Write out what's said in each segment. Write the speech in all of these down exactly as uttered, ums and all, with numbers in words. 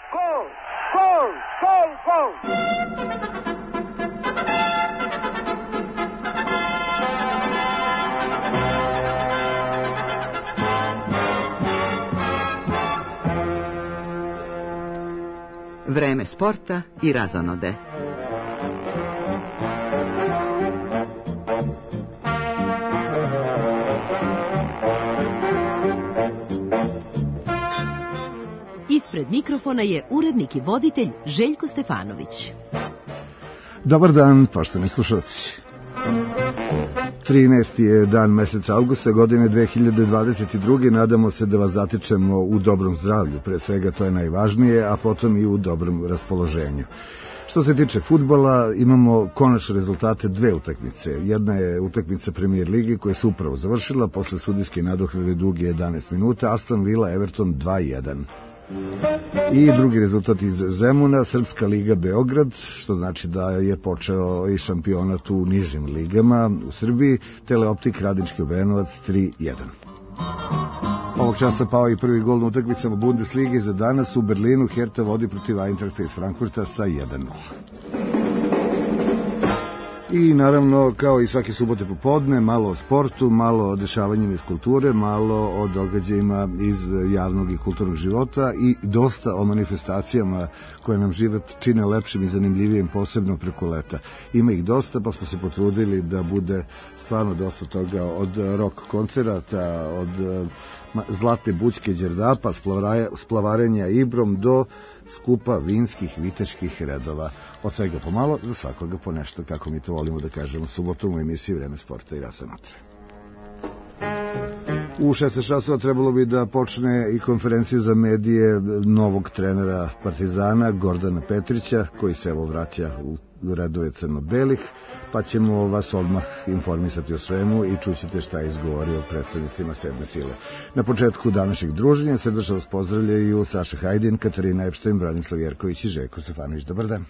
Gol! Gol! Gol! Gol! Vreme sporta i razonode. Ispred mikrofona je urednik i voditelj Željko Stefanović. Dobar dan, poštovani slušalci. trinaesti je dan meseca avgusta godine dve hiljade dvadeset druge. Nadamo se da vas zatičemo u dobrom zdravlju, pre svega to je najvažnije, a potom i u dobrom raspoloženju. Što se tiče fudbala, imamo konačne rezultate dve utakmice. Jedna je utakmica Premier Lige koja se upravo završila, posle sudijske nadoknade duge jedanaest minuta, Aston Villa Everton dva jedan. I drugi rezultat iz Zemuna, Srpska liga Beograd, što znači da je počeo i šampionat u nižim ligama u Srbiji, Teleoptik Radnički Obrenovac tri jedan. Ovog časa pao i prvi gol na utakmicama Bundeslige za danas u Berlinu. Hertha vodi protiv Eintrachta iz Frankfurta sa jedan nula. I naravno, kao i svake subote popodne, malo o sportu, malo o dešavanjima iz kulture, malo o događajima iz javnog i kulturnog života i dosta o manifestacijama koje nam život čine lepšim i zanimljivijim, posebno preko leta. Ima ih dosta, pa smo se potrudili da bude stvarno dosta toga, od rock koncerata, od Zlatne bućke Đerdapa, splavarenja Ibrom do skupa vinskih viteških redova. Od svega pomalo, za svakoga po nešto, kako mi to volimo da kažemo, subotom u emisiji Vreme sporta i razonode. U šesnaest časova trebalo bi da počne i konferencija za medije novog trenera Partizana, Gordana Petrića, koji se evo vraća u redove crno-belih, pa ćemo vas odmah informisati o svemu i čućete šta je izgovorio predstavnicima sedme sile. Na početku današnjeg druženja srdačno vas pozdravljaju Saša Hajdin, Katarina Epštajn, Branislav Jerković i Željko Stefanović. Dobar dan.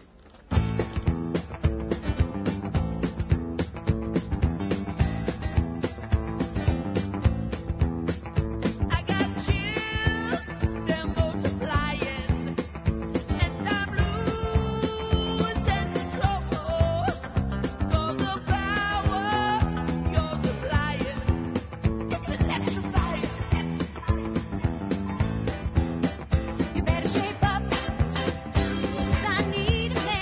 You better shape up. I need a man.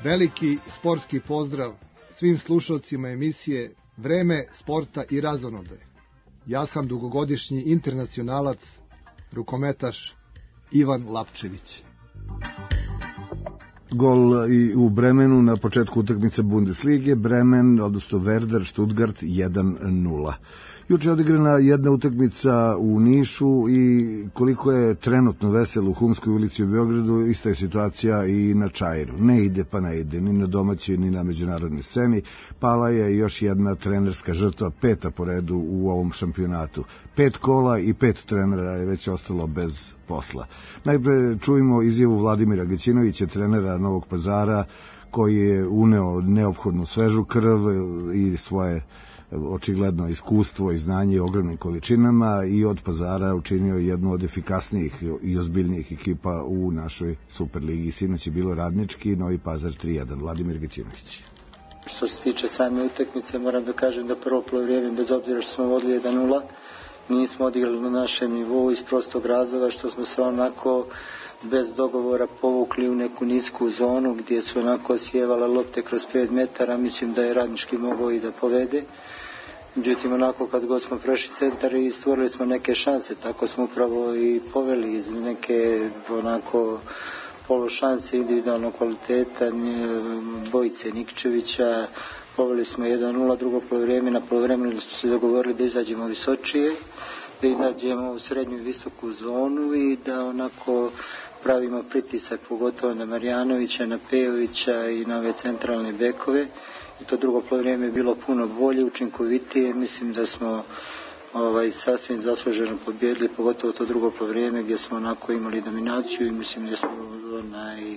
Veliki sportski pozdrav svim slušalcima emisije Vreme sporta i razonode. Ja sam dugogodišnji internacionalac, rukometaš Ivan Lapčević. Gol i u Bremenu na početku utakmice Bundeslige, Bremen, odnosno Werder, Stuttgart jedan nula. Juče je odigrana jedna utakmica u Nišu i koliko je trenutno veselo u Humskoj ulici u Beogradu, ista je situacija i na Čairu. Ne ide pa ne ide, ni na domaćoj, ni na međunarodnoj sceni. Pala je još jedna trenerska žrtva, peta po redu u ovom šampionatu. Pet kola i pet trenera je već ostalo bez posla. Najpre čujemo izjavu Vladimira Gećinovića, trenera Novog Pazara, koji je uneo neophodnu svežu krv i svoje očigledno iskustvo i znanje ogromnim količinama i od Pazara učinio jednu od efikasnijih i ozbiljnijih ekipa u našoj Superligi. Sinoć je bilo Radnički, Novi Pazar tri jedan. Vladimir Gećinović. Što se tiče same utakmice, moram da kažem da prvo polovrijeme, bez obzira što smo vodili jedan nula, nismo odigrali na našem nivou iz prostog razloga što smo se onako bez dogovora povukli u neku nisku zonu gdje su onako sjevala lopte kroz pet metara. Mislim da je Radnički mogao i da povede. Međutim, onako kad god smo prešli centar i stvorili smo neke šanse, tako smo upravo i poveli iz neke onako pološanse individualnog kvaliteta Bojice Nikčevića. Poveli smo jedan nula, drugo polovrijeme, na polovremenu smo se dogovorili da izađemo visočije, da izađemo u srednju i visoku zonu i da onako pravimo pritisak, pogotovo na Marjanovića, na Pejovića i na ove centralne bekove. I to drugo polovrijeme je bilo puno bolje, učinkovitije. Mislim da smo ovaj, sasvim zasluženo pobjedili, pogotovo to drugo polovrijeme gdje smo onako imali dominaciju i mislim da smo onaj, e,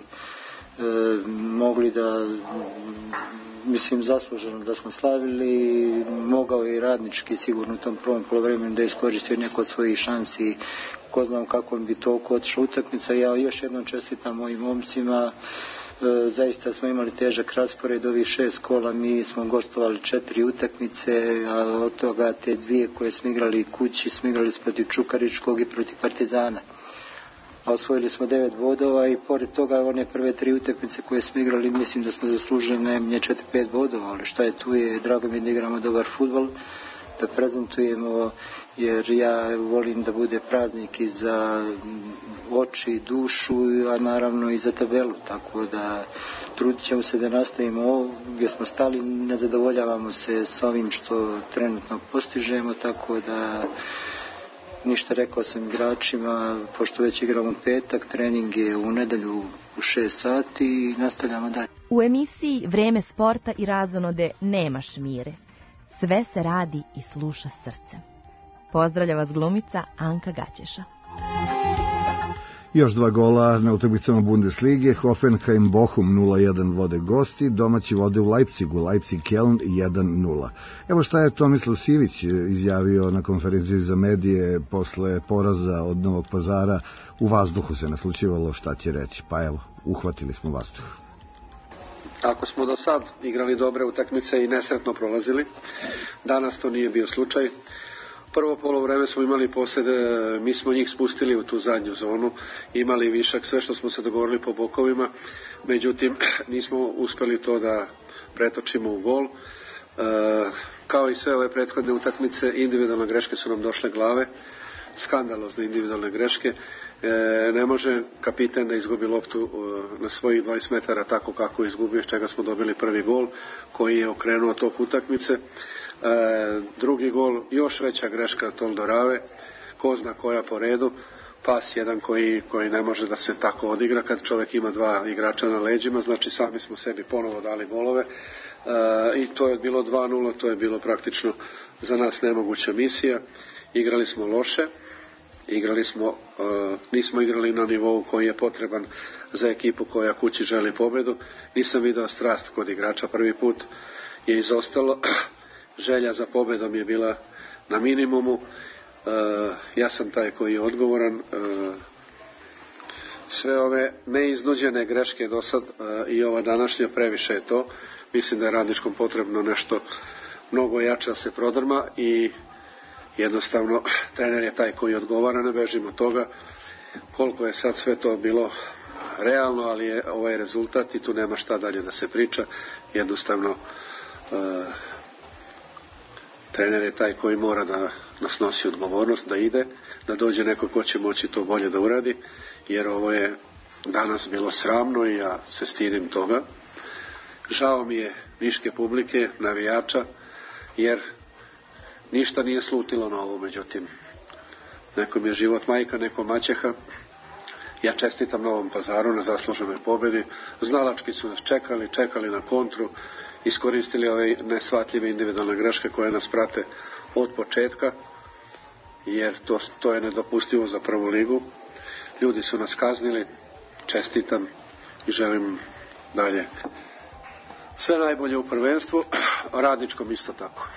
mogli da, mislim zasluženo da smo slavili. Mogao je i Radnički sigurno u tom prvom polovremenu da iskoristio neko od svojih šansi. Ko znam kako bi toliko otišla utakmica. Ja još jednom čestitam mojim momcima. E, zaista smo imali težak raspored, ovih šest kola mi smo gostovali četiri utakmice, a od toga te dvije koje smo igrali kući, smo igrali protiv Čukaričkog i protiv Partizana. A osvojili smo devet bodova i pored toga one prve tri utakmice koje smo igrali mislim da smo zaslužili najmanje četiri pet bodova, ali šta je tu je, drago mi da igramo dobar fudbal, da prezentujemo, jer ja volim da bude praznik i za oči, dušu, a naravno i za tabelu, tako da trudit ćemo se da nastavimo ovo gdje smo stali, ne zadovoljavamo se s ovim što trenutno postižemo, tako da ništa rekao sam igračima, pošto već igramo petak, trening je u nedelju u šest sati i nastavljamo dalje. U emisiji Vreme sporta i razonode nema šmire. Sve se radi i sluša srcem. Pozdravlja vas glumica Anka Gaćeša. Još dva gola na utakmicama Bundeslige, Hoffenheim Bochum nula jedan vode gosti, domaći vode u Leipzigu, Leipzig Köln jedan nula. Evo šta je Tomislav Sivić izjavio na konferenciji za medije posle poraza od Novog Pazara. U vazduhu se naslućivalo šta će reći, pa evo, uhvatili smo vazduh. Ako smo do sad igrali dobre utakmice i nesretno prolazili, danas to nije bio slučaj. Prvo polovreme smo imali posjed, mi smo njih spustili u tu zadnju zonu, imali višak, sve što smo se dogovorili po bokovima, međutim nismo uspjeli to da pretočimo u gol. E, kao i sve ove prethodne utakmice, individualne greške su nam došle glave, skandalozne individualne greške. E, ne može kapiten da izgubi loptu e, na svojih dvadeset metara tako kako je izgubio, s čega smo dobili prvi gol koji je okrenuo tok utakmice. E, drugi gol, još veća greška Toldorave, ko zna koja po redu, pas jedan koji, koji ne može da se tako odigra kad čovjek ima dva igrača na leđima, znači sami smo sebi ponovo dali golove. E, i to je bilo dva nula, to je bilo praktično za nas nemoguća misija. Igrali smo loše, igrali smo, uh, nismo igrali na nivou koji je potreban za ekipu koja kući želi pobedu. Nisam video strast kod igrača, prvi put je izostalo, želja za pobedom je bila na minimumu. Uh, ja sam taj koji je odgovoran. Uh, sve ove neiznuđene greške do sad uh, i ova današnja previše je to. Mislim da je Radničkom potrebno nešto mnogo jače da se prodrma i jednostavno trener je taj koji odgovara, ne bežimo toga. Koliko je sad sve to bilo realno, ali je ovaj rezultat i tu nema šta dalje da se priča. Jednostavno uh, trener je taj koji mora da nas nosi odgovornost, da ide, da dođe neko ko će moći to bolje da uradi, jer ovo je danas bilo sramno i ja se stidim toga. Žao mi je niške publike, navijača, jer ništa nije slutilo na ovo, međutim nekom je život majka, nekom maćeha. Ja čestitam Novom Pazaru na zasluženoj pobedi. Znalački su nas čekali, čekali na kontru, iskoristili ove nesvatljive individualne greške koje nas prate od početka, jer to, to je nedopustivo za prvu ligu. Ljudi su nas kaznili, čestitam i želim dalje sve najbolje u prvenstvu, Radničkom isto tako.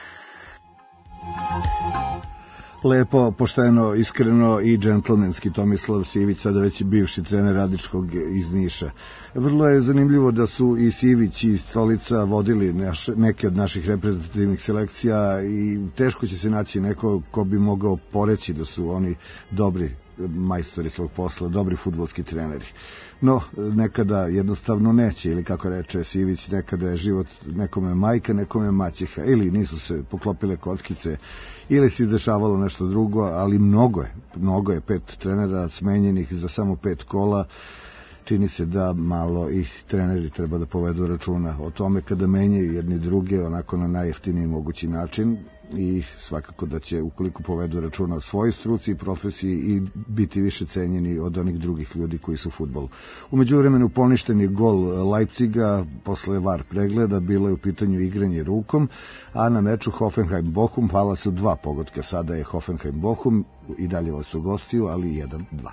Lepo, pošteno, iskreno i džentlmenski Tomislav Sivić, sada već bivši trener Radničkog iz Niša. Vrlo je zanimljivo da su i Sivić i Stolica vodili naš, neke od naših reprezentativnih selekcija i teško će se naći neko ko bi mogao poreći da su oni dobri majstori svog posla, dobri fudbalski treneri. No, nekada jednostavno neće, ili kako reče Sivić, nekada je život nekome majka, nekome maćeha, ili nisu se poklopile kockice, ili se dešavalo nešto drugo, ali mnogo je, mnogo je pet trenera smenjenih za samo pet kola. Čini se da malo i treneri treba da povedu računa o tome kada menjaju jedni druge onako na najjeftiniji mogući način i svakako da će, ukoliko povedu računa o svojoj struci i profesiji, i biti više cenjeni od onih drugih ljudi koji su u fudbalu. U međuvremenu poništen je gol Leipziga posle var pregleda, bilo je u pitanju igranje rukom, a na meču Hoffenheim-Bochum pala su dva pogotka. Sada je Hoffenheim-Bochum i dalje vas u gostiju, ali jedan dva.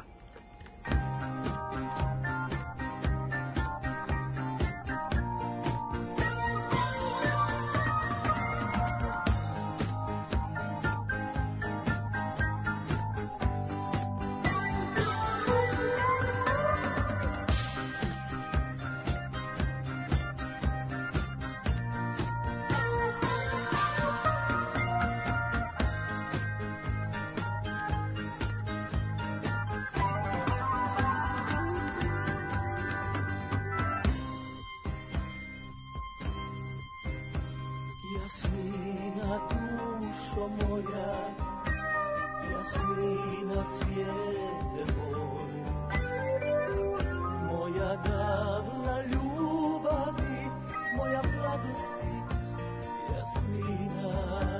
Jasmina, dušo moja, Jasmina, cvijete moj, moja davna ljubavi, moja mladosti, Jasmina.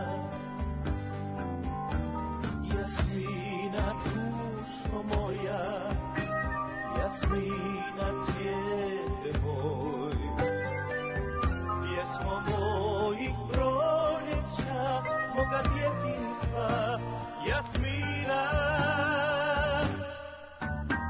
Jasmina, dušo moja, Jasmina, cvijete moj, pjesmo mojih proljeća, moga djetinjstva, Jasmina.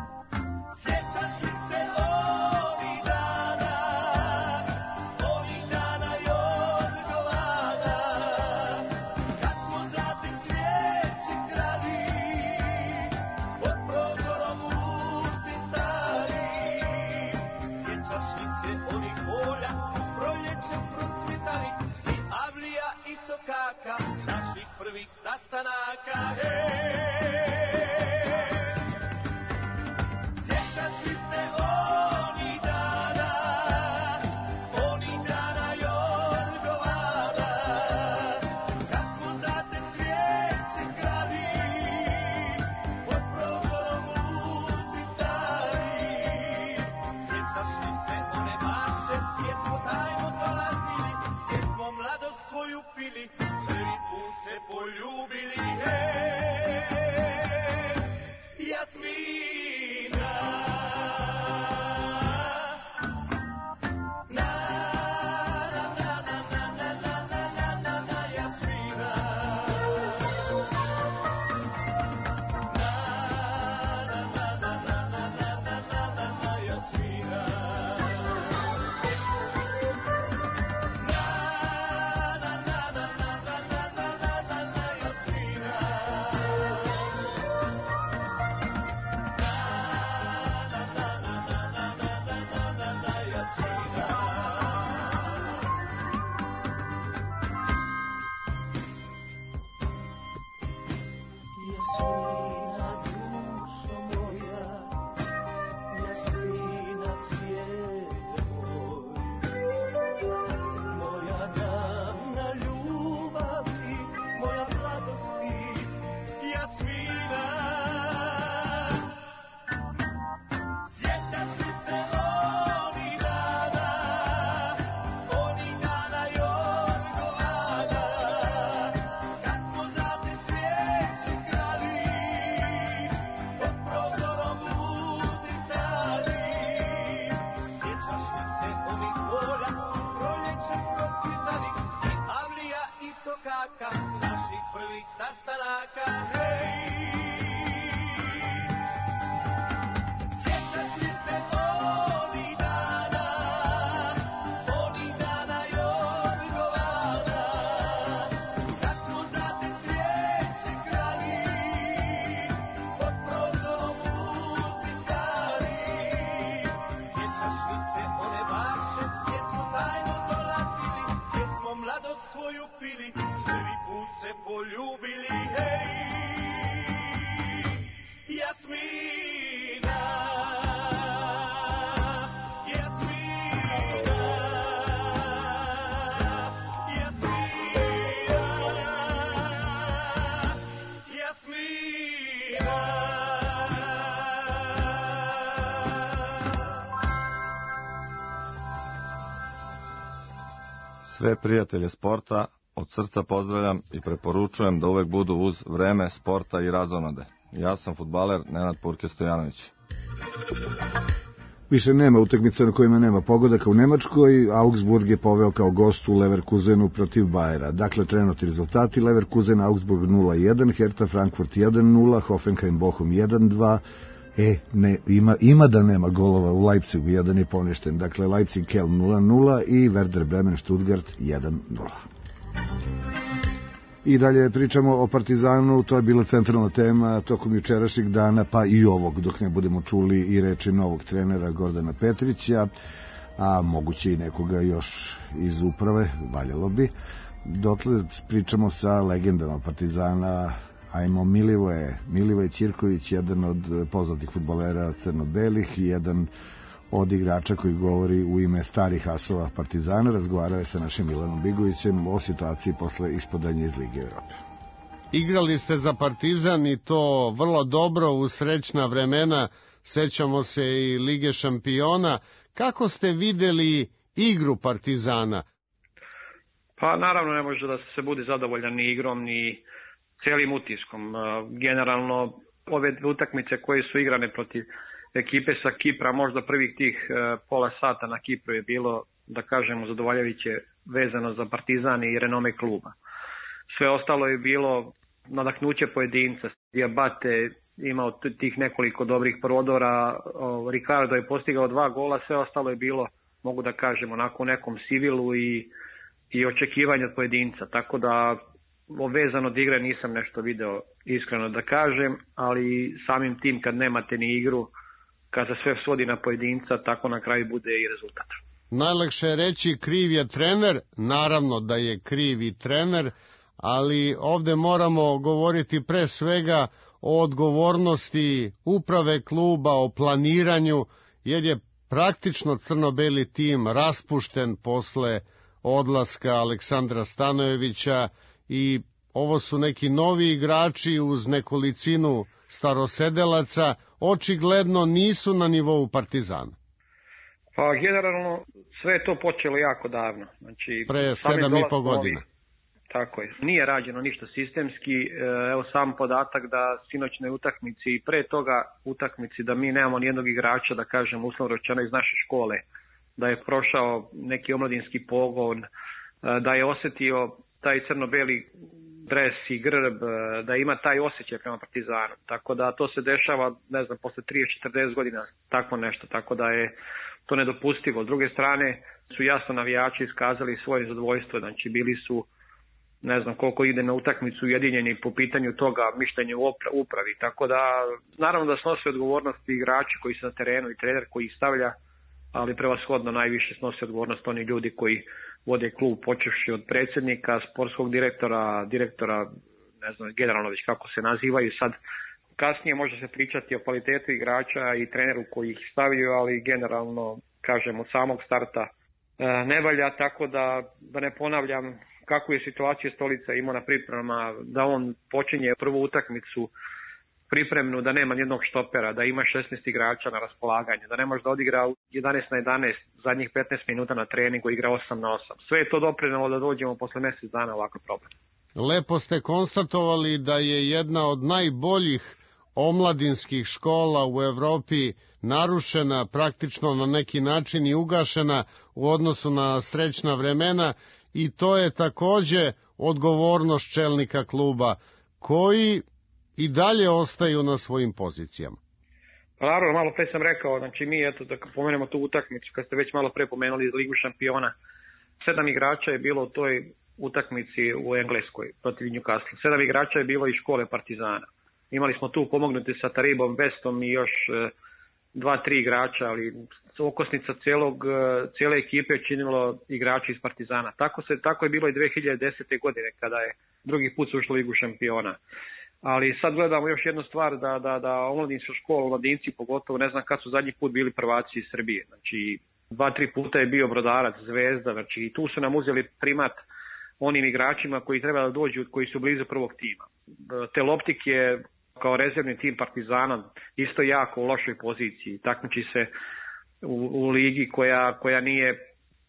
Sve prijatelje sporta od srca pozdravljam i preporučujem da uvek budu uz Vreme sporta i razonode. Ja sam fudbaler Nenad Purke Stojanović. Više nema utakmica na kojima nema pogodaka u Nemačkoj. Augsburg je poveo kao gost u Leverkusenu protiv Bayera. Dakle, trenutni rezultati: Leverkusen Augsburg nula jedan, Hertha Frankfurt jedan nula, Hoffenheim Bochum jedan dva. E, ne, ima, ima da nema golova u Leipzigu, jedan je poništen. Dakle, Leipzig Kelm nula nula i Werder Bremen Stuttgart jedan nula. I dalje pričamo o Partizanu, to je bila centralna tema tokom jučerašnjeg dana, pa i ovog, dok ne budemo čuli i reči novog trenera Gordana Petrića, a moguće i nekoga još iz uprave, valjalo bi. Dotle pričamo sa legendama Partizana. Ajmo, Milivoje, Milivoje Ćirković, jedan od poznatih fudbalera crno-belih i jedan od igrača koji govori u ime starih asova Partizana. Razgovarao je sa našim Milanom Bigovićem o situaciji posle ispadanja iz Lige Evrope. Igrali ste za Partizan i to vrlo dobro u srećna vremena, sećamo se i Lige šampiona. Kako ste videli igru Partizana? Pa naravno ne može da se bude zadovoljan ni igrom ni cijelim utiskom. Generalno ove utakmice koje su igrane protiv ekipe sa Kipra, možda prvih tih pola sata na Kipru je bilo, da kažemo, zadovoljavajuće vezano za Partizan i renome kluba. Sve ostalo je bilo nadahnuće pojedinca. Diabate imao tih nekoliko dobrih prodora, Ricardo je postigao dva gola, sve ostalo je bilo, mogu da kažem, onako u nekom sivilu i, i očekivanja od pojedinca. Tako da vezano od igre nisam nešto video, iskreno da kažem, ali samim tim kad nemate ni igru, kad se sve svodi na pojedinca, tako na kraju bude i rezultat. Najlakše je reći kriv je trener, naravno da je kriv i trener, ali ovde moramo govoriti pre svega o odgovornosti uprave kluba, o planiranju, jer je praktično crno-beli tim raspušten posle odlaska Aleksandra Stanojevića i ovo su neki novi igrači uz nekolicinu starosedelaca, očigledno nisu na nivou Partizana. Pa generalno sve je to počelo jako davno. Znači, pre sedam i po godina. Tako je. Nije rađeno ništa sistemski. Evo sam podatak da sinoćnoj utakmici i pre toga utakmici da mi nemamo nijednog igrača, da kažem uslovno rečeno, iz naše škole, da je prošao neki omladinski pogon, da je osetio taj crno-beli dres i grb, da ima taj osjećaj prema Partizanu. Tako da to se dešava, ne znam, posle trideset do četrdeset godina, tako nešto. Tako da je to nedopustivo. S druge strane su jasno navijači iskazali svoje zadovoljstvo. Znači bili su, ne znam koliko ide na utakmicu, ujedinjeni po pitanju toga mišljenja u upravi. Tako da, naravno da snose odgovornost igrači koji su na terenu i trener koji ih stavlja, ali prevashodno najviše snose odgovornost oni ljudi koji vode klub, počevši od predsjednika, sportskog direktora, direktora, ne znam, generalno već kako se nazivaju. Sad, kasnije može se pričati o kvalitetu igrača i treneru koji ih stavljaju, ali generalno, kažem, od samog starta ne valja, tako da, da ne ponavljam kakvu je situaciju Stolica imao na pripremama, da on počinje prvu utakmicu pripremnu, da nema nijednog štopera, da ima šesnaest igrača na raspolaganju, da ne može da odigra jedanaest na jedanaest zadnjih petnaest minuta na treningu, igra osam na osam. Sve je to doprinelo da dođemo posle mjesec dana ovakav problem. Lepo ste konstatovali da je jedna od najboljih omladinskih škola u Evropi narušena, praktično na neki način i ugašena u odnosu na srećna vremena, i to je takođe odgovornost čelnika kluba, koji i dalje ostaju na svojim pozicijama. Pa naravno, malo pre sam rekao, znači mi, eto, da pomenemo tu utakmicu, kad ste već malo pre pomenuli Ligu šampiona, sedam igrača je bilo u toj utakmici u Engleskoj protiv Newcastle. Sedam igrača je bilo iz škole Partizana. Imali smo tu pomognuti sa Taribom, Bestom i još e, dva, tri igrača, ali okosnica celog, cijele ekipe je činilo igrači iz Partizana. Tako, se, tako je bilo i dve hiljade desete. godine kada je drugi put ušlo u Ligu šampiona. Ali sad gledamo još jednu stvar, da, da, da omladinska škola, omladinci pogotovo, ne znam kad su zadnji put bili prvaci iz Srbije. Znači, dva, tri puta je bio Brodarac, Zvezda, znači i tu su nam uzeli primat onim igračima koji treba da dođu, koji su blizu prvog tima. Te Loptik je kao rezervni tim Partizana isto jako u lošoj poziciji. Takmiči se u, u ligi koja, koja nije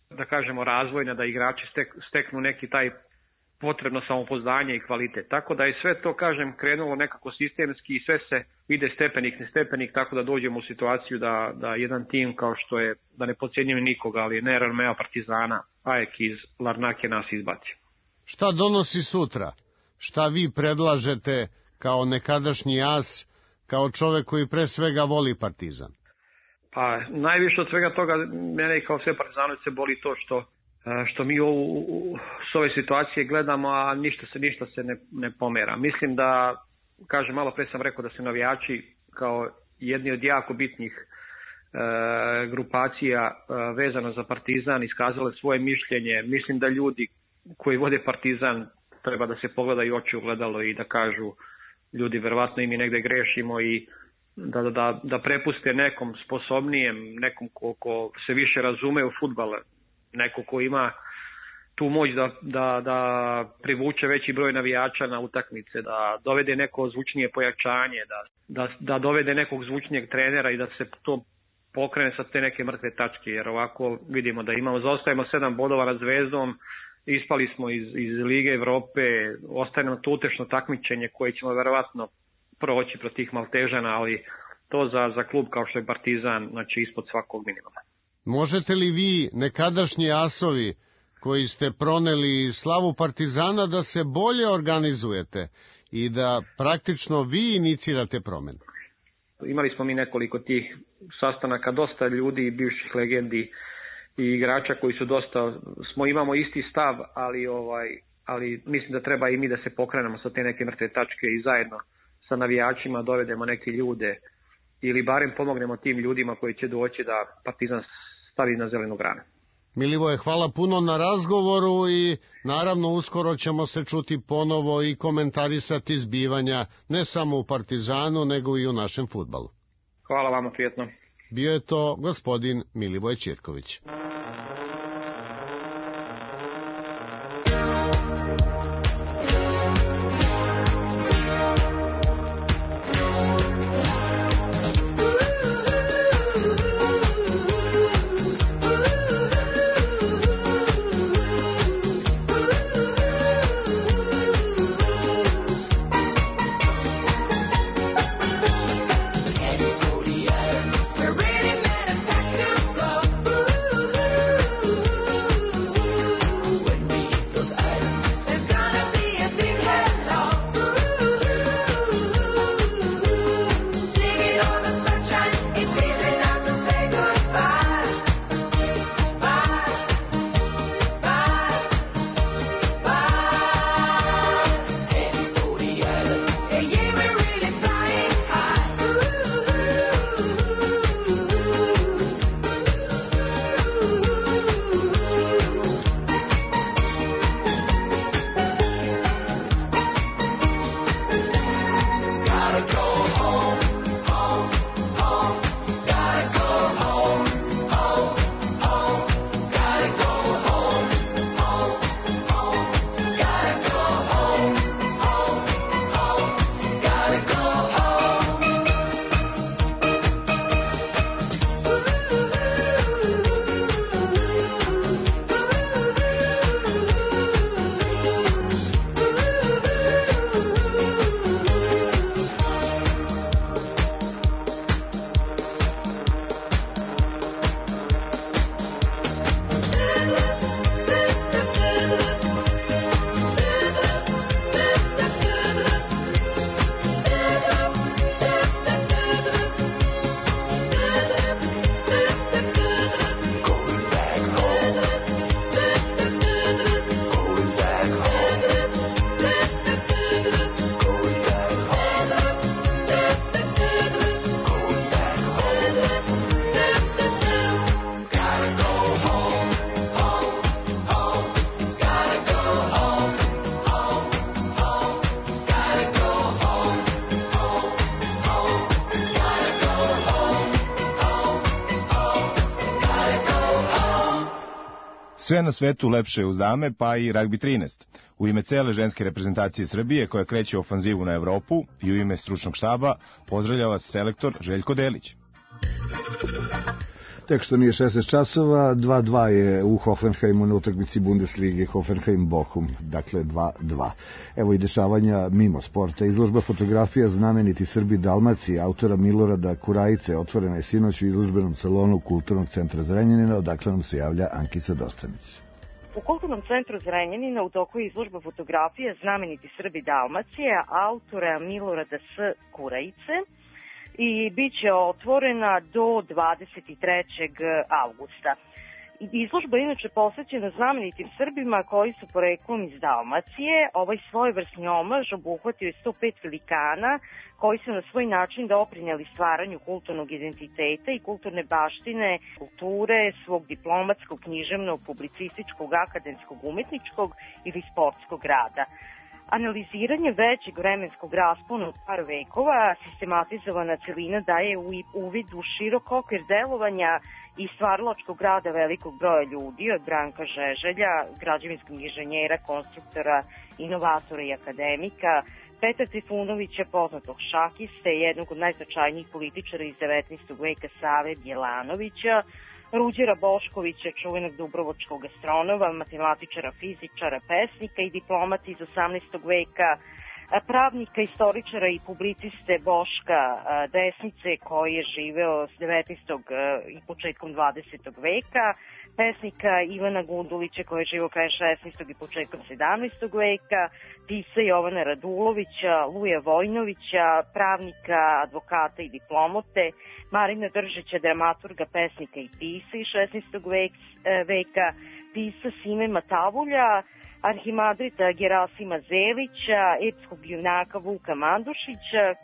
da kažemo razvojna, da igrači stek, steknu neki taj potrebno samopouzdanje i kvalitet. Tako da je sve to, kažem, krenulo nekako sistemski i sve se ide stepenik ne stepenik, tako da dođemo u situaciju da, da jedan tim kao što je, da ne podcjenjujem nikoga, ali ne Romeo Partizana, Ajek iz Larnake nas izbaci. Šta donosi sutra? Šta vi predlažete kao nekadašnji as, kao čovek koji pre svega voli Partizan? Pa najviše od svega toga mene kao sve Partizanovice boli to što što mi ovu, s ove situacije gledamo, a ništa se ništa se ne, ne pomera. Mislim da, kažem, malo pre sam rekao da su navijači kao jedni od jako bitnih e, grupacija e, vezano za Partizan iskazale svoje mišljenje. Mislim da ljudi koji vode Partizan treba da se pogledaju oči u gledalo i da kažu ljudi, verovatno i mi negde grešimo i da, da, da prepuste nekom sposobnijem, nekom ko, ko se više razume u fudbal, neko ko ima tu moć da, da, da privuče veći broj navijača na utakmice, da dovede neko zvučnije pojačanje, da, da, da dovede nekog zvučnijeg trenera i da se to pokrene sa te neke mrtve tačke, jer ovako vidimo da imamo, zaostajemo sedam bodova nad Zvezdom, ispali smo iz, iz Lige Evrope, ostaje nam to utešno takmičenje koje ćemo verovatno proći protiv tih Maltežana, ali to za, za klub kao što je Partizan, znači ispod svakog minimuma. Možete li vi, nekadašnji asovi, koji ste proneli slavu Partizana, da se bolje organizujete i da praktično vi inicirate promenu? Imali smo mi nekoliko tih sastanaka, dosta ljudi, bivših legendi i igrača koji su dosta, smo imamo isti stav, ali ovaj, ali mislim da treba i mi da se pokrenemo sa te neke mrtve tačke i zajedno sa navijačima dovedemo neke ljude ili barem pomognemo tim ljudima koji će doći da Partizan stavi na zelenu granu. Milivoje, hvala puno na razgovoru i naravno uskoro ćemo se čuti ponovo i komentarisati zbivanja ne samo u Partizanu nego i u našem fudbalu. Hvala vama, prijetno. Bio je to gospodin Milivoje Ćirković. Sve na svetu lepše uz dame, pa i ragbi trinaest. U ime cele ženske reprezentacije Srbije, koja kreće ofanzivu na Evropu, i u ime stručnog štaba, pozdravlja vas selektor Željko Delić. Tek što nije šesnaest časova, dva dva je u Hoffenheimu na utakmici Bundeslige Hoffenheim-Bochum, dakle dva dva. Evo i dešavanja mimo sporta. Izložba fotografija Znameniti Srbi Dalmacije autora Milorada Kurajice otvorena je sinoć u izložbenom salonu Kulturnog centra Zrenjanina, odakle nam se javlja Ankica Dostanić. U Kulturnom centru Zrenjanina u toku je izložba fotografija Znameniti Srbi Dalmacije autora Milorada S. Kurajice i bit će otvorena do dvadeset trećeg avgusta. Izložba je inače posvećena znamenitim Srbima koji su poreklom iz Dalmacije. Ovaj svojevrsni omaž obuhvatio je sto pet velikana koji su na svoj način doprinijeli stvaranju kulturnog identiteta i kulturne baštine, kulture, svog diplomatskog, književnog, publicističkog, akademskog, umetničkog ili sportskog rada. Analiziranje većeg vremenskog raspona od par vekova, sistematizovana celina daje uvid u širok okvir delovanja i stvaralačkog rada velikog broja ljudi, od Branka Žeželja, građevinskog inženjera, konstruktora, inovatora i akademika, Petra Trifunovića, poznatog šahiste, jednog od najznačajnijih političara iz devetnaestog veka Save Bjelanovića, Ruđera Boškovića, čuvenog dubrovačkog astronoma, matematičara, fizičara, pesnika i diplomata iz osamnaestog veka, pravnika, istoričara i publiciste Boška Desnice koji je živeo s devetnaestog i početkom dvadesetog veka, pesnika Ivana Gundulića koji je živeo krajem šesnaestog i početkom sedamnaestog veka, pisca Jovana Radulovića, Luja Vojnovića, pravnika, advokata i diplomote, Marina Držića, dramaturga, pesnika i pisa iz šesnaestog veka, pisca Sime Matavulja, arhimadrita Gerasima Zelića, epskog junaka Vuka Mandušića, e,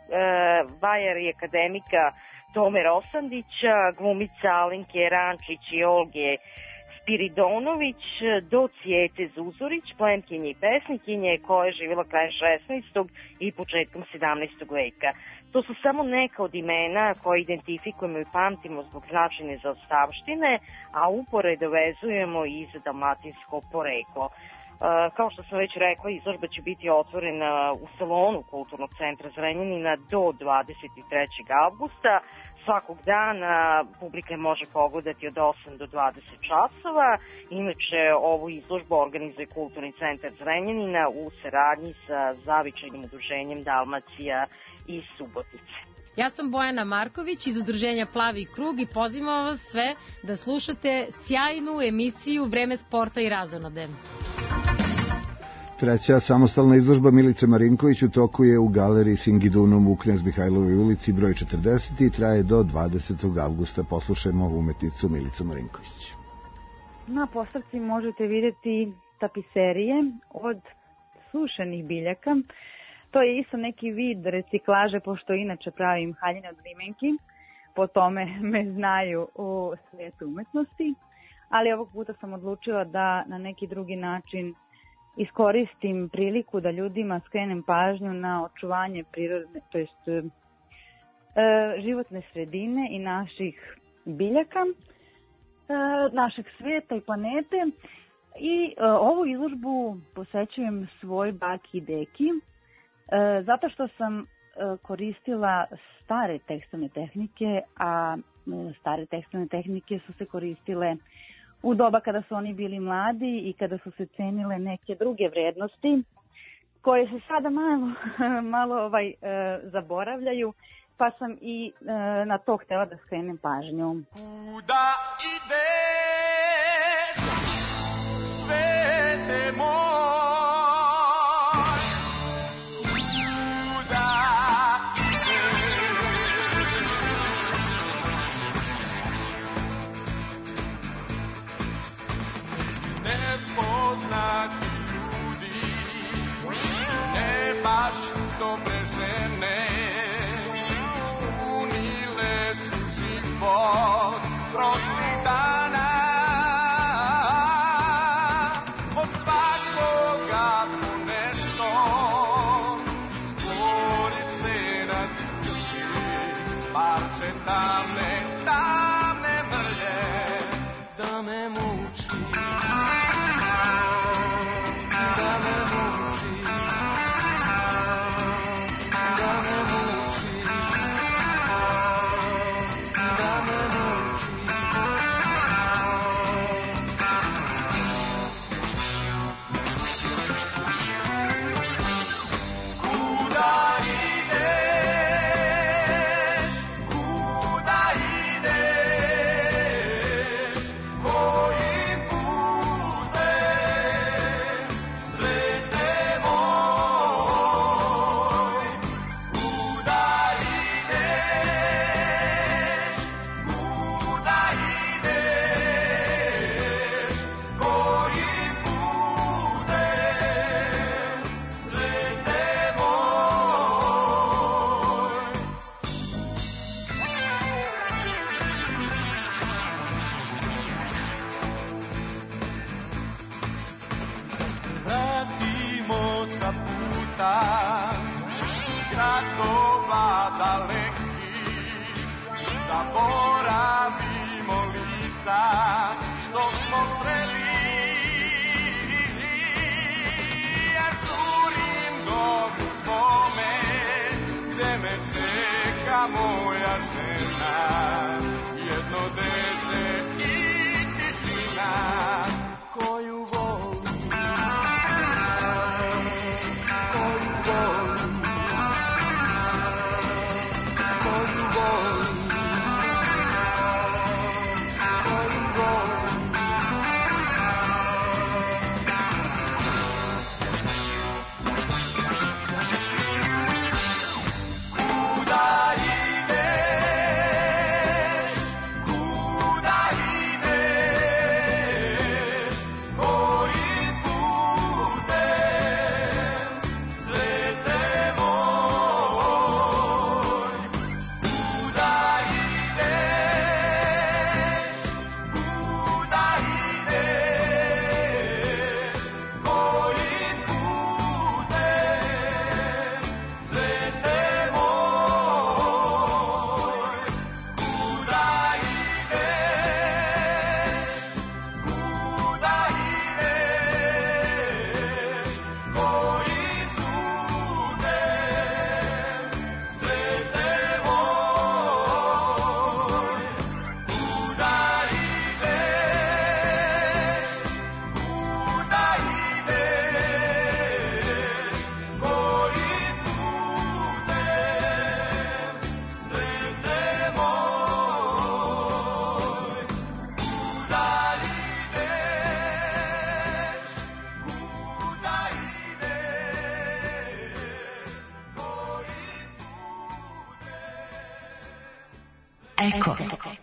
vajar i akademika Tome Rosandića, glumica Alenke Rančić i Olge Spiridonović, do Cijete Zuzorić, plemkinje i pesnikinje koja je živjela krajem šesnaestog i početkom sedamnaestog veka. To su samo neka od imena koje identifikujemo i pamtimo zbog značajne zaostavštine, a uporedo vezujemo i za dalmatinsko poreklo. Kao što sam već rekla, izložba će biti otvorena u salonu Kulturnog centra Zrenjanina do dvadeset trećeg avgusta. Svakog dana publika može pogledati od osam do dvadeset časova. Inače, ovu izložbu organizuje Kulturni centar Zrenjanina u saradnji sa zavičajnim udruženjem Dalmacija iz Subotice. Ja sam Bojana Marković iz udruženja Plavi krug i pozivam vas sve da slušate sjajnu emisiju Vreme sporta i razonode. Treća samostalna izložba Milice Marinković u toku je u galeriji Singidunum u Knez Mihajlovoj ulici broj četrdeset i traje do dvadesetog avgusta. Poslušajmo umetnicu Milicu Marinković. Na postavci možete vidjeti tapiserije od sušenih biljaka. To je isto neki vid reciklaže, pošto inače pravim haljine od limenki. Po tome me znaju u svijetu umetnosti. Ali ovog puta sam odlučila da na neki drugi način iskoristim priliku da ljudima skrenem pažnju na očuvanje prirodne, to jest e, životne sredine i naših biljaka, e, našeg svijeta i planete. I e, ovu izložbu posvećujem svoj baki i deki, e, zato što sam e, koristila stare tekstilne tehnike, a e, stare tekstilne tehnike su se koristile u doba kada su oni bili mladi i kada su se cenile neke druge vrednosti koje se sada malo, malo ovaj, e, zaboravljaju, pa sam i e, na to htjela da skrenem pažnju. Kuda ideš, svete moj? Baš dobre žene unile su život prošlih dana, od svakoga po nešto iskoriste na duši, parče tamne, tamne mrlje da me muči, da me muči. posredi, jer žurim dobru svome, gde me čeka moja žena, jedno dete i tišina, koju volim, koju volim, koju volim, koju volim. Kuda ideš, kuda ideš, kojim putem, svete moj? Kuda ideš, kuda ideš, kojim putem, svete moj? Kuda ideš, kuda ideš, kojim putem, svete moj? Kuda ideš, kuda ideš, kojim putem, svete moj? Kuda ideš, kuda ideš, Eko.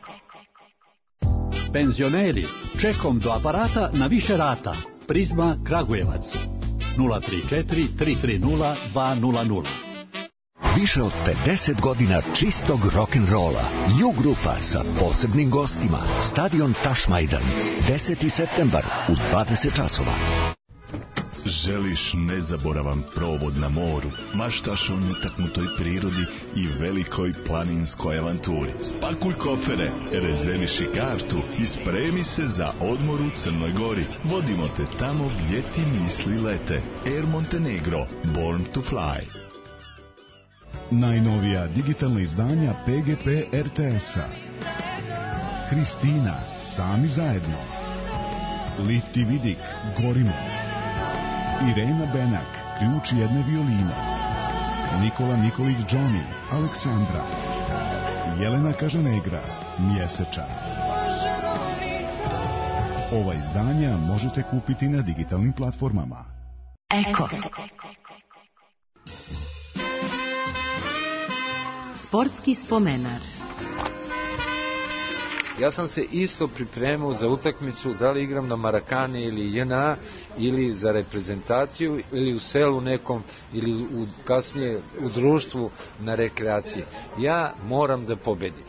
Penzioneri, čekom do aparata na više rata. Prizma Kragujevac. nula tri četiri tri tri nula dva nula nula. Više od pedeset godina čistog rock'n'rolla. Ju grupa sa posebnim gostima. Stadion Tašmajdan. deseti septembar u dvadeset časova. Želiš nezaboravan provod na moru, maštaš o netaknutoj prirodi i velikoj planinskoj avanturi. Spakuj kofere, rezerviši kartu i spremi se za odmor u Crnoj Gori. Vodimo te tamo gdje ti misli lete. Air Montenegro, Born to Fly. Najnovija digitalna izdanja P G P R T S-a. Kristina, sami zajedno. Lifti Vidik, Gorimo. Irena Benak, ključ jedne violine. Nikola Nikolić Johnny, Aleksandra. Jelena Kažanegra, Mjeseča. Ova izdanja možete kupiti na digitalnim platformama. Eko. Sportski spomenar. Ja sam se isto pripremao za utakmicu, da li igram na Marakani ili J N A, ili za reprezentaciju, ili u selu nekom, ili u, kasnije u društvu na rekreaciji. Ja moram da pobedim.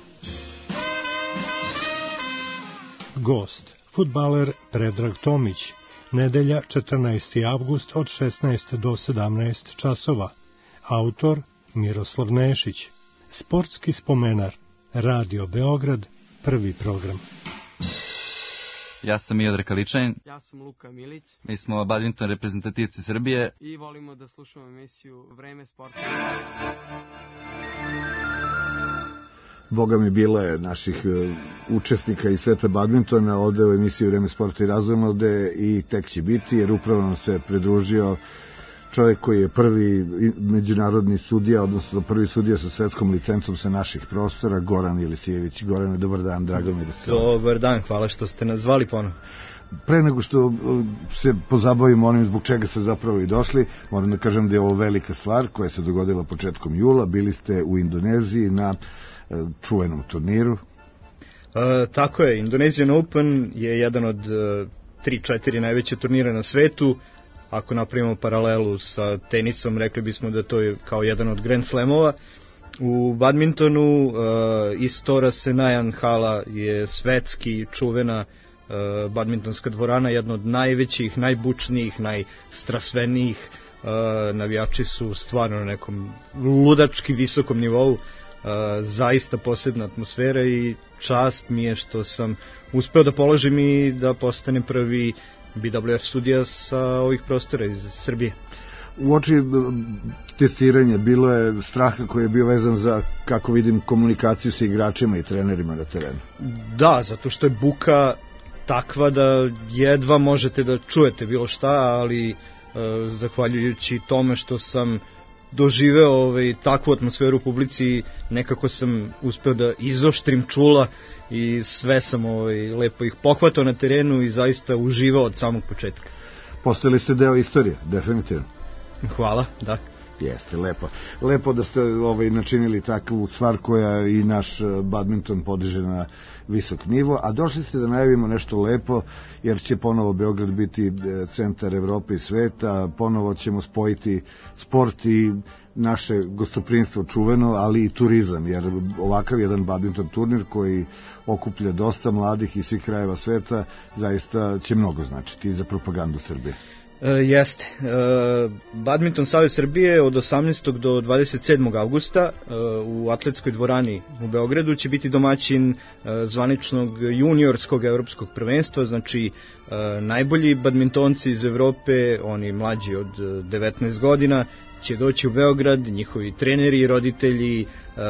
Gost, fudbaler Predrag Tomić, nedelja četrnaesti avgust od šesnaest do sedamnaest časova. Autor Miroslav Nešić. Sportski spomenar, Radio Beograd, prvi program. Ja sam Miodrag Kaličanin. Ja sam Luka Milić. Mi smo badminton reprezentativci Srbije. I volimo da slušamo emisiju Vreme sporta. Boga mi bilo je naših učesnika iz sveta badmintona ovde u emisiji Vreme sporta i razonode i tek će biti, jer upravo nam se pridružio čovjek koji je prvi međunarodni sudija, odnosno prvi sudija sa svetskom licencom sa naših prostora, Goran Ilisijević. Gorane, dobar dan, drago mi da ste... Dobar dan, hvala što ste nas zvali ponovno. Pre nego što se pozabavimo onim zbog čega ste zapravo i došli, moram da kažem da je ovo velika stvar koja se dogodila početkom jula. Bili ste u Indoneziji na čuvenom turniru. E, tako je, Indonesian Open je jedan od tri četiri najveće turnira na svetu. Ako napravimo paralelu sa tenisom, rekli bismo da to je kao jedan od Grand Slamova. U badmintonu uh, Istora Senayan hala je svetski čuvena uh, badmintonska dvorana, jedna od najvećih, najbučnijih, najstrasvenijih. Uh, navijači su stvarno na nekom ludački visokom nivou. zaista posebna atmosfera i čast mi je što sam uspeo da položim i da postanem prvi B W F sudija sa ovih prostora iz Srbije. U oči testiranja bilo je straha koji je bio vezan za, kako vidim, komunikaciju sa igračima i trenerima na terenu. Da, zato što je buka takva da jedva možete da čujete bilo šta, ali e, zahvaljujući tome što sam doživeo ovaj, takvu atmosferu u publici, nekako sam uspeo da izoštrim čula i sve sam ovaj, lepo ih pohvatao na terenu i zaista uživao od samog početka. Postali ste deo istorije, definitivno. Hvala, da. Jeste, lepo. Lepo da ste ovaj, načinili takvu stvar koja i naš badminton podiže na visok nivo, a došli ste da najavimo nešto lepo, jer će ponovo Beograd biti centar Evrope i sveta, ponovo ćemo spojiti sport i naše gostoprinstvo čuveno, ali i turizam, jer ovakav jedan badminton turnir koji okuplja dosta mladih iz svih krajeva sveta, zaista će mnogo značiti za propagandu Srbije. E, jeste. E, Badminton Savez Srbije od osamnaestog do dvadeset sedmog avgusta e, u atletskoj dvorani u Beogradu će biti domaćin e, zvaničnog juniorskog evropskog prvenstva, znači e, najbolji badmintonci iz Evrope, oni mlađi od devetnaest godina, će doći u Beograd, njihovi treneri, roditelji, e,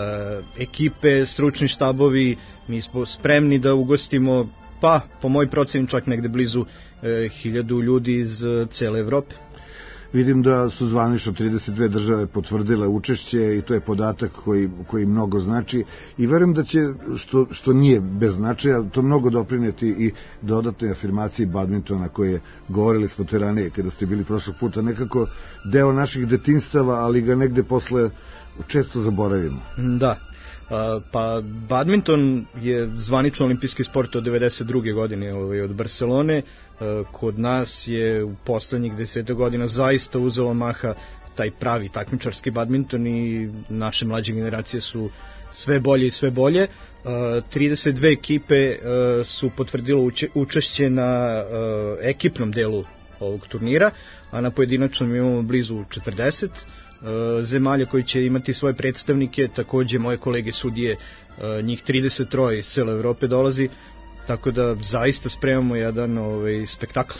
ekipe, stručni štabovi, mi smo spremni da ugostimo, pa po moj proceni čak negde blizu e, hiljadu ljudi iz e, cele Evrope. Vidim da su zvanično trideset dve države potvrdile učešće i to je podatak koji, koji mnogo znači i verujem da će, što, što nije bez značaja, to mnogo doprineti i dodatnoj afirmaciji badmintona koje govorili smo to ranije kada ste bili prošlog puta, nekako deo naših detinjstava, ali ga negde posle često zaboravimo. Da. Pa badminton je zvanično olimpijski sport od devedeset druge godine ovaj, od Barcelone. Kod nas je u poslednjih deseta godina zaista uzelo maha taj pravi takmičarski badminton i naše mlađe generacije su sve bolje i sve bolje. trideset dve ekipe su potvrdilo učešće na ekipnom delu ovog turnira, a na pojedinačnom imamo blizu četrdeset zemalja koji će imati svoje predstavnike, takođe moje kolege sudije, njih trideset tri iz cele Evrope dolazi, tako da zaista spremamo jedan ovaj, spektakl.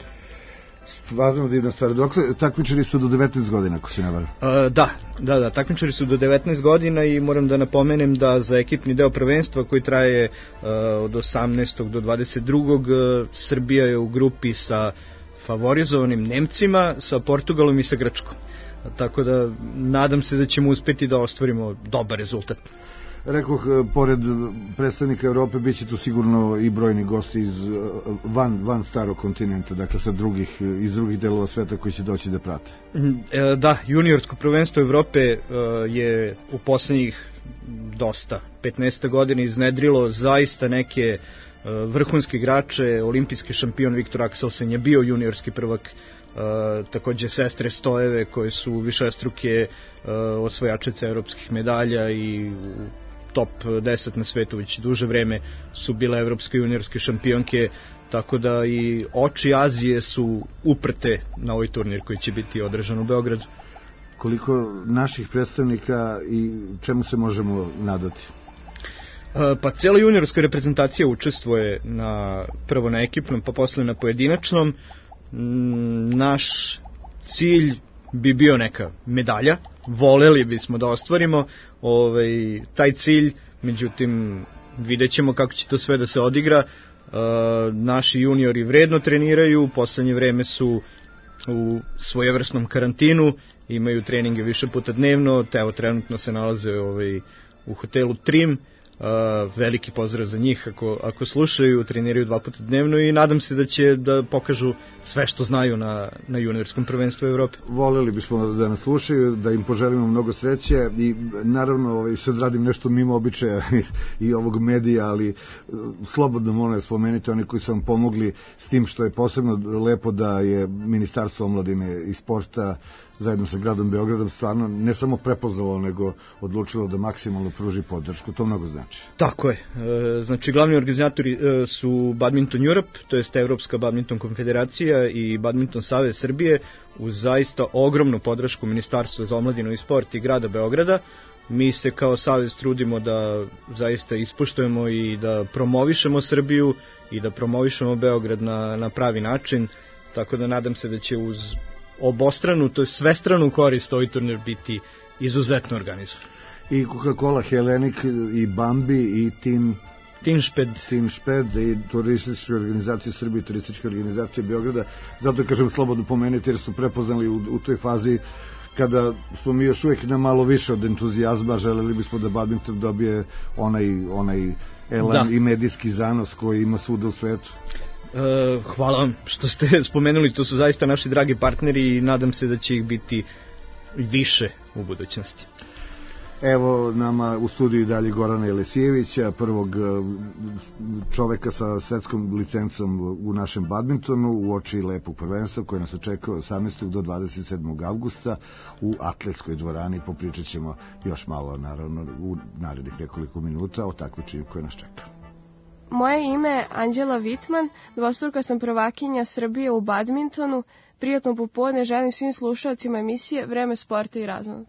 Stvarno divna stvar. Dokle, takmičari su do devetnaest godina, ako se ne varam? Da, da, da, takmičari su do devetnaest godina i moram da napomenem da za ekipni deo prvenstva koji traje uh, od osamnaestog do dvadeset drugog Uh, Srbija je u grupi sa favorizovanim Nemcima, sa Portugalom i sa Grčkom. Tako da nadam se da ćemo uspeti da ostvarimo dobar rezultat. Rekoh, pored predstavnika Evrope bit će tu sigurno i brojni gosti iz van, van starog kontinenta, dakle sa drugih, iz drugih delova sveta koji će doći da prate. Da, juniorsko prvenstvo Evrope je u poslednjih dosta, petnaest godina iznedrilo zaista neke vrhunske igrače. Olimpijski šampion Viktor Akselsen je bio juniorski prvak, Uh, takođe sestre Stojeve koje su višestruke uh, osvojačice evropskih medalja i u top deset na svetu već duže vreme su bile evropske juniorske šampionke, tako da i oči Azije su uprte na ovaj turnir koji će biti održan u Beogradu. Koliko naših predstavnika i čemu se možemo nadati? Uh, pa cijela juniorska reprezentacija učestvuje na, prvo na ekipnom pa posle na pojedinačnom. Naš cilj bi bio neka medalja, voleli bismo da ostvarimo ovaj, taj cilj, međutim vidjet ćemo kako će to sve da se odigra. E, naši juniori vredno treniraju, u poslednje vreme su u svojevrsnom karantinu, imaju treninge više puta dnevno, te evo trenutno se nalaze ovaj, u hotelu Trim. Uh, veliki pozdrav za njih ako, ako slušaju, treniraju dva puta dnevno i nadam se da će da pokažu sve što znaju na, na juniorskom prvenstvu Evrope. Voleli bismo da nas slušaju, da im poželimo mnogo sreće i naravno ovaj, sad radim nešto mimo običaja i, i ovog medija, ali slobodno molim da spomenite oni koji su vam pomogli s tim, što je posebno lepo da je Ministarstvo omladine i sporta zajedno sa gradom Beogradom stvarno ne samo prepoznalo, nego odlučilo da maksimalno pruži podršku. To mnogo znači. Tako je. E, znači, glavni organizatori e, su Badminton Europe, to jest Evropska badminton konfederacija i Badminton Savez Srbije, uz zaista ogromnu podršku Ministarstva za omladinu i sport i grada Beograda. Mi se kao savez trudimo da zaista ispoštujemo i da promovišemo Srbiju i da promovišemo Beograd na, na pravi način, tako da nadam se da će uz obostranu, to je svestranu korist ovaj turnir biti izuzetno organizovan. I Coca-Cola, Helenik, i Bambi, i Tin... Tinšped. Tinšped i turističke organizacije Srbije i turističke organizacije Beograda. Zato kažem slobodno pomenuti jer su prepoznali u, u toj fazi kada smo mi još uvijek na malo više od entuzijazma, želeli bismo da badminton dobije onaj, onaj elan da. I medijski zanos koji ima svuda u svetu. E, hvala vam što ste spomenuli, to su zaista naši dragi partneri i nadam se da će ih biti više u budućnosti. Evo nama u studiju i dalje Gorana Jelesijevića, prvog čoveka sa svetskom licencom u našem badmintonu u oči lepog prvenstva koje nas očekuje osamnaestog do dvadeset sedmog avgusta u atletskoj dvorani. Popričat ćemo još malo naravno u narednih nekoliko minuta o takmičenju koje nas čeka. Moje ime je Anđela Vitman, dvostruka sam prvakinja Srbije u badmintonu. Prijatno popodne želim svim slušalcima emisije Vreme sporta i razonode.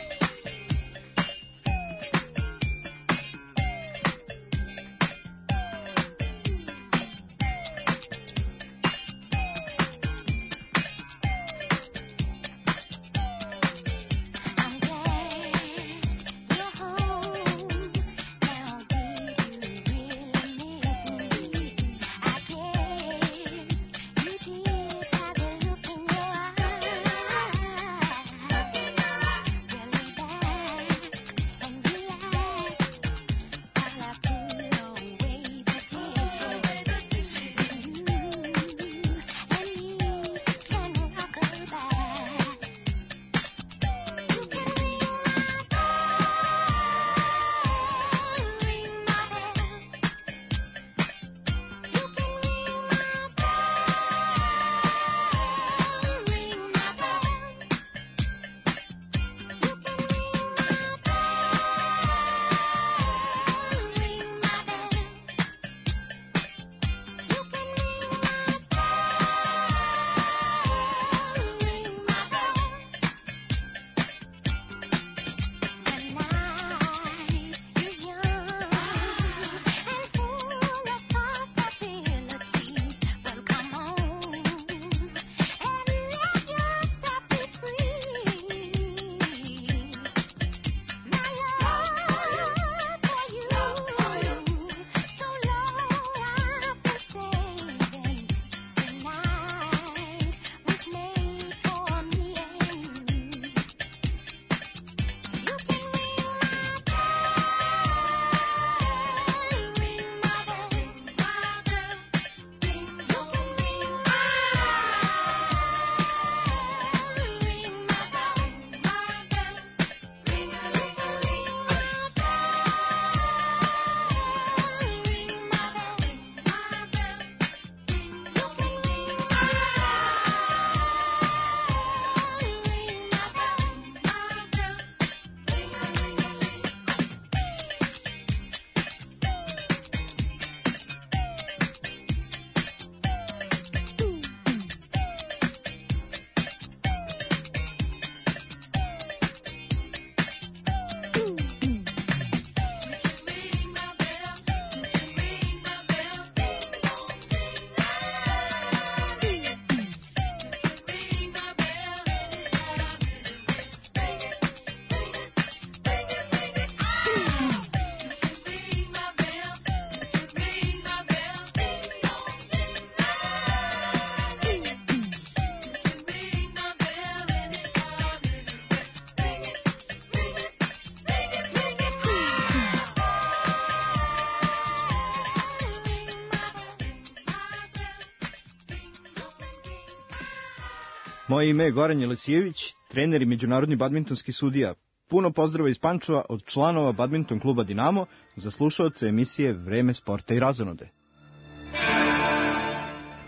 Moje ime je Goran Jelesijević, trener i međunarodni badmintonski sudija. Puno pozdrava iz Pančeva od članova badminton kluba Dinamo za slušaoce emisije Vreme sporta i razonode.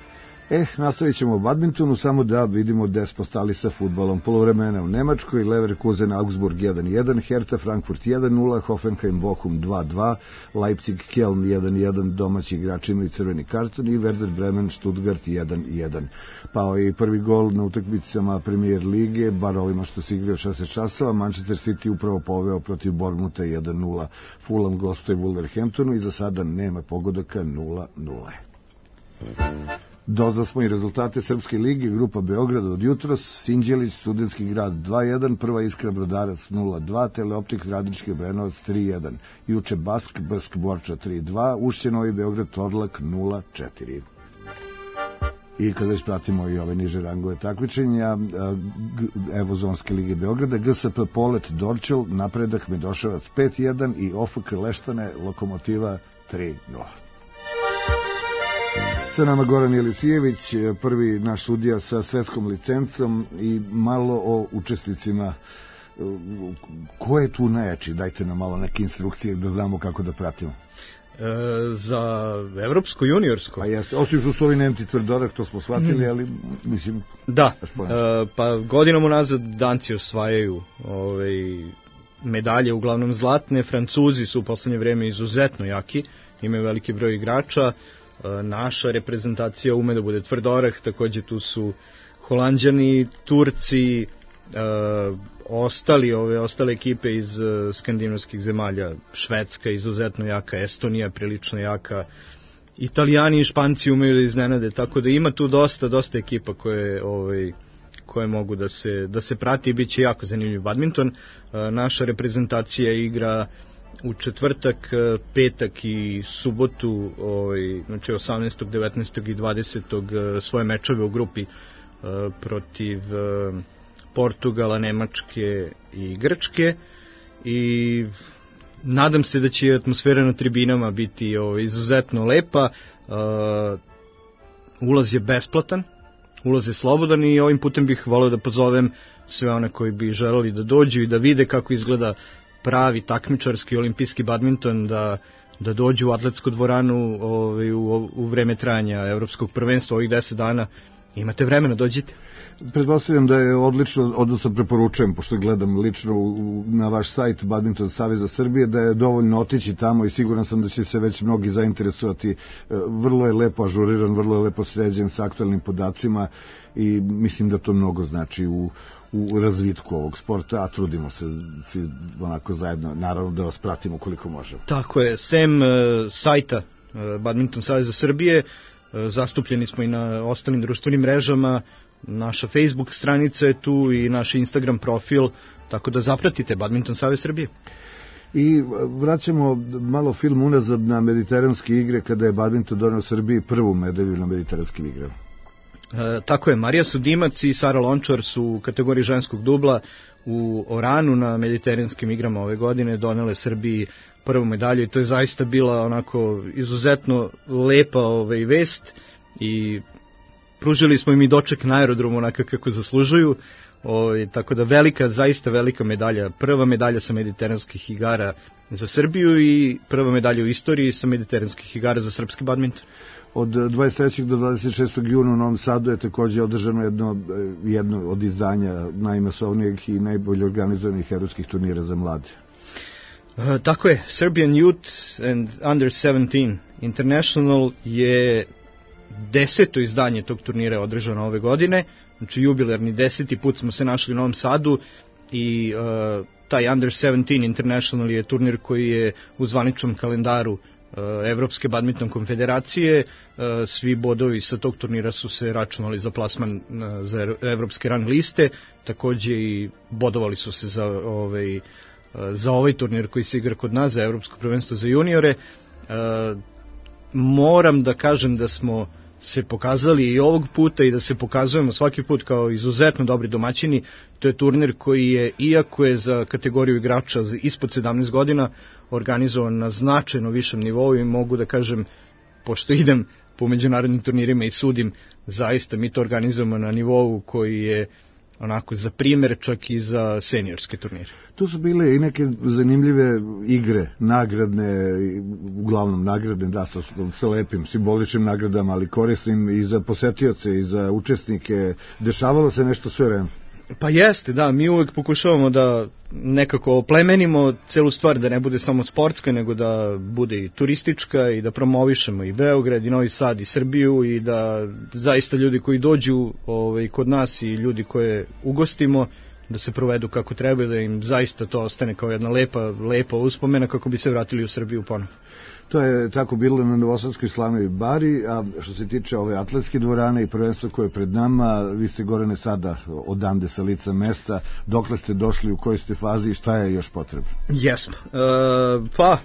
Eh, nastavit ćemo u badmintonu, samo da vidimo gde smo stali sa fudbalom. Polovremena u Nemačkoj, Leverkusen Augsburg jedan jedan, Hertha Frankfurt jedan nula, Hoffenheim Bochum dva dva, Leipzig Köln jedan jedan, domaći igrači imaju crveni karton i Werder Bremen Stuttgart jedan jedan. Pao je i prvi gol na utakmicama Premier lige, bar ovima što se igraju šesnaest časova. Manchester City upravo poveo protiv Bournemoutha jedan nula. Fulham gostuje Wolverhamptonu i za sada nema pogodaka nula nula. Doznali smo i rezultate Srpske lige, grupa Beograda od jutros, Sinđelić, Studentski grad dva jedan, Prva Iskra Brodarac nula dva, Teleoptik Radnički Obrenovac tri jedan, juče Bask, Brsk Borča tri dva, Ušće Novi Beograd Torlak nula četiri. I kada već pratimo i ove niže rangove takmičenja, evo Zonske lige Beograda, G S P Polet Dorćol, Napredak Medoševac pet jedan i O F K Leštane Lokomotiva tri nula. Sa nama Goran Jelisijević, prvi naš sudija sa svetskom licencom, i malo o učesnicima. Ko je tu najjači? Dajte nam malo neke instrukcije da znamo kako da pratimo. E, za evropsko juniorsko? Pa jes, osim što su ovi Nemci tvrdorak, to smo shvatili, mm. ali mislim... Da, e, pa godinom unazad Danci osvajaju ovaj, medalje, uglavnom zlatne. Francuzi su u poslednje vreme izuzetno jaki, imaju veliki broj igrača. Naša reprezentacija ume da bude tvrdorah, takođe tu su Holanđani, Turci, e, ostali, ove ostale ekipe iz e, skandinavskih zemalja, Švedska izuzetno jaka, Estonija prilično jaka, Italijani i Španci umeju da iznenade, tako da ima tu dosta, dosta ekipa koje, ovaj, koje mogu da se, da se prati i bit će jako zanimljiv badminton. E, naša reprezentacija igra u četvrtak, petak i subotu, ovaj, znači osamnaestog, devetnaestog i dvadesetog svoje mečeve u grupi uh, protiv uh, Portugala, Nemačke i Grčke, i nadam se da će atmosfera na tribinama biti ovaj, izuzetno lepa. Uh, ulaz je besplatan, ulaz je slobodan i ovim putem bih voleo da pozovem sve one koji bi želeli da dođu i da vide kako izgleda pravi takmičarski olimpijski badminton, da, da dođu u atletsku dvoranu ovaj, u, u vreme trajanja evropskog prvenstva ovih deset dana. Imate vremena, dođite. Pretpostavljam da je odlično, odnosno preporučujem, pošto gledam lično u, na vaš sajt Badminton Saveza Srbije, da je dovoljno otići tamo i siguran sam da će se već mnogi zainteresovati. Vrlo je lepo ažuriran, vrlo je lepo sređen sa aktualnim podacima i mislim da to mnogo znači u, u razvitku ovog sporta, a trudimo se svi onako zajedno, naravno da vas pratimo koliko možemo. Tako je, sem uh, sajta uh, Badminton Saveza Srbije, uh, zastupljeni smo i na ostalim društvenim mrežama, naša Facebook stranica je tu i naš Instagram profil, tako da zapratite Badminton Savez Srbije. I vraćamo malo film unazad na mediteranske igre, kada je badminton doneo Srbiji prvu medalju na mediteranskim igrama. E, tako je, Marija Sudimac i Sara Lončar su u kategoriji ženskog dubla u Oranu na mediteranskim igrama ove godine donele Srbiji prvu medalju i to je zaista bila onako izuzetno lepa ovaj, vest i pružili smo im i doček na aerodromu onako kako zaslužuju. O, tako da velika, zaista velika medalja, prva medalja sa mediteranskih igara za Srbiju i prva medalja u istoriji sa mediteranskih igara za srpski badminton. Od dvadeset trećeg do dvadeset šestog juna u Novom Sadu je takođe održano jedno, jedno od izdanja najmasovnijeg i najbolje organizovanih evropskih turnira za mlade. Uh, tako je, Serbian Youth and Under sedamnaest International je deseto izdanje tog turnira održano ove godine, znači jubilarni deseti put smo se našli u Novom Sadu i uh, taj Under sedamnaest International je turnir koji je u zvaničnom kalendaru uh, Evropske badminton konfederacije. Uh, svi bodovi sa tog turnira su se računali za plasman uh, za evropske rang liste, takođe i bodovali su se za ovaj, uh, za ovaj turnir koji se igra kod nas, za Evropsko prvenstvo za juniore. Uh, moram da kažem da smo se pokazali i ovog puta i da se pokazujemo svaki put kao izuzetno dobri domaćini. To je turnir koji je, iako je za kategoriju igrača ispod sedamnaest godina, organizovan na značajno višem nivou i mogu da kažem, pošto idem po međunarodnim turnirima i sudim, zaista mi to organizujemo na nivou koji je onako za primer čak i za seniorske turnire. Tu su bile i neke zanimljive igre, nagradne, uglavnom nagradne, da, sa, sa lepim, simboličnim nagradama, ali korisnim i za posetioce i za učesnike. Dešavalo se nešto sve vreme? Pa jeste, da, mi uvek pokušavamo da nekako oplemenimo celu stvar, da ne bude samo sportska, nego da bude i turistička i da promovišemo i Beograd i Novi Sad i Srbiju i da zaista ljudi koji dođu ovaj, kod nas i ljudi koje ugostimo, da se provedu kako treba, da im zaista to ostane kao jedna lepa, lepa uspomena kako bi se vratili u Srbiju ponovo. To je tako bilo na Novosadskoj slavnoj bari, a što se tiče ove atletske dvorane i prvenstva koje je pred nama, vi ste, Gorane, sada odande sa lica mesta, dokle ste došli, u kojoj ste fazi i šta je još potrebno? Jesmo. E, pa,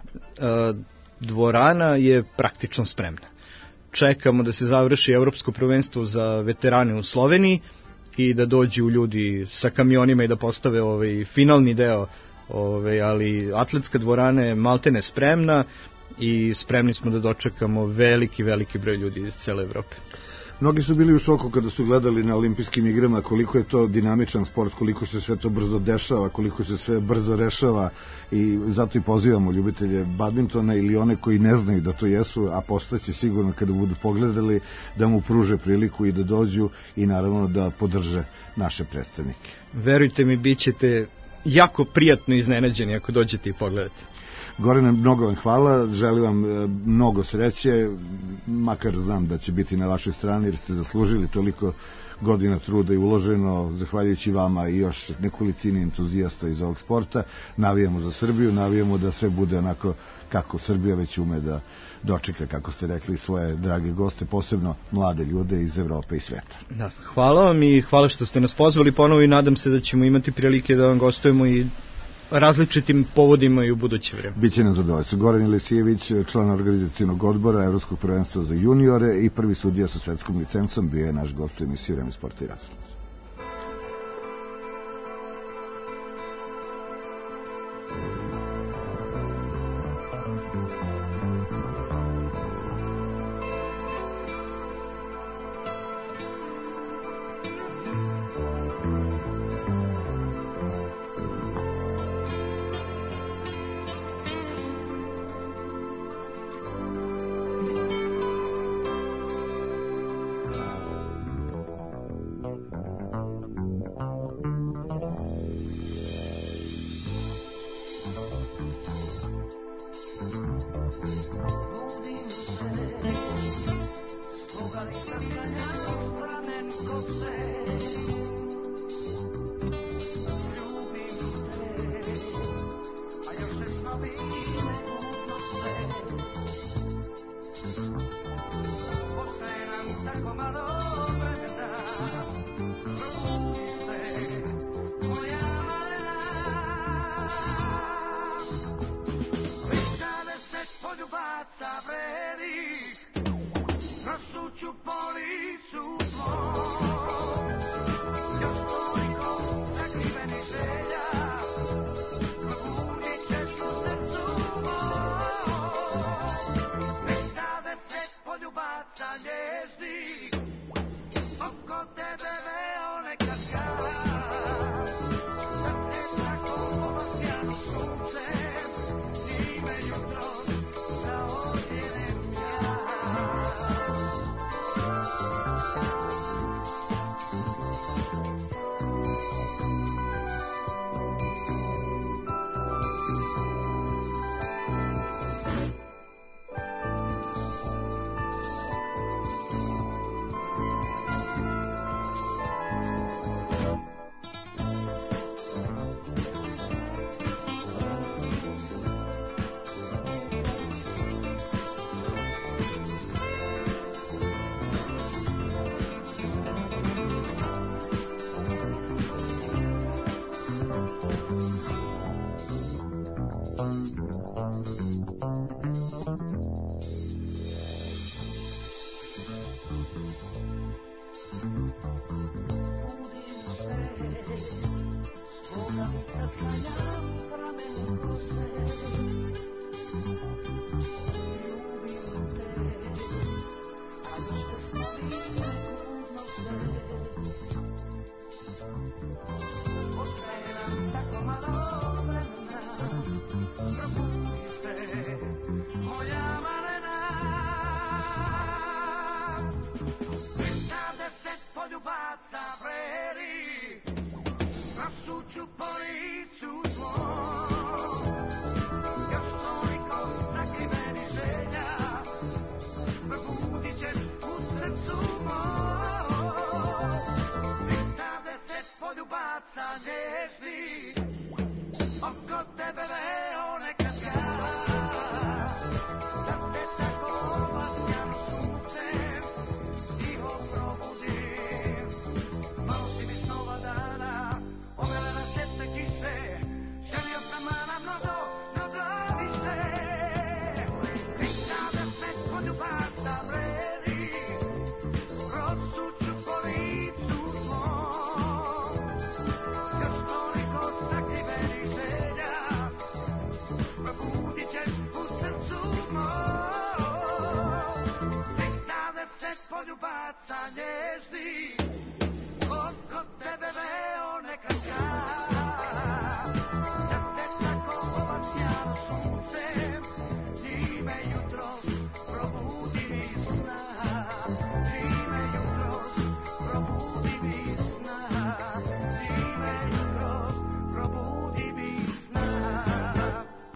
e, dvorana je praktično spremna. Čekamo da se završi evropsko prvenstvo za veterane u Sloveniji i da dođu ljudi sa kamionima i da postave ovaj finalni deo. Ove, ali atletska dvorana je maltene spremna i spremni smo da dočekamo veliki, veliki broj ljudi iz cele Evrope. Mnogi su bili u šoku kada su gledali na olimpijskim igrama koliko je to dinamičan sport, koliko se sve to brzo dešava, koliko se sve brzo rešava i zato i pozivamo ljubitelje badmintona ili one koji ne znaju da to jesu, a postaće sigurno kada budu pogledali, da mu pruže priliku i da dođu i naravno da podrže naše predstavnike. Verujte mi, bit ćete jako prijatno iznenađeni ako dođete i pogledate. Gorane, mnogo vam hvala, želim vam mnogo sreće, makar znam da će biti na vašoj strani jer ste zaslužili toliko godina truda i uloženo, zahvaljujući vama i još nekolicini entuzijasta iz ovog sporta. Navijamo za Srbiju, navijamo da sve bude onako kako Srbija već ume da dočeka, kako ste rekli, svoje drage goste, posebno mlade ljude iz Evrope i sveta. Da, hvala vam i hvala što ste nas pozvali ponovo i nadam se da ćemo imati prilike da vam gostujemo i različitim povodima i u buduće vreme. Biće nam zadovoljstvo. Goran Ilisijević, član organizacijnog odbora Evropskog prvenstva za juniore i prvi sudija sa svetskom licencom, bio je naš gost u emisiji Vreme sporta i razonode. Thank you.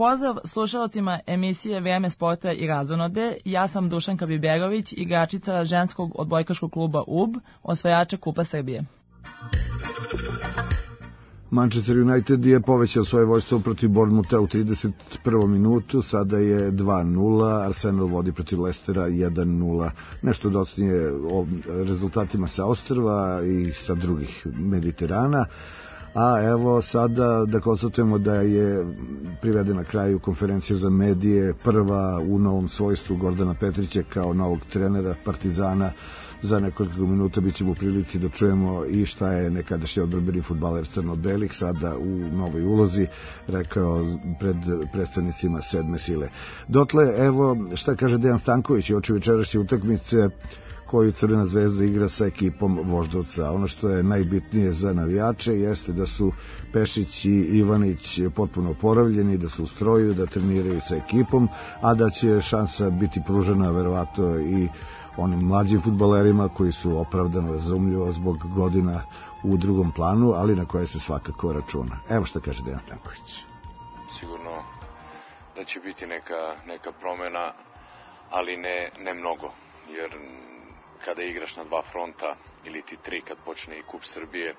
pozdrav slušalcima emisije Vreme sporta i razonode. Ja sam Dušanka Biberović, igračica ženskog odbojkaškog kluba U B, osvajača Kupa Srbije. Manchester United je povećao svoje vojstvo protiv Bournemoutha u trideset prvom minutu, sada je dva nula, Arsenal vodi protiv Leicestera jedan nula. Nešto docnije o rezultatima sa ostrva i sa drugih Mediterana. A evo sada da konstatujemo da je privedena kraju konferencija za medije, prva u novom svojstvu Gordana Petrića kao novog trenera Partizana. Za nekoliko minuta bit ćemo u prilici da čujemo i šta je nekadašnji odbrambeni fudbaler crno-belih sada u novoj ulozi rekao pred predstavnicima sedme sile. Dotle, evo šta kaže Dejan Stanković oči večerašnje utakmice koju Crvena zvezda igra sa ekipom Voždovca. Ono što je najbitnije za navijače jeste da su Pešić i Ivanić potpuno oporavljeni, da su u stroju, da treniraju sa ekipom, a da će šansa biti pružena verovatno i onim mlađim fudbalerima koji su opravdano razumljivo zbog godina u drugom planu, ali na koje se svakako računa. Evo što kaže Dejan Stanković. Sigurno da će biti neka, neka promjena, ali ne, ne mnogo, jer kada igraš na dva fronta ili ti tri kad počne i Kup Srbije,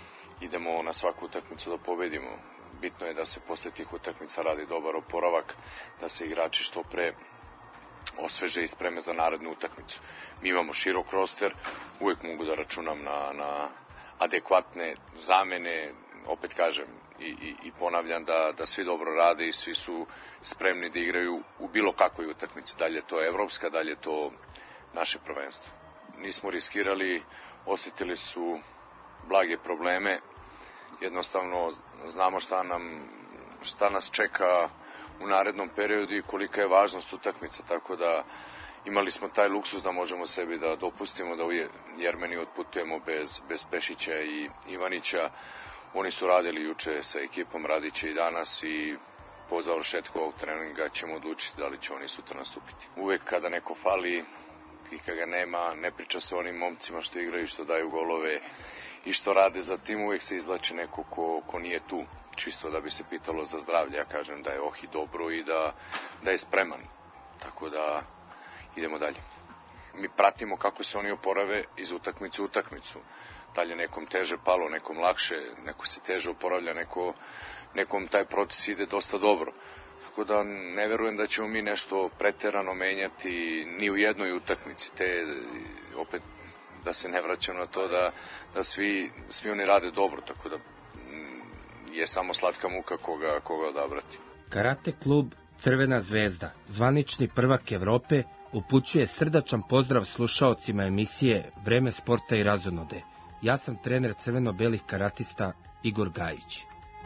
idemo na svaku utakmicu da pobedimo. Bitno je da se posle tih utakmica radi dobar oporavak, da se igrači što pre osveže i spreme za narednu utakmicu. Mi imamo širok roster, uvek mogu da računam na, na adekvatne zamene, opet kažem i, i, i ponavljam da, da svi dobro rade i svi su spremni da igraju u bilo kakvoj utakmici, da li je to evropska, da li je to naše prvenstvo. Nismo riskirali, osjetili su blage probleme, jednostavno znamo šta, nam, šta nas čeka u narednom periodu i kolika je važnost utakmica, tako da imali smo taj luksus da možemo sebi da dopustimo da u Jermeniju otputujemo bez, bez Pešića i Ivanića. Oni su radili juče sa ekipom, radit će i danas i po završetku ovog treninga ćemo odlučiti da li će oni sutra nastupiti. Uvek kada neko fali i kada ga nema, ne priča se o onim momcima što igraju, što daju golove i što rade za tim, uvek se izvlači neko ko, ko nije tu, čisto da bi se pitalo za zdravlje. Ja kažem da je Ohi dobro i da, da je spreman, tako da idemo dalje. Mi pratimo kako se oni oporave iz utakmice u utakmicu. Da li je nekom teže palo, nekom lakše, neko se teže oporavlja, neko, nekom taj proces ide dosta dobro. Tako da ne verujem da ćemo mi nešto preterano menjati ni u jednoj utakmici, te opet da se ne vraćam na to da, da svi, svi oni rade dobro, tako da je samo slatka muka koga, koga odabrati. Karate klub Crvena zvezda, zvanični prvak Evrope, upućuje srdačan pozdrav slušaocima emisije Vreme sporta i razonode. Ja sam trener crveno-belih karatista Igor Gajić.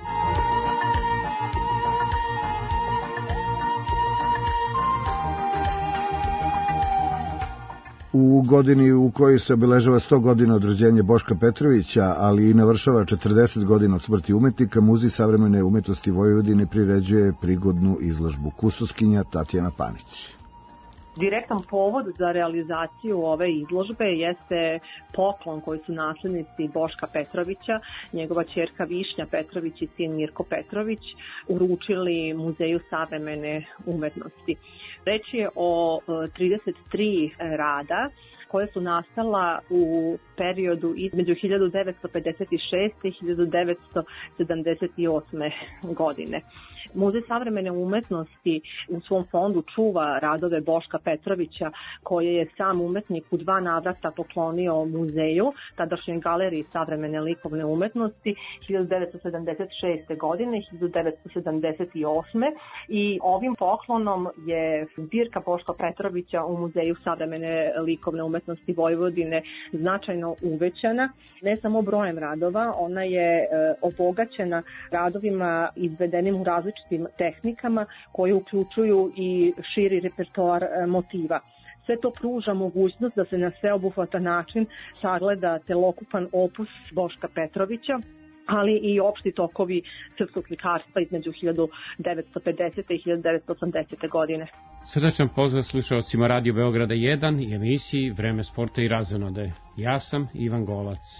U godini u kojoj se obeležava sto godina od rođenja Boška Petrovića, ali i navršava četrdeset godina od smrti umetnika, Muzej savremene umetnosti Vojvodine priređuje prigodnu izložbu. Kustoskinja Tatjana Panić. Direktan povod za realizaciju ove izložbe jeste poklon koji su naslednici Boška Petrovića, njegova ćerka Višnja Petrović i sin Mirko Petrović uručili Muzeju savremene umetnosti. Reč je o trideset tri rada koje su nastala u periodu između hiljadu devetsto pedeset šeste i hiljadu devetsto sedamdeset osme godine. Muzej savremene umetnosti u svom fondu čuva radove Boška Petrovića, koje je sam umetnik u dva navrata poklonio muzeju, tadašnjoj galeriji savremene likovne umetnosti hiljadu devetsto sedamdeset šeste godine i hiljadu devetsto sedamdeset osme i ovim poklonom je zbirka Boška Petrovića u Muzeju savremene likovne umetnosti Vojvodine značajno uvećana, ne samo brojem radova, ona je e, obogaćena radovima izvedenim u različitim tehnikama koje uključuju i širi repertoar e, motiva. Sve to pruža mogućnost da se na sveobuhvatan način sagleda celokupan opus Boška Petrovića, ali i opšti tokovi srpskog slikarstva između hiljadu devetsto pedesete i hiljadu devetsto osamdesete godine. Srdačan pozdrav slušalcima Radio Beograda jedan i emisiji Vreme sporta i razonode. Ja sam Ivan Golac.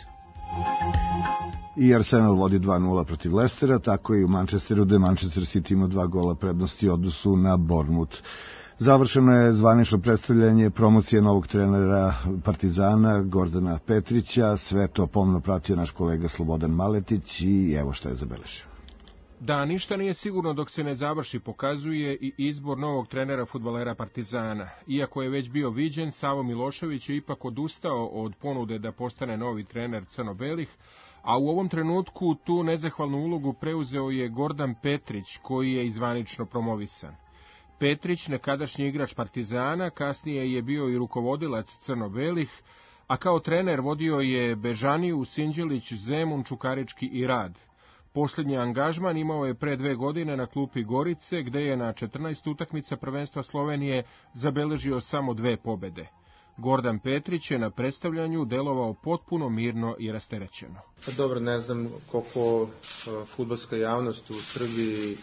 I Arsenal vodi dva nula protiv Lestera, tako i u Manchesteru, gde Manchester City ima dva gola prednosti u odnosu na Bournemouth. Završeno je zvanično predstavljanje promocije novog trenera Partizana, Gordana Petrića. Sve to pomno pratio naš kolega Slobodan Maletić i evo šta je zabeležio. Da, ništa nije sigurno dok se ne završi, pokazuje i izbor novog trenera fudbalera Partizana. Iako je već bio viđen, Savo Milošević je ipak odustao od ponude da postane novi trener crno-belih, a u ovom trenutku tu nezahvalnu ulogu preuzeo je Gordan Petrić, koji je izvanično promovisan. Petrić, nekadašnji igrač Partizana, kasnije je bio i rukovodilac crno-belih, a kao trener vodio je Bežaniju, Sinđelić, Zemun, Čukarički i Rad. Posljednji angažman imao je pre dve godine na klupi Gorice, gde je na četrnaest utakmica prvenstva Slovenije zabeležio samo dve pobede. Gordan Petrić je na predstavljanju delovao potpuno mirno i rasterećeno. Pa dobro, ne znam koliko fudbalska javnost u Srbiji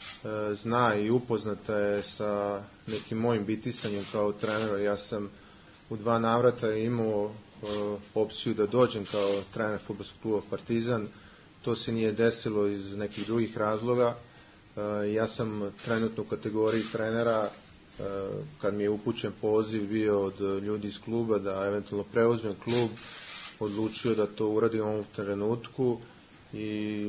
zna i upoznata je sa nekim mojim bitisanjem kao trenera. Ja sam u dva navrata imao opciju da dođem kao trener fudbalskog kluba Partizan. To se nije desilo iz nekih drugih razloga. Ja sam trenutno u kategoriji trenera, kad mi je upućen poziv bio od ljudi iz kluba da eventualno preuzmem klub, odlučio da to uradim u ovom trenutku i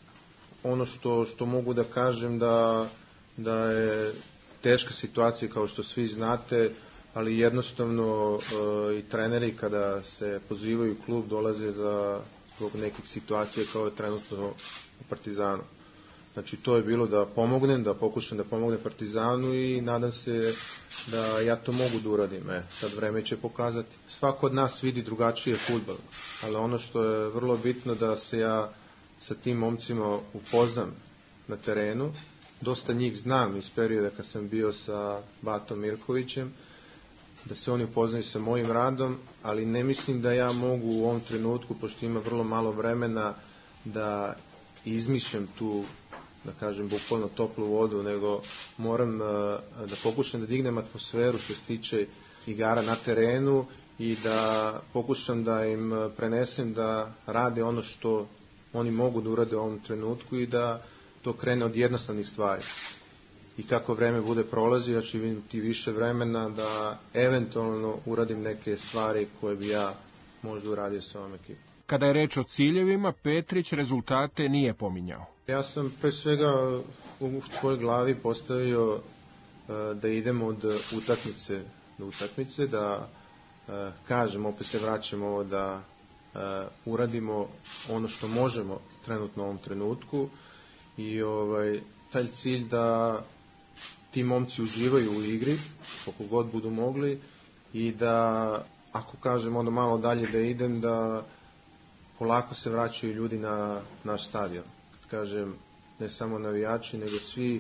ono što, što mogu da kažem da, da je teška situacija kao što svi znate, ali jednostavno e, i treneri kada se pozivaju u klub dolaze za zbog nekih situacija kao je trenutno u Partizanu. Znači to je bilo da pomognem, da pokušam da pomognem Partizanu i nadam se da ja to mogu da uradim. E, sad vreme će pokazati. Svako od nas vidi drugačije fudbal, ali ono što je vrlo bitno da se ja sa tim momcima upoznam na terenu. Dosta njih znam iz perioda kad sam bio sa Batom Mirkovićem, da se oni upoznaju sa mojim radom, ali ne mislim da ja mogu u ovom trenutku, pošto ima vrlo malo vremena, da izmišljam tu, da kažem, bukvalno toplu vodu, nego moram da pokušam da dignem atmosferu što se tiče igara na terenu i da pokušam da im prenesem da rade ono što oni mogu da urade u ovom trenutku i da to krene od jednostavnih stvari. I kako vreme bude prolazi, ja ću imati više vremena da eventualno uradim neke stvari koje bi ja možda uradio sa ovom ekipom. Kada je reč o ciljevima, Petrić rezultate nije pominjao. Ja sam pre svega u svojoj glavi postavio uh, da idemo od utakmice do utakmice, da uh, kažem, opet se vraćamo ovo, da uh, uradimo ono što možemo trenutno u ovom trenutku i ovaj, taj cilj da ti momci uživaju u igri, koliko god budu mogli i da, ako kažem ono malo dalje da idem, da polako se vraćaju ljudi na naš stadion. Kad kažem, ne samo navijači, nego svi e,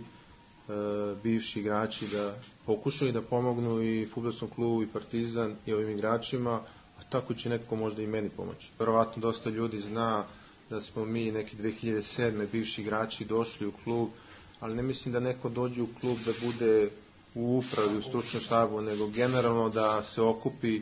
bivši igrači da pokušaju da pomognu i fudbalskom klubu i Partizan i ovim igračima, a tako će netko možda i meni pomoći. Verovatno dosta ljudi zna da smo mi neki dve hiljade sedme bivši igrači došli u klub, ali ne mislim da neko dođe u klub da bude u upravi, u stručnom štabu, nego generalno da se okupi e,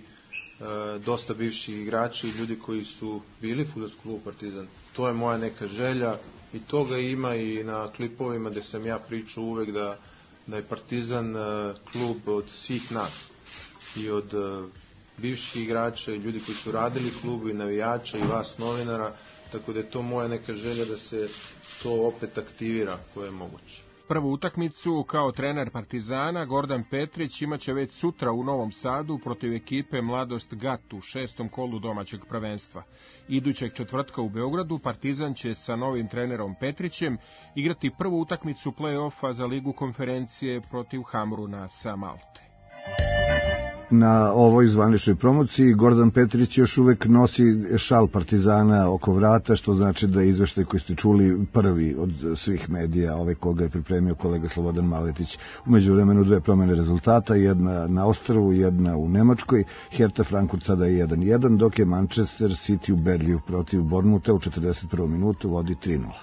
dosta bivših igrača i ljudi koji su bili fudbalski klub Partizan. To je moja neka želja i toga ima i na klipovima gde sam ja pričao uvek da, da je Partizan e, klub od svih nas i od e, bivših igrača i ljudi koji su radili klubu i navijača i vas novinara, tako da je to moja neka želja da se to opet aktivira koje je moguće. Prvu utakmicu kao trener Partizana Gordan Petrić imaće već sutra u Novom Sadu protiv ekipe Mladost Gat u šestom kolu domaćeg prvenstva. Idućeg četvrtka u Beogradu Partizan će sa novim trenerom Petrićem igrati prvu utakmicu play-offa za Ligu konferencije protiv Hamruna sa Malte. Na ovoj zvaničnoj promociji Gordan Petrić još uvek nosi šal Partizana oko vrata, što znači da je izveštaj koji ste čuli prvi od svih medija, ovaj koga je pripremio kolega Slobodan Maletić. Umeđu vremenu dve promene rezultata, jedna na Ostrvu, jedna u Nemačkoj. Hertha Frankfurt sada je jedan jedan, dok je Manchester City ubedljiv protiv Bournemoutha u četrdeset prvom minutu vodi tri nula.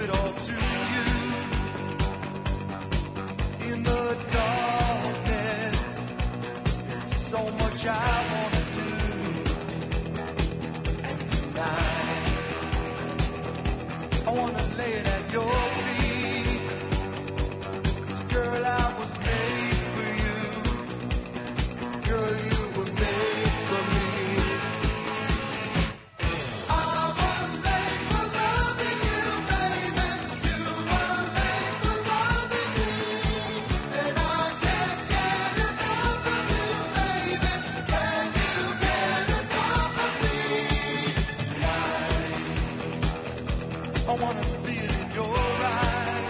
it all to you. In the darkness, there's so much I wanna do. And tonight, I wanna lay it at your feet. 'Cause girl, I was made for you. Girl, you were made for me. I was made for loving you, baby. You were made for loving me. And I can't get enough of you, baby. Can you get enough of me? Tonight, I wanna see it in your eyes.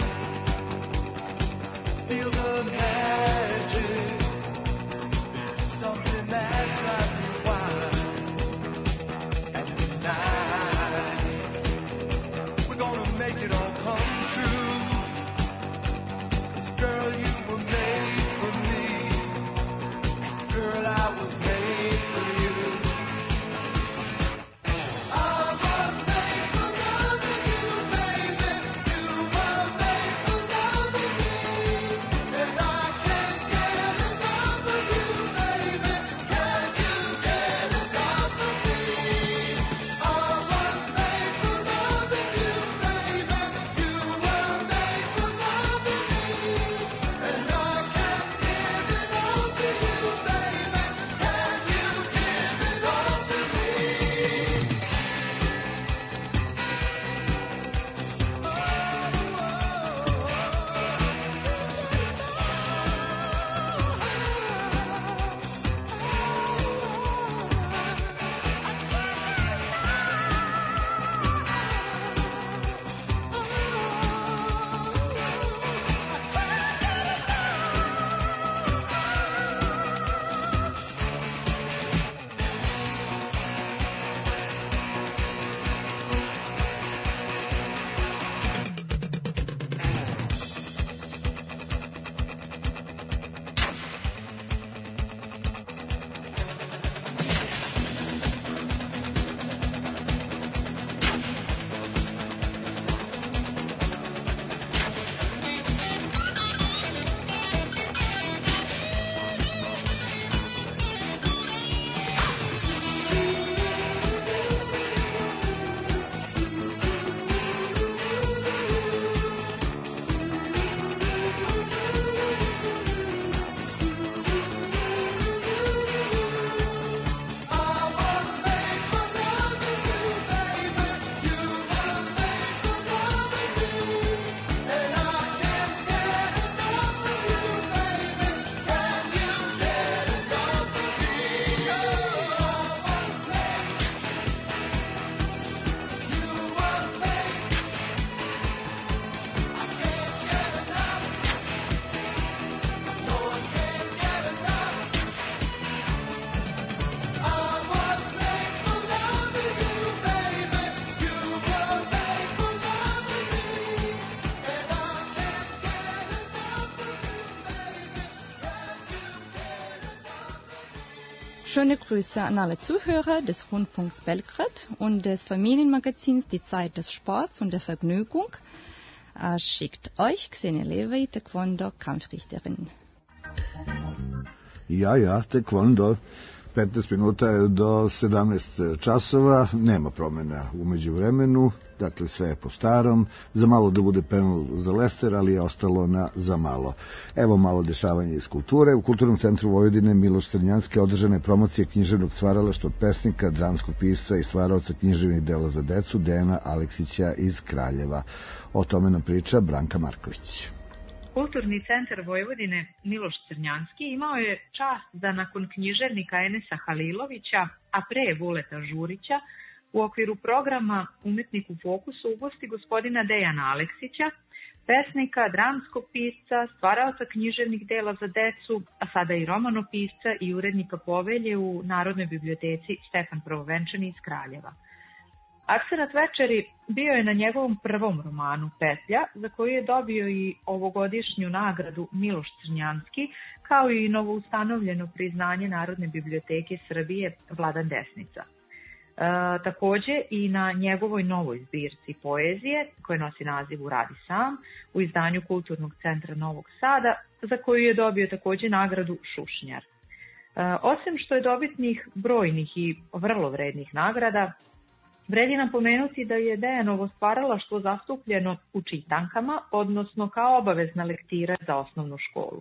Feel the magic. It's something that drives me wild. And tonight, we're gonna make it all come true. 'Cause girl, you were made for me. And girl, I was made for you. I was made for loving you, baby. You were made for loving me. And I can't get enough of you, baby. Can you get enough of me? I was made for loving you, baby. You were made for loving me. And I can't give it all to you, baby. Can you give it all to me? Schöne Grüße an alle Zuhörer des Rundfunks Belgrad und des Familienmagazins Die Zeit des Sports und der Vergnügung. Äh, schickt euch Xenia Levy, Taekwondo-Kampfrichterin. Ja, ja, Taekwondo. petnaest minuta je do sedamnaest časova, nema promjena umeđu vremenu, dakle sve je po starom, za malo da bude penal za Lester, ali je ostalo na za malo. Evo malo dešavanja iz kulture. U Kulturnom centru Vojvodine Miloš Crnjanski održane promocije književnog stvaralaštva pesnika, dramskog pisca i stvaraoca književnih dela za decu Dejana Aleksića iz Kraljeva. O tome nam priča Branka Marković. Kulturni centar Vojvodine Miloš Crnjanski imao je čast da nakon književnika Enesa Halilovića, a pre Vuleta Žurića, u okviru programa Umetnik u fokusu ugosti gospodina Dejana Aleksića, pesnika, dramskog pisca, stvaraoca književnih dela za decu, a sada i romanopisca i urednika povelje u Narodnoj biblioteci Stefan Prvovenčani iz Kraljeva. Akcenat večeri bio je na njegovom prvom romanu Petlja, za koju je dobio i ovogodišnju nagradu Miloš Crnjanski, kao i novoustanovljeno priznanje Narodne biblioteke Srbije Vladan Desnica. takođe i na njegovoj novoj zbirci poezije, koja nosi naziv Uradi sam, u izdanju Kulturnog centra Novog Sada, za koju je dobio takođe nagradu Šušnjar. E, osim što je dobitnih brojnih i vrlo vrednih nagrada, vredi napomenuti da je Dejanovo stvaralaštvo zastupljeno u čitankama, odnosno kao obavezna lektira za osnovnu školu.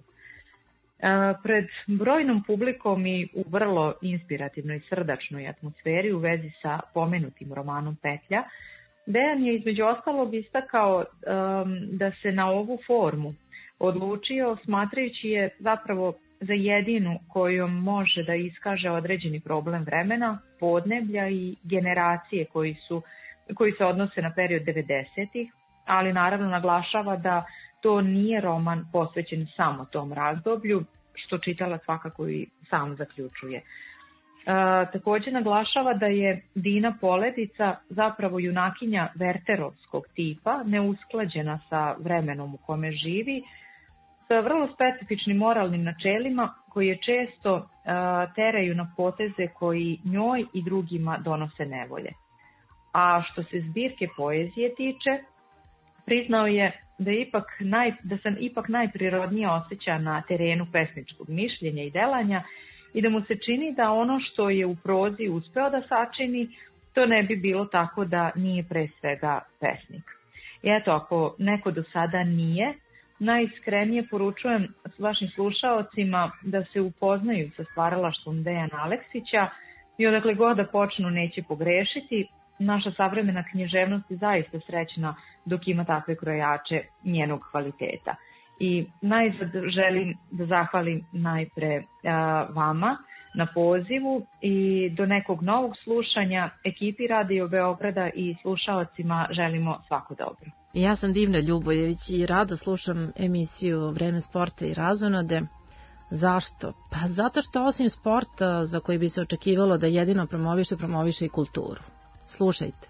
Pred brojnom publikom i u vrlo inspirativnoj srdačnoj atmosferi u vezi sa pomenutim romanom Petlja, Dejan je između ostalog istakao um, da se na ovu formu odlučio smatrajući je zapravo za jedinu kojom može da iskaže određeni problem vremena, podneblja i generacije koji, su, koji se odnose na period devedesetih, ali naravno naglašava da to nije roman posvećen samo tom razdoblju, što čitala svakako i sam zaključuje. E, takođe naglašava da je Dina Poledica zapravo junakinja Werterovskog tipa, neusklađena sa vremenom u kome živi, sa vrlo specifičnim moralnim načelima koji je često e, teraju na poteze koji njoj i drugima donose nevolje. A što se zbirke poezije tiče, priznao je da, ipak naj, da sam ipak najprirodnije osjeća na terenu pesničkog mišljenja i delanja i da mu se čini da ono što je u prozi uspeo da sačini, to ne bi bilo tako da nije pre svega pesnik. I eto, ako neko do sada nije, najiskrenije poručujem s vašim slušaocima da se upoznaju sa stvaralaštvom Dejana Aleksića i odakle god da počnu neće pogrešiti. Naša savremena književnost je zaista srećna dok ima takve krojače njenog kvaliteta. I najzad želim da zahvalim najpre a, vama na pozivu i do nekog novog slušanja ekipi Radio Beograda i slušaocima želimo svako dobro. Ja sam Divna Ljubojević i rado slušam emisiju Vreme sporta i razonode. Zašto? Pa zato što osim sporta za koji bi se očekivalo da jedino promoviše, promoviše i kulturu. Slušajte.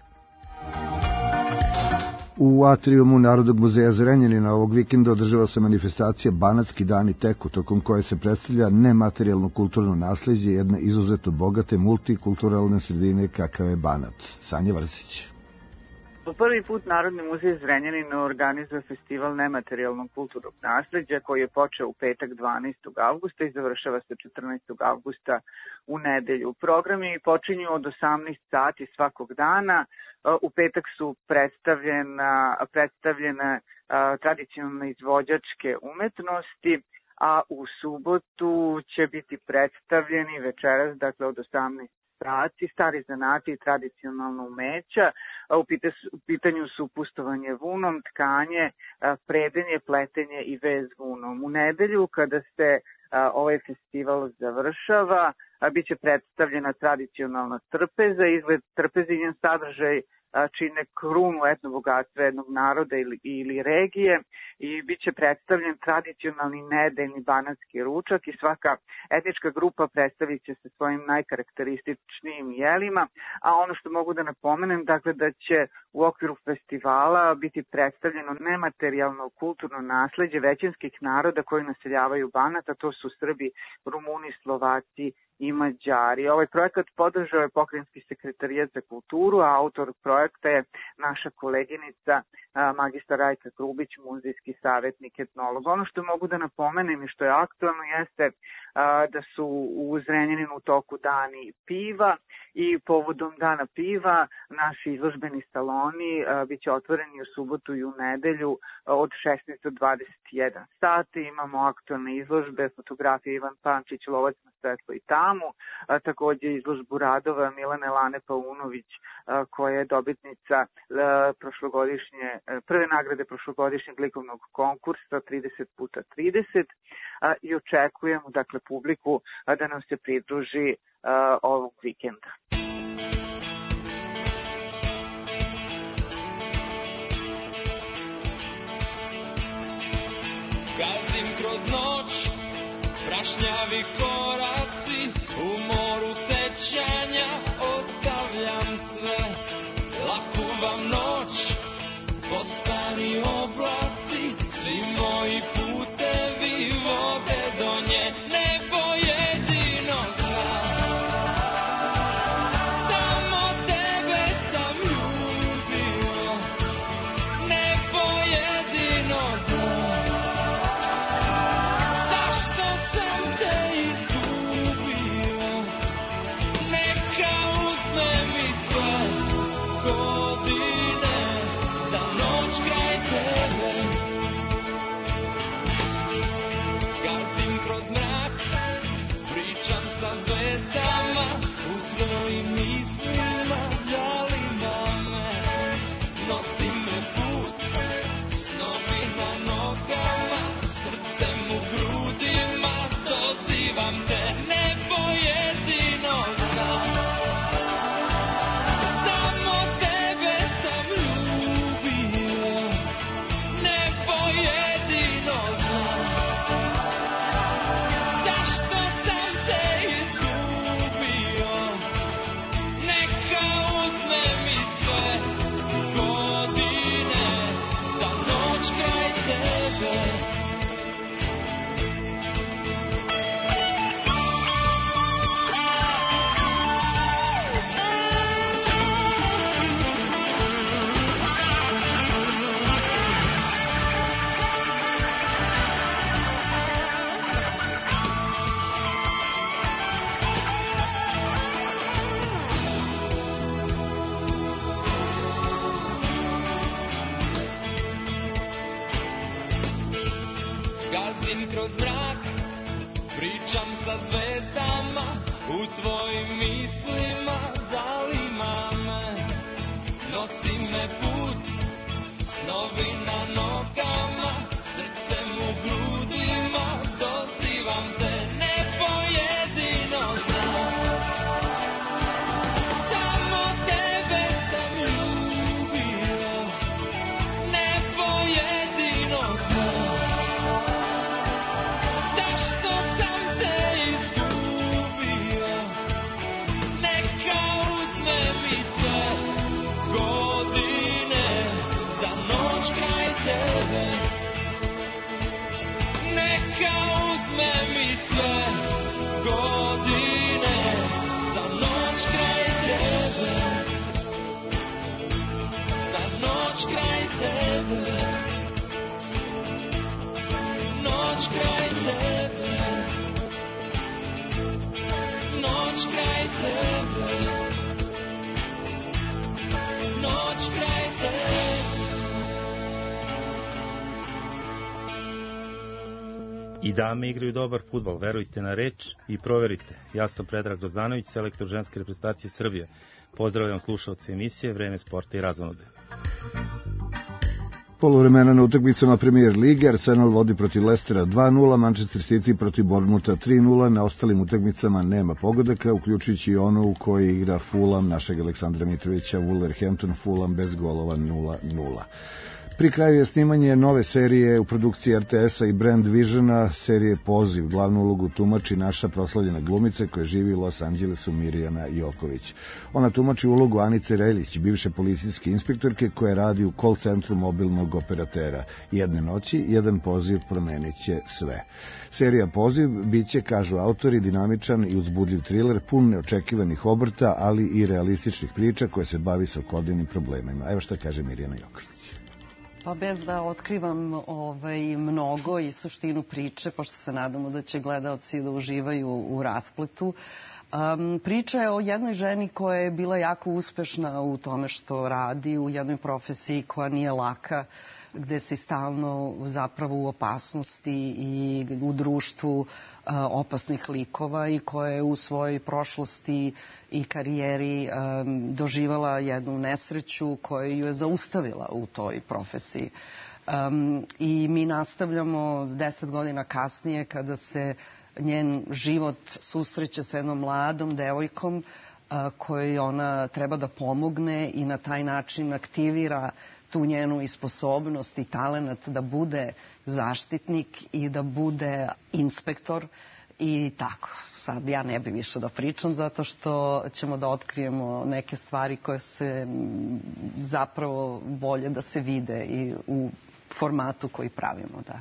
U atrijumu Narodnog muzeja Zrenjanina ovog vikenda održava se manifestacija Banatski dani teku, tokom koje se predstavlja nematerijalno kulturno nasleđe jedne izuzetno bogate multikulturalne sredine kakav je Banat. Sanja Vrsić. Po prvi put Narodni muzej Zrenjanin organizuje festival nematerijalnog kulturnog nasleđa koji je počeo u petak dvanaestog avgusta i završava se četrnaestog avgusta u nedelju. Programi počinju od osamnaest sati svakog dana. U petak su predstavljena, predstavljene tradicionalne izvođačke umetnosti, a u subotu će biti predstavljeni večeras, dakle od osamnaest sati, stari zanati i tradicionalna umeća. U pitanju su pustovanje vunom, tkanje, predenje, pletenje i vez vunom. U nedelju, kada se ovaj festival završava, biće predstavljena tradicionalna trpeza. Izgled trpeze i njen sadržaj čine krunu etno bogatstva jednog naroda ili, ili regije i bit će predstavljen tradicionalni nedeljni banatski ručak i svaka etnička grupa predstavit će se svojim najkarakterističnijim jelima, a ono što mogu da napomenem, dakle da će u okviru festivala biti predstavljeno nematerijalno kulturno nasleđe većinskih naroda koji naseljavaju Banat, a to su Srbi, Rumuni, Slovaci i Mađari. Ovaj projekat podržao je Pokrajinski sekretarijat za kulturu, a autor projekta je naša koleginica magistar Rajka Grubić, muzejski savjetnik, etnolog. Ono što mogu da napomenem i što je aktualno jeste da su u Zrenjaninu u toku dani piva i povodom dana piva naši izložbeni saloni bit će otvoreni u subotu i u nedelju od šesnaest do dvadeset jedan sati. Imamo aktualne izložbe, fotografije Ivan Pančić, Lovac na svetlo i tamu, a, takođe izložbu radova Milane Lane Paunović, a, koja je dobitnica a, prošlogodišnje, a, prve nagrade prošlogodišnjeg likovnog konkursa trideset puta trideset a, i očekujemo dakle publiku a, da nam se pridruži a, ovog vikenda. Gazim kroz noć, prašnjavi koraci, u moru sećanja ostavljam sve. Laku vam noć, postani oblaci, svi moji putevi vode do nje, nebo jedino zna. Samo kraj tebe. Gazim kroz mrak, pričam sa zvezdama, u tvojim mislima zalima me. Nosi me put, snovi na nogama, srcem u grudima, dozivam te, nebo jedino znam. Samo tebe sam ljubio, nebo jedino znam. Zašto sam te izgubio? Neka uzme mi sve godine za noć kraj tebe. Neka uzme mi sve godine za noć kraj tebe. Za noć kraj tebe. Noć kraj tebe. Noć kraj tebe. Noć kraj tebe. I dame igraju dobar fudbal, verujte na reč i proverite. Ja sam Predrag Grozdanović, selektor ženske reprezentacije Srbije. Pozdravljam slušalce emisije Vreme sporta i razonode. Poluvremena na utakmicama Premier Lige, Arsenal vodi protiv Lestera dva nula, Manchester City protiv Bournemoutha tri nula, na ostalim utakmicama nema pogodaka, uključujući i onu u kojoj igra Fulham našeg Aleksandra Mitrovića, Wolverhampton Fulham bez golova nula nula. Pri kraju je snimanje nove serije u produkciji R T S-a i Brand Visiona, serije Poziv. Glavnu ulogu tumači naša proslavljena glumica koja živi u Los Angelesu, Mirjana Joković. Ona tumači ulogu Anice Reljić, bivše policijske inspektorke koja radi u call centru mobilnog operatera. Jedne noći, jedan poziv promenit će sve. Serija Poziv biće, kažu autori, dinamičan i uzbudljiv triler, pun neočekivanih obrta, ali i realističnih priča koje se bavi svakodnevnim problemima. Evo šta kaže Mirjana Joković. Pa bez da otkrivam ovaj, mnogo i suštinu priče, pošto se nadamo da će gledaoci da uživaju u raspletu. Um, priča je o jednoj ženi koja je bila jako uspešna u tome što radi, u jednoj profesiji koja nije laka, gde se stalno zapravo u opasnosti i u društvu uh, opasnih likova i koja je u svojoj prošlosti i karijeri um, doživala jednu nesreću koja ju je zaustavila u toj profesiji. Um, I mi nastavljamo deset godina kasnije kada se njen život susreće sa jednom mladom devojkom uh, kojoj ona treba da pomogne i na taj način aktivira tu njenu i sposobnost i talenat da bude zaštitnik i da bude inspektor i tako. Sad ja ne bi više da pričam zato što ćemo da otkrijemo neke stvari koje se zapravo bolje da se vide i u formatu koji pravimo, da.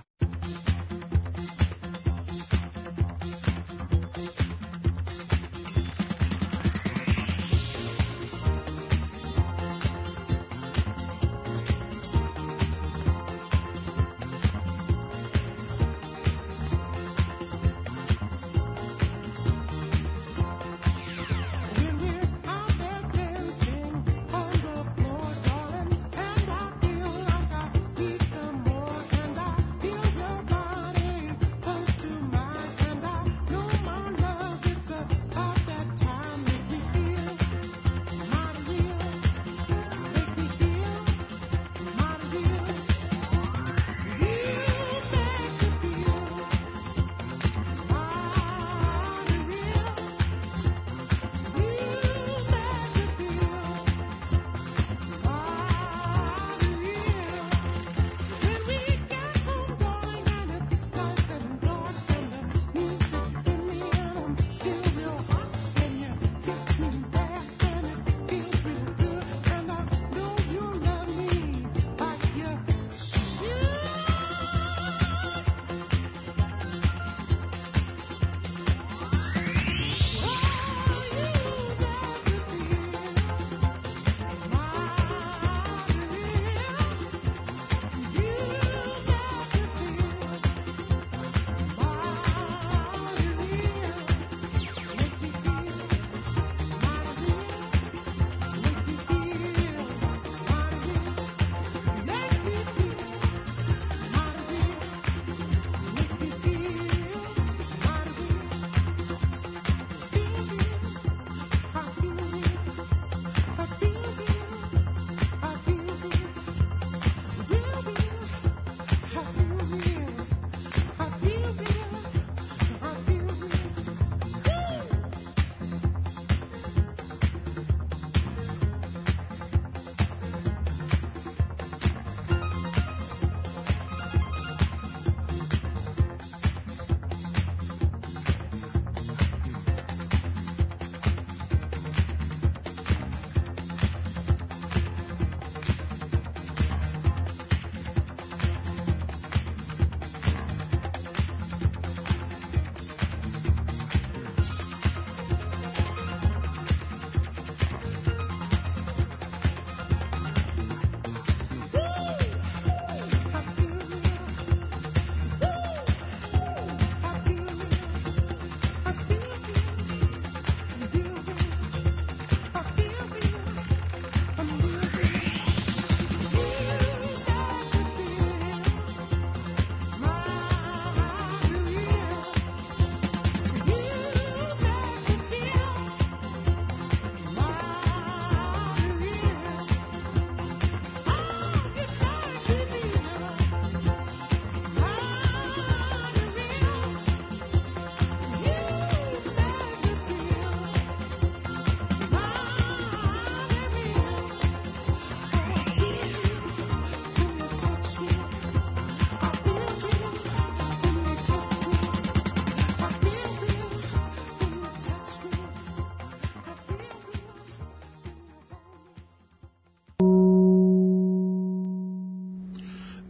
Feel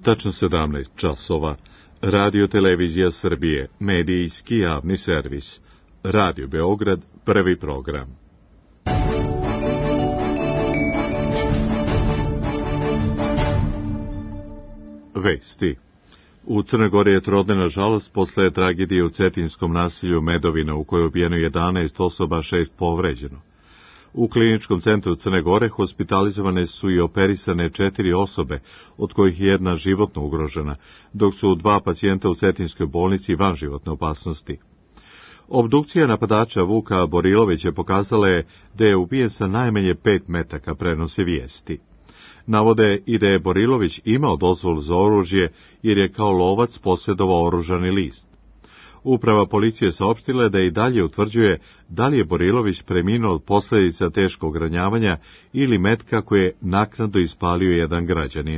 tačno sedamnaest časova. Radio Televizija Srbije, medijski javni servis. Radio Beograd, prvi program. Vesti. U Crnoj Gori je trodnena žalost posle tragedije u cetinskom nasilju Medovina u kojoj je ubijeno jedanaest osoba, šest povređeno. U kliničkom centru Crne Gore hospitalizovane su i operisane četiri osobe, od kojih je jedna životno ugrožena, dok su dva pacijenta u cetinskoj bolnici van životne opasnosti. Obdukcija napadača Vuka Borilovića pokazala je da je ubijen sa najmanje pet metaka, prenose vijesti. Navode i da je Borilović imao dozvolu za oružje jer je kao lovac posjedovao oružani list. Uprava policije saopštila je da i dalje utvrđuje da li je Borilović preminuo od posljedica teškog ranjavanja ili metka koje je naknadno ispalio jedan građanin.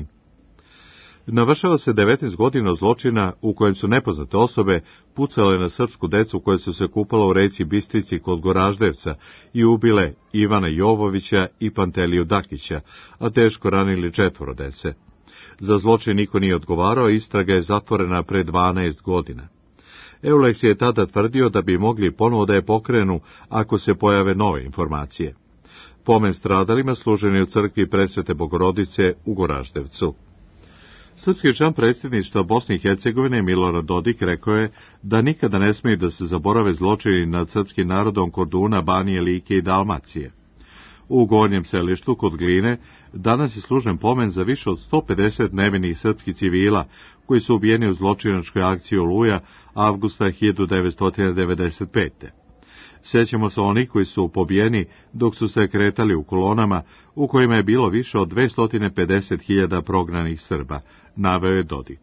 Navršava se devetnaest godina zločina u kojem su nepoznate osobe pucale na srpsku decu koja su se kupala u reci Bistrici kod Goraždevca i ubile Ivana Jovovića i Panteliju Dakića, a teško ranili četvoro dece. Za zločin niko nije odgovarao, istraga je zatvorena pre dvanaest godina. Euleks je tada tvrdio da bi mogli ponovo da je pokrenu ako se pojave nove informacije. Pomen stradalima služen je u crkvi Presvete Bogorodice u Goraždevcu. Srpski član predsjedništva Bosne i Hercegovine Milorad Dodik rekao je da nikada ne smiju da se zaborave zločini nad srpskim narodom Korduna, Banije, Like i Dalmacije. U Gornjem Selištu kod Gline danas je služen pomen za više od sto pedeset nevinih srpskih civila koji su ubijeni u zločinačkoj akciji Oluja avgusta hiljadu devetsto devedeset pete. Sjećamo se onih koji su pobijeni dok su se kretali u kolonama u kojima je bilo više od dvesta pedeset hiljada prognanih Srba, naveo je Dodik.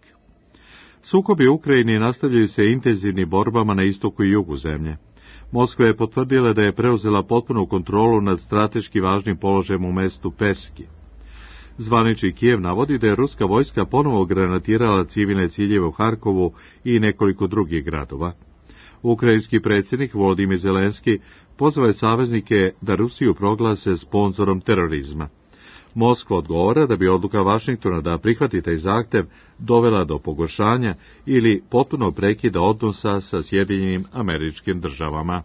Sukobi u Ukrajini nastavljaju se intenzivnim borbama na istoku i jugu zemlje. Moskva je potvrdila da je preuzela potpunu kontrolu nad strateški važnim položajem u mestu Peski. Zvanični Kijev navodi da je ruska vojska ponovo granatirala civilne ciljeve u Harkovu i nekoliko drugih gradova. Ukrajinski predsjednik Volodimir Zelenski pozvao je saveznike da Rusiju proglase sponzorom terorizma. Moskva odgovara da bi odluka Vašingtona da prihvati taj zahtev dovela do pogoršanja ili potpuno prekida odnosa sa Sjedinjenim Američkim Državama.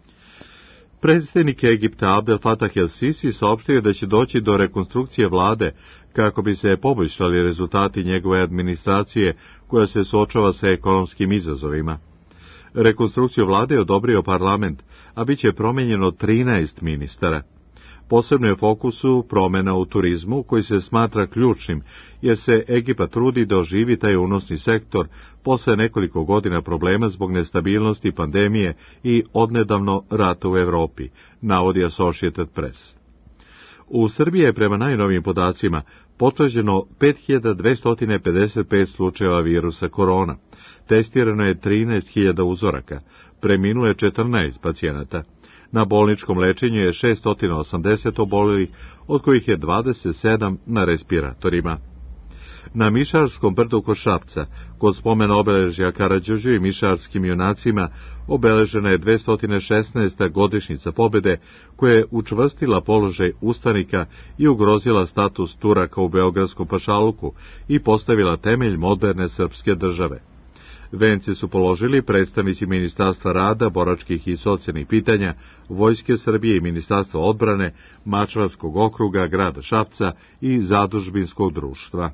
Predsjednik Egipta Abdel Fattah el-Sisi saopštio da će doći do rekonstrukcije vlade kako bi se poboljšali rezultati njegove administracije koja se suočava sa ekonomskim izazovima. Rekonstrukciju vlade je odobrio parlament, a bit će promenjeno trinaest ministara. Posebno je fokusu promjena u turizmu, koji se smatra ključnim, jer se Egipat trudi da oživi taj unosni sektor posle nekoliko godina problema zbog nestabilnosti pandemije i odnedavno rata u Evropi, navodi Associated Press. U Srbiji je prema najnovijim podacima potvrđeno pet hiljada dvesta pedeset pet slučajeva virusa korona. Testirano je trinaest hiljada uzoraka, preminulo je četrnaest pacijenata. Na bolničkom lečenju je šesto osamdeset obolelih, od kojih je dvadeset sedam na respiratorima. Na Mišarskom brdu kod Šapca, kod spomena obeležja Karađorđu i mišarskim junacima, obeležena je dvesta šesnaesta godišnjica pobjede, koja je učvrstila položaj ustanika i ugrozila status Turaka u Beogradskom pašaluku i postavila temelj moderne srpske države. Vence su položili predstavnici Ministarstva rada, boračkih i socijalnih pitanja, Vojske Srbije i Ministarstva odbrane, Mačvanskog okruga, grada Šapca i Zadužbinskog društva.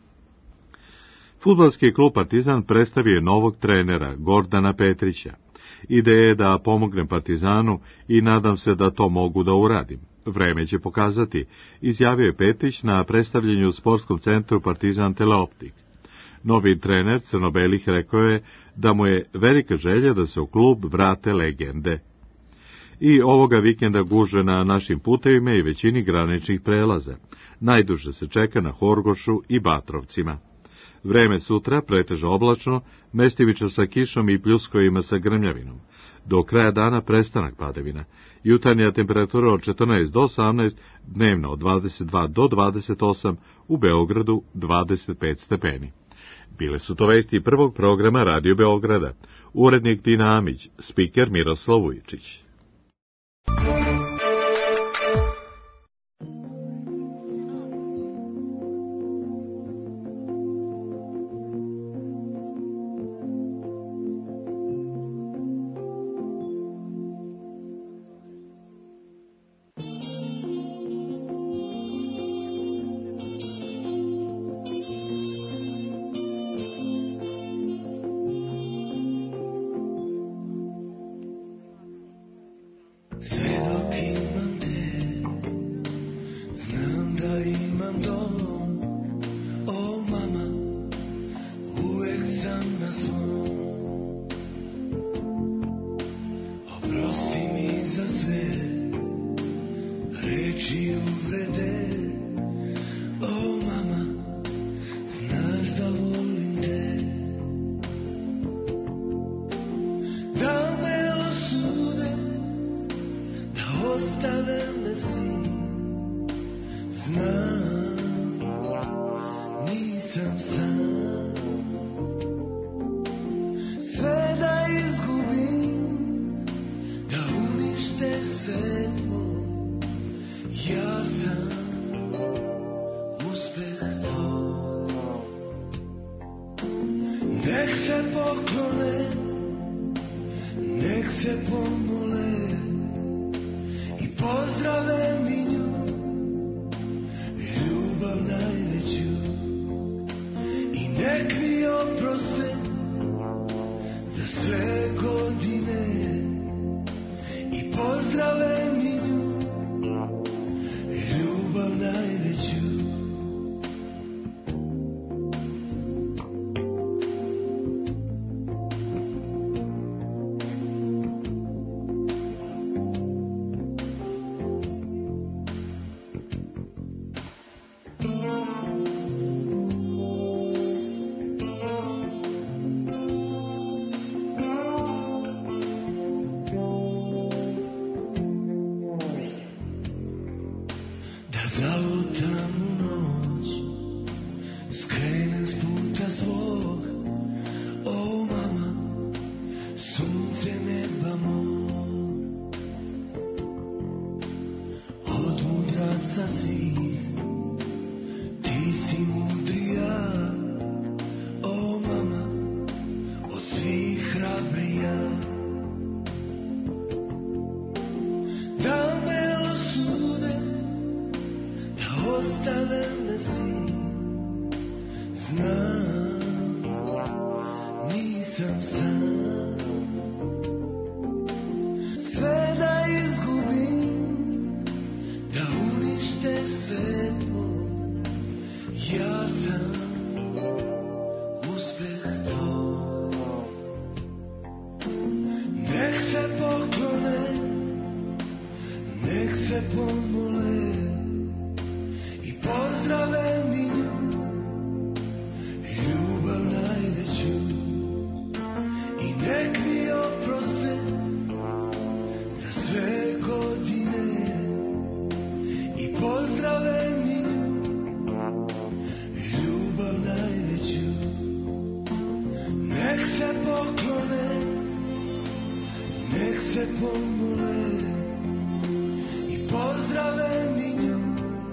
Fudbalski klub Partizan predstavio je novog trenera, Gordana Petrića. Ideja je da pomognem Partizanu i nadam se da to mogu da uradim. Vreme će pokazati, izjavio je Petrić na predstavljanju u sportskom centru Partizan Teleoptik. Novi trener crno-belih rekao je da mu je velika želja da se u klub vrate legende. I ovoga vikenda gužve na našim putevima i većini graničnih prelaza. Najduže se čeka na Horgošu i Batrovcima. Vreme sutra pretežno oblačno, mestimično sa kišom i pljuskovima sa grmljavinom. Do kraja dana prestanak padavina. Jutarnja temperatura od četrnaest do osamnaest, dnevna od dvadeset dva do dvadeset osam, u Beogradu dvadeset pet stepeni. Bile su to vesti prvog programa Radio Beograda. Urednik Tina Amić, spiker Miroslav Vujčić. svom. Oprosti mi za sve reči i uvrede. O mama, znaš da volim te. Da me osude, da ostave me svi. Znam, nisam sam. Sve da izgubim, da unište svetlo. Ja sam uspeh tvoj. Nek se poklone, nek se pomole i pozdrave mi nju, ljubav najveću. I nek mi oproste za sve godine i pozdrave mi nju, ljubav najveću. Da zalutam u noć, skrenem s puta svog. O mama, sunce neba mog. Od mudraca svih, ti si mudrija. O mama, od svih hrabrija. Da me osude, da ostave me svi. Znam, nisam sam. Sve da izgubim, da unište svetlo. Ja sam uspeh tvoj. Nek se poklone, nek se pomole i pozdrave mi nju, ljubav najveću. I nek mi oproste za sve godine i pozdrave mi nju, ljubav najveću. Nek se poklone, nek se pomole i pozdrave mi nju,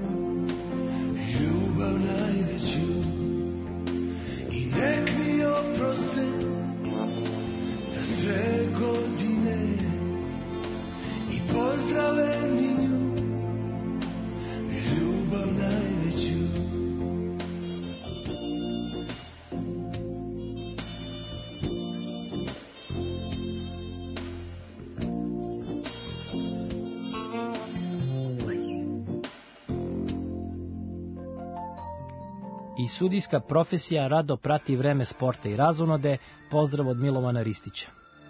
ljubav najveću. I nek mi oproste za sve godine i pozdrave mi nju, ljubav najveću. I sudijska profesija rado prati vreme sporta i razonode. Pozdrav od Milovana Ristića.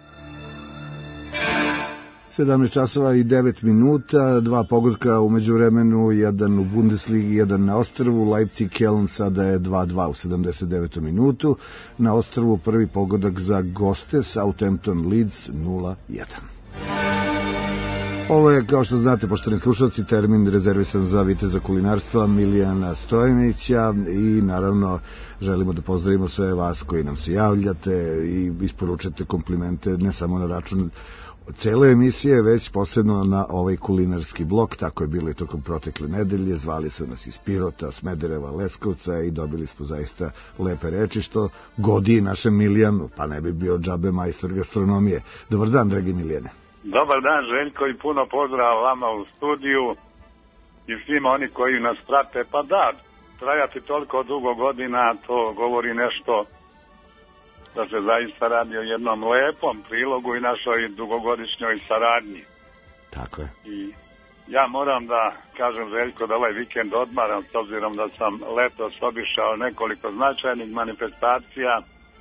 sedamnaest časova i devet minuta, dva pogotka umeđu vremenu, jedan u Bundesligi, jedan na ostrvu. Leipzig Keln sada je dva dva u sedamdeset devetom minutu. Na ostrvu prvi pogodak za goste, Southampton Leeds nula jedan. Ovo je, kao što znate, poštovani slušalci, termin rezervisan za viteza kulinarstva Milijana Stojanića i naravno želimo da pozdravimo sve vas koji nam se javljate i isporučete komplimente ne samo na račun cele emisije, već posebno na ovaj kulinarski blok. Tako je bilo i tokom protekle nedelje. Zvali su nas iz Pirota, Smedereva, Leskovca i dobili smo zaista lepe reči, što godi našem Milijanu, pa ne bi bio džabe majstor gastronomije. Dobar dan, dragi Milijane. Dobar dan, Željko, i puno pozdrava vama u studiju i svima oni koji nas prate. Pa da, trajati toliko dugo godina, to govori nešto da se zaista radi o jednom lepom prilogu i našoj dugogodišnjoj saradnji. Tako je. I ja moram da kažem, Željko, da ovaj vikend odmaram, s obzirom da sam letos obišao nekoliko značajnih manifestacija,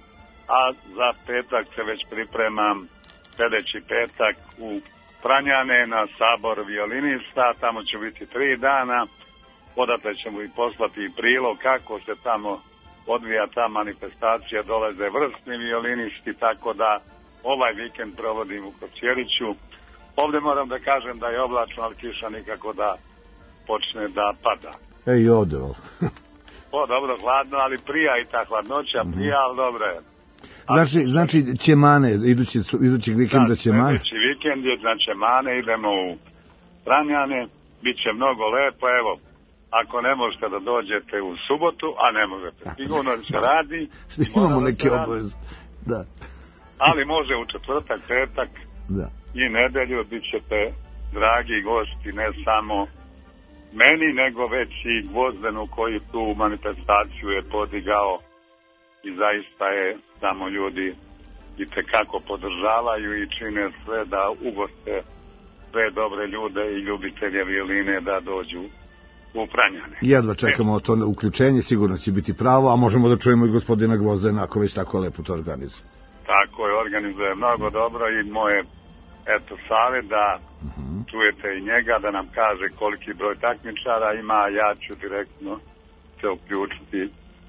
a za petak se već pripremam sljedeći petak u Pranjane na sabor violinista, tamo će biti tri dana, odatle ćemo i poslati i prilog kako se tamo odvija ta manifestacija, dolaze vrsni violinisti, tako da ovaj vikend provodim u Kosjeriću. Ovdje moram da kažem da je oblačno, ali kiša nikako da počne da pada. E i ovdje, ovo. O, dobro, hladno, ali prija i ta hladnoća, prija, ali dobro je. Znači, znači Ćemane, idući, idućeg vikenda Ćemane? Idući vikend je na Ćemane, idemo u Pranjane, bit će mnogo lepo, evo, ako ne možete da dođete u subotu, a ne možete, sigurno se radi. Imamo neke obaveze, da. Ali može u četvrtak, petak da. I nedelju bit ćete dragi gosti, ne samo meni, nego već i Gvozdenu koji tu manifestaciju je podigao i zaista je tamo ljudi i tekako podržavaju i čine sve da ugoste sve dobre ljude i ljubitelje violine da dođu u Pranjane. Jedva čekamo to uključenje, sigurno će biti pravo, a možemo da čujemo i gospodina Gvozdena ako već tako lepo to organizuje. Tako je, organizuje mnogo dobro i moje eto savjet da uh-huh. čujete i njega, da nam kaže koliki broj takmičara ima, a ja ću direktno se uključiti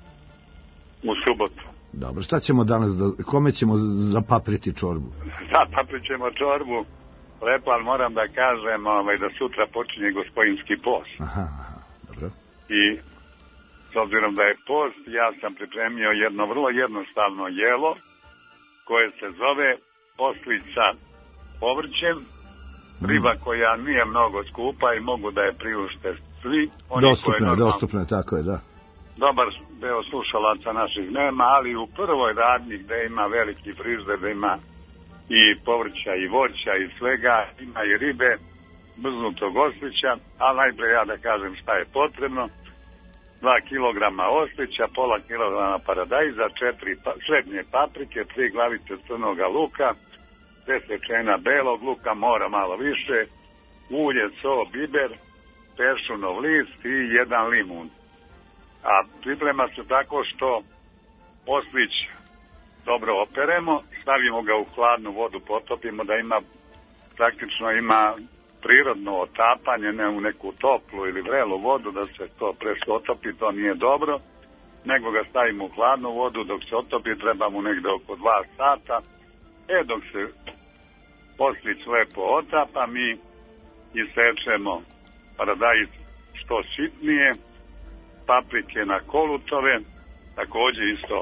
u subotu. Dobro, šta ćemo danas, da, kome ćemo zapapriti čorbu? Zapaprit ćemo čorbu, lepo, ali moram da kažem ovaj, da sutra počinje gospodinski post. Aha, aha, dobro. I s obzirom da je post, ja sam pripremio jedno vrlo jednostavno jelo koje se zove oslica povrćem, riba koja nije mnogo skupa i mogu da je priušte svi. Oni dostupne, normalno, dostupne, tako je, da. Dobar deo slušalaca naših nema, ali u prvoj radnji gde ima veliki frižder, gde ima i povrća i voća i svega, ima i ribe, brznutog oslića, ali najpre ja da kažem šta je potrebno. dva kilograma oslića, pola kilograma paradajza, četiri pa, srednje paprike, tri glavice crnoga luka, deset čena belog luka, mora malo više, ulje, so, biber, peršunov list i jedan limun. A priprema se tako što oslić dobro operemo, stavimo ga u hladnu vodu, potopimo da ima, praktično ima prirodno otapanje, ne u neku toplu ili vrelu vodu, da se to prešlo otopi, to nije dobro, nego ga stavimo u hladnu vodu, dok se otopi treba mu negde oko dva sata. E, dok se oslić lepo otapa, mi isečemo paradajz što sitnije, paprike na kolutove, također isto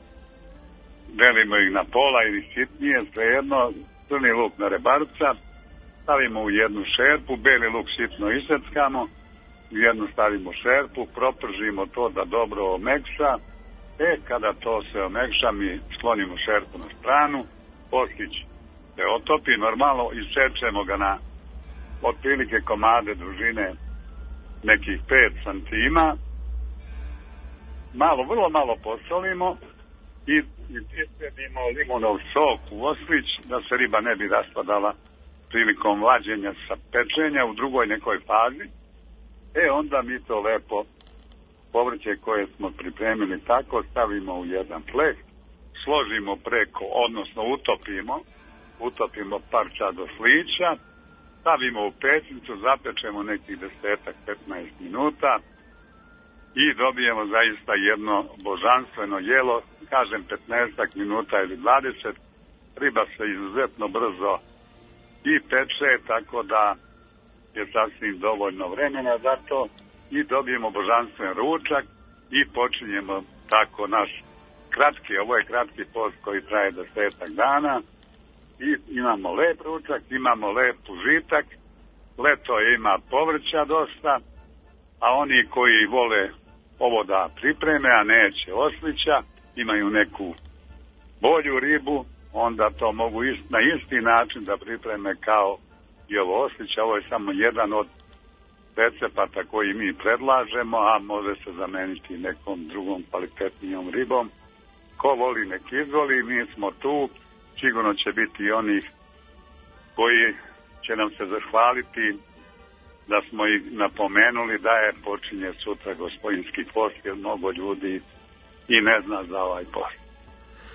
delimo ih na pola ili sitnije, svejedno, crni luk na rebarca, stavimo u jednu šerpu, beli luk sitno iseckamo, u jednu stavimo šerpu, propržimo to da dobro omekša, e, kada to se omekša, mi sklonimo šerpu na stranu, oslić se otopi, normalno isečemo ga na otprilike komade dužine nekih pet santima, malo, vrlo malo posolimo i iscedimo limonov sok u oslić da se riba ne bi raspadala prilikom vađenja sa pečenja u drugoj nekoj fazi. E, onda mi to lepo povrće koje smo pripremili tako stavimo u jedan pleh, složimo preko, odnosno utopimo, utopimo parčad oslića, stavimo u pećnicu, zapečemo nekih desetak do petnaest minuta i dobijemo zaista jedno božanstveno jelo, kažem petnaest minuta ili dvadeset, riba se izuzetno brzo i peče, tako da je sasvim dovoljno vremena za to i dobijemo božanstven ručak i počinjemo tako naš kratki, ovo je kratki post koji traje desetak dana i imamo lep ručak, imamo lep užitak, leto ima povrća dosta, a oni koji vole ovo da pripreme, a neće oslića, imaju neku bolju ribu, onda to mogu ist, na isti način da pripreme kao i ovo oslića. Ovo je samo jedan od recepata koji mi predlažemo, a može se zameniti nekom drugom kvalitetnijom ribom. Ko voli nek izvoli, mi smo tu, sigurno će biti i onih koji će nam se zahvaliti da smo ih napomenuli da je počinje sutra gospodinski post, jer mnogo ljudi i ne zna za ovaj post.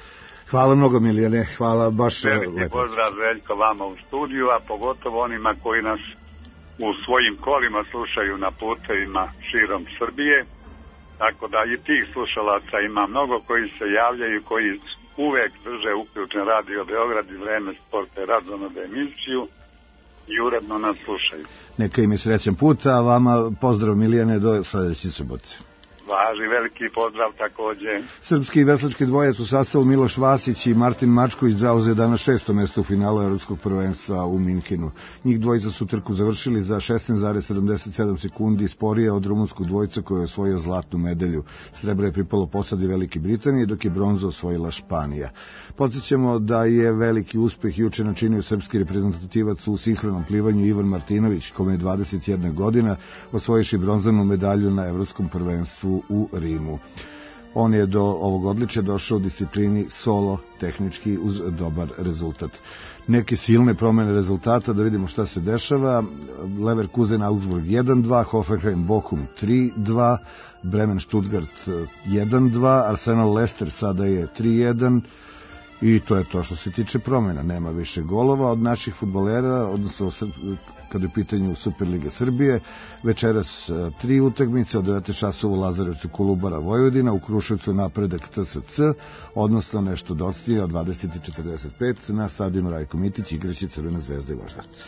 Hvala mnogo, Milijane, hvala, baš Veliki lepo. pozdrav, Veljko, vama u studiju, a pogotovo onima koji nas u svojim kolima slušaju na putevima širom Srbije. Tako da i tih slušalaca ima mnogo koji se javljaju, koji uvek drže uključen Radio Beograd i Vreme sporta i razonode emisiju i uredno nas slušaju. Neka im je srećan put, a vama pozdrav, Milijane, do sledeće subote. Važi veliki pozdrav takođe. Srpski veslački dvojac u sastavu Miloš Vasić i Martin Mačković zauzeo danas šesto mesto u finalu Evropskog prvenstva u Minhenu. Njih dvojica su trku završili za šesnaest zarez sedamdeset sedam sekundi sporije od rumunskog dvojca koji je osvojio zlatnu medalju. Srebro je pripalo posadi Velike Britanije, dok je bronzu osvojila Španija. Podsjećamo da je veliki uspeh juče načinio srpski reprezentativac u sinhronom plivanju Ivan Martinović, kome je dvadeset jedna godina, osvojiši bronzanu medalju na Evropskom prvenstvu u Rimu. On je do ovog odličja došao u disciplini solo, tehnički uz dobar rezultat. Neke silne promene rezultata, da vidimo šta se dešava. Leverkusen Augsburg jedan dva, Hoffenheim Bochum tri dva, Bremen Stuttgart jedan dva, Arsenal Leicester sada je tri jedan. I to je to što se tiče promjena. Nema više golova od naših fudbalera, odnosno kada je u pitanju Superlige Srbije. Večeras tri utakmice, od devet časova u Lazarevcu Kolubara Vojvodina, u Kruševcu Napredak T S C, odnosno nešto dostiže od dvadeset četrdeset pet na stadionu Rajko Mitić igraće Crvena zvezda i Voždovci.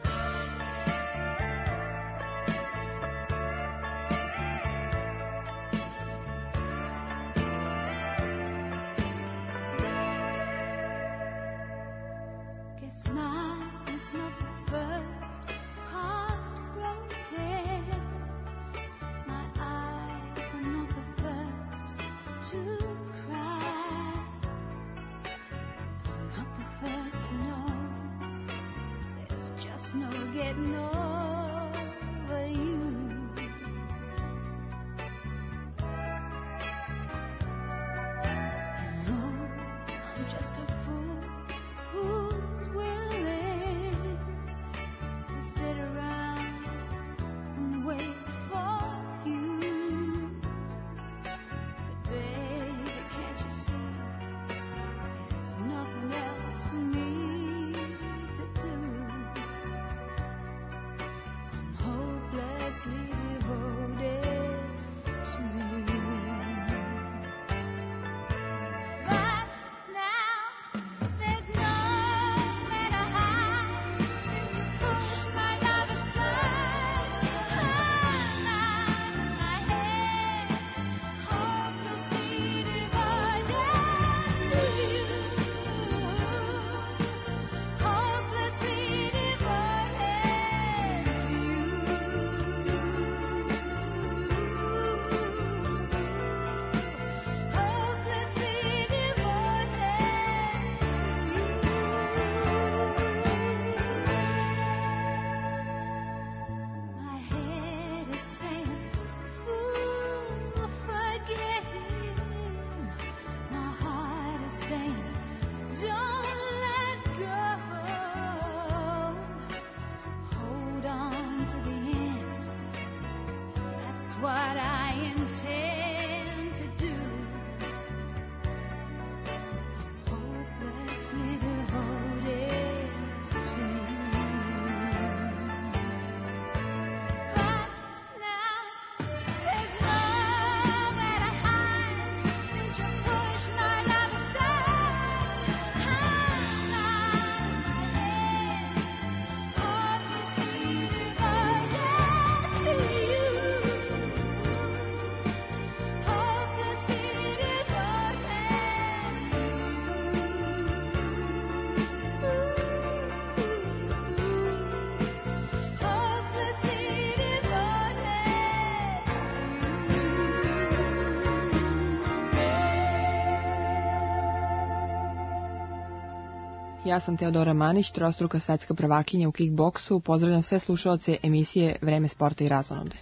Ja sam Teodora Manić, trostruka svetska prvakinja u kickboksu. Pozdravljam sve slušalce emisije Vreme sporta i razonode.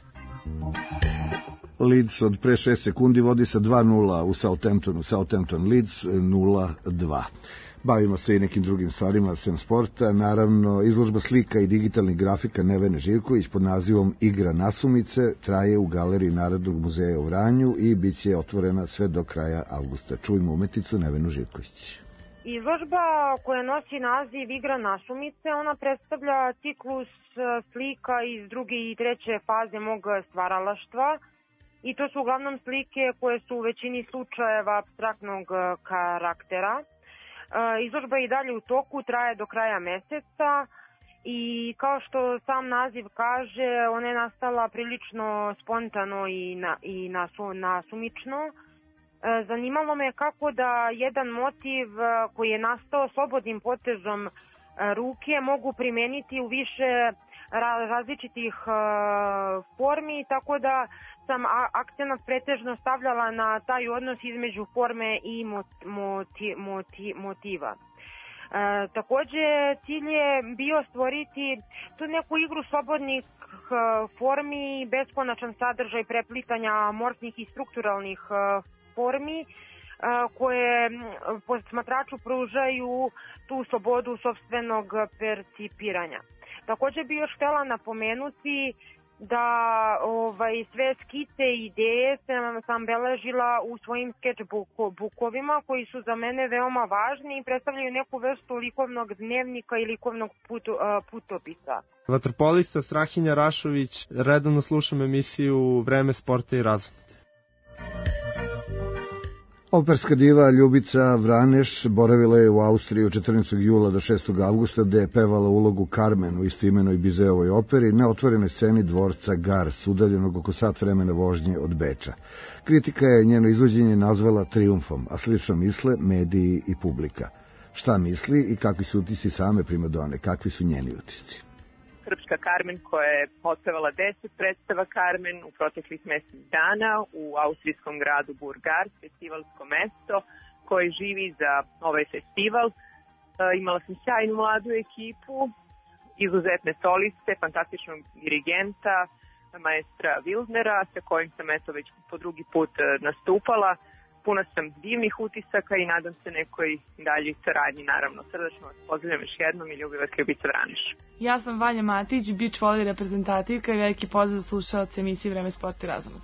Leeds od pre šest sekundi vodi sa dva nula u Southamptonu. Southampton Leeds nula dva. Bavimo se i nekim drugim stvarima sem sporta. Naravno, izložba slika i digitalnih grafika Nevene Živković pod nazivom Igra nasumice traje u galeriji Narodnog muzeja u Vranju i bit će otvorena sve do kraja avgusta. Čujmo umetnicu Nevenu Živković. Izložba koja nosi naziv Igra nasumice, ona predstavlja ciklus slika iz druge i treće faze mog stvaralaštva i to su uglavnom slike koje su u većini slučajeva apstraktnog karaktera. Izložba je i dalje u toku, traje do kraja meseca i kao što sam naziv kaže, ona je nastala prilično spontano i, na, i nasu, nasumično. Zanimalo me kako da jedan motiv koji je nastao slobodnim potezom ruke mogu primeniti u više različitih formi, tako da sam akcenat pretežno stavljala na taj odnos između forme i moti, moti, motiva. E, takođe, cilj je bio stvoriti tu neku igru slobodnih formi, beskonačan sadržaj preplitanja amorfnih i strukturalnih formi koje posmatraču pružaju tu slobodu sopstvenog percipiranja. Takođe bih još htela napomenuti da ovaj, sve skice i ideje sam, sam beležila u svojim sketchbookovima koji su za mene veoma važni i predstavljaju neku vrstu likovnog dnevnika i likovnog put, putopisa. Vaterpolista Strahinja Rašović, redovno slušam emisiju Vreme sporta i razvoja. Operska diva Ljubica Vraneš boravila je u Austriji od četrnaestog jula do šestog avgusta, gde je pevala ulogu Carmen u istoimenoj Bizeovoj operi na otvorenoj sceni dvorca Gars, udaljenog oko sat vremena vožnje od Beča. Kritika je njeno izvođenje nazvala trijumfom, a slično misle mediji i publika. Šta misli i kakvi su utisci same primadone, kakvi su njeni utisci? Srpska Carmen koja je otpevala deset predstava Carmen u proteklih mesec dana u austrijskom gradu Burgars, festivalsko mesto koje živi za ovaj festival. E, imala sam sjajnu mladu ekipu, izuzetne soliste, fantastičnog dirigenta, maestra Wildnera, sa kojim sam eto već po drugi put nastupala. Puna sam divnih utisaka i nadam se nekoj daljoj saradnji, naravno. Srdačno vas pozdravljam još jednom i ljubi vas Ljubica Vraneš. Ja sam Vanja Matić, beach volley reprezentativka i veliki pozdrav slušalci emisije Vreme sporta i razvoja.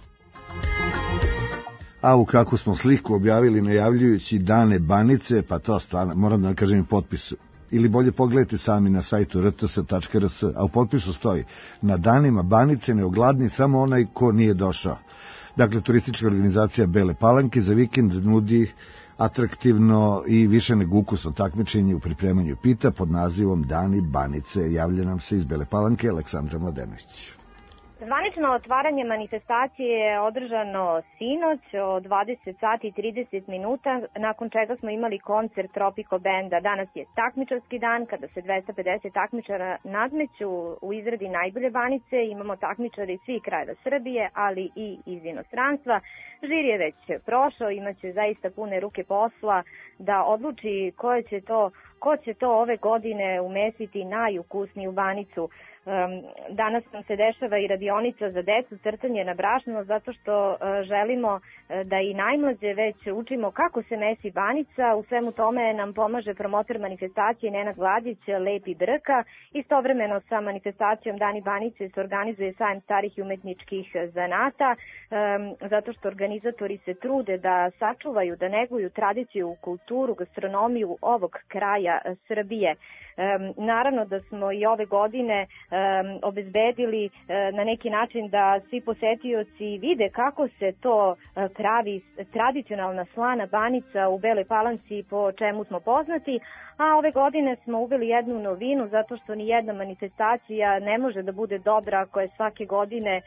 A u kakvu smo sliku objavili najavljujući dane Banice, pa to stvarno, moram da kažem i potpisu. Ili bolje pogledajte sami na sajtu r t s tačka r s, a u potpisu stoji: na danima Banice ne ogladni samo onaj ko nije došao. Dakle, turistička organizacija Bele Palanke za vikend nudi atraktivno i više nego ukusno takmičenje u pripremanju pita pod nazivom Dani Banice. Javlja nam se iz Bele Palanke Aleksandra Mladenović. Zvanično otvaranje manifestacije je održano sinoć od dvadeset sati i trideset minuta, nakon čega smo imali koncert Tropico Benda. Danas je takmičarski dan kada se dvesta pedeset takmičara nadmeću u izradi najbolje banice. Imamo takmičare iz svih krajeva Srbije, ali i iz inostranstva. Žiri je već prošao, imaće zaista pune ruke posla da odluči ko će to, ko će to ove godine umestiti najukusniju banicu. Danas nam se dešava i radionica za decu, crtanje na brašno, zato što želimo da i najmlađe već učimo kako se mesi banica. U svemu tome nam pomaže promotor manifestacije Nenad Gladić, Lepi Drka. Istovremeno sa manifestacijom Dani Banice se organizuje sajam starih i umetničkih zanata, zato što organizatori se trude da sačuvaju, da neguju tradiciju, kulturu, gastronomiju ovog kraja Srbije. Naravno da smo i ove godine obezbedili na neki način da svi posetioci vide kako se to pravi tradicionalna slana banica u Beloj Palanci, po čemu smo poznati, a ove godine smo uveli jednu novinu zato što ni jedna manifestacija ne može da bude dobra ako je svake godine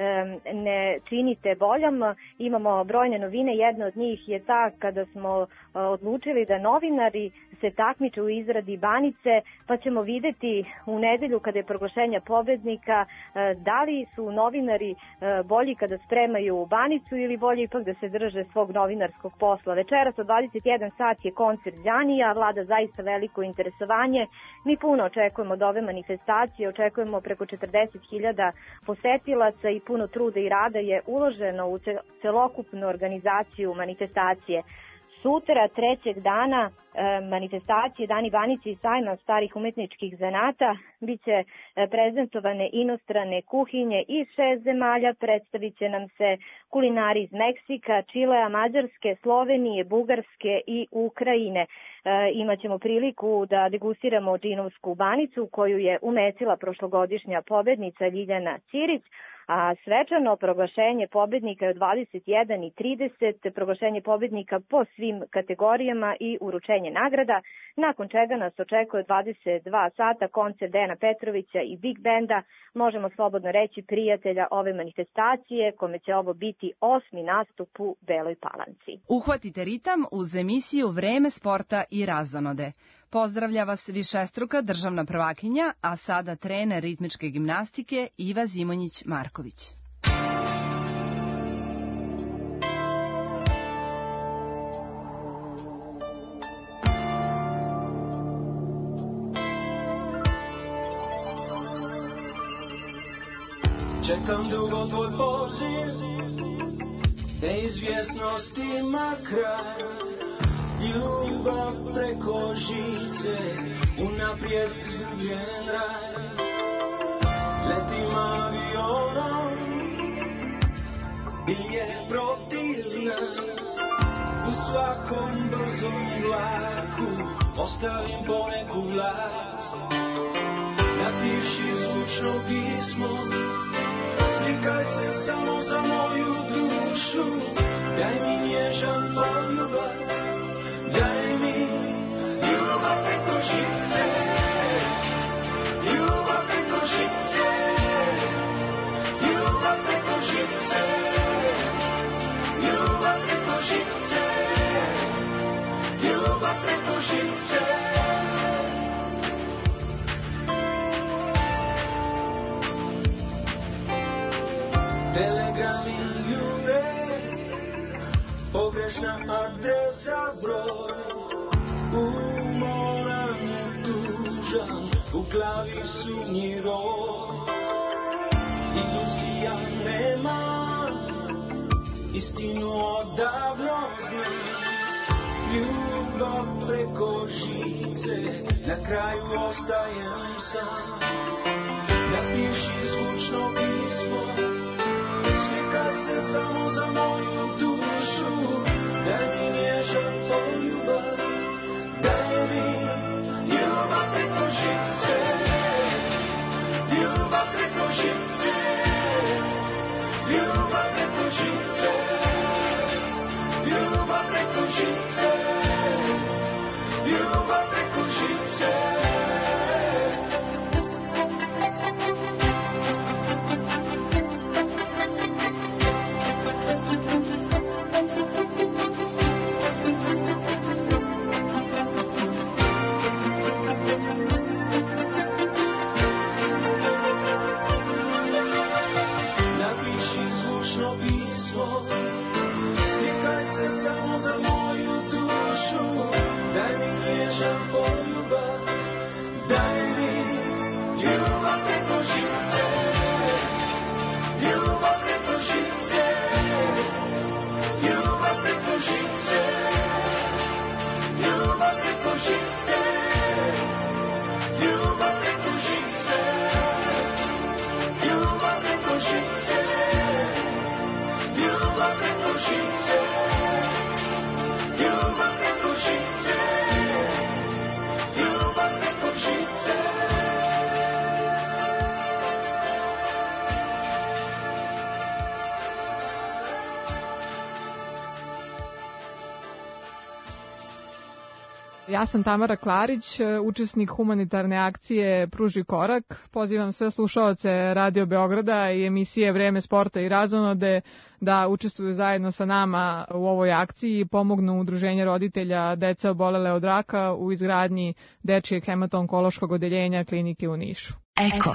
ne činite boljom. Imamo brojne novine, jedna od njih je ta kada smo odlučili da novinari se takmiče u izradi banice, pa ćemo videti u nedelju kada je proglašenja pobednika da li su novinari bolji kada spremaju banicu ili bolje ipak da se drže svog novinarskog posla. Večeras od dvadeset jedan sat je koncert Đanija, vlada zaista veliko interesovanje. Mi puno očekujemo od ove manifestacije, očekujemo preko četrdeset hiljada posetilaca i puno truda i rada je uloženo u celokupnu organizaciju manifestacije. Sutra, trećeg dana, manifestacije Dani Banice i sajma starih umetničkih zanata, bit će prezentovane inostrane kuhinje iz šest zemalja, predstavit će nam se kulinari iz Meksika, Čilea, Mađarske, Slovenije, Bugarske i Ukrajine. Imaćemo priliku da degustiramo džinovsku banicu koju je umesila prošlogodišnja pobednica Ljiljana Ćirić, a svečano proglašenje pobednika je od dvadeset jedan i trideset, proglašenje pobednika po svim kategorijama i uručenje nagrada, nakon čega nas očekuje dvadeset dva sata koncert Dejana Petrovića i Big Benda, možemo slobodno reći prijatelja ove manifestacije, kome će ovo biti osmi nastup u Beloj Palanci. Uhvatite ritam uz emisiju Vreme sporta i razonode. Pozdravlja vas višestruka državna prvakinja, a sada trener ritmičke gimnastike Iva Zimonjić-Marković. Čekam dugo tvoj poziv, neizvjesnost ima kraj. Ljubav preko žice, unaprijed izgubljen raj. Letim avionom, ili je protiv nas. U svakom brzom vlaku, ostavim poneku vlast. Napiši zvučno pismo, slikaj se samo za moju dušu. Daj mi nježan poljubas, daj mi ljubav preko žice, ljubav preko žice, ljubav preko žice, ljubav preko žice, ljubav preko žice. Telegrami jure, pogrešna adresa broj. Umoran je tužan, u glavi sumnji roj. Iluzija nema, istinu odavno znam. Ljubav preko žice, na kraju ostajem sam. Napiši zvučno pismo, slikaj se samo za moju dušu. Daj mi nježan poljubac, daj mi ljubav preko žice, ljubav preko žice, ljubav preko žice, ljubav preko žice, ljubav preko žice. Ja sam Tamara Klarić, učesnik humanitarne akcije Pruži korak. Pozivam sve slušaoce Radio Beograda i emisije Vreme sporta i razonode da učestvuju zajedno sa nama u ovoj akciji i pomognu udruženje roditelja dece obolele od raka u izgradnji dečijeg hemato-onkološkog odeljenja klinike u Nišu. Eko.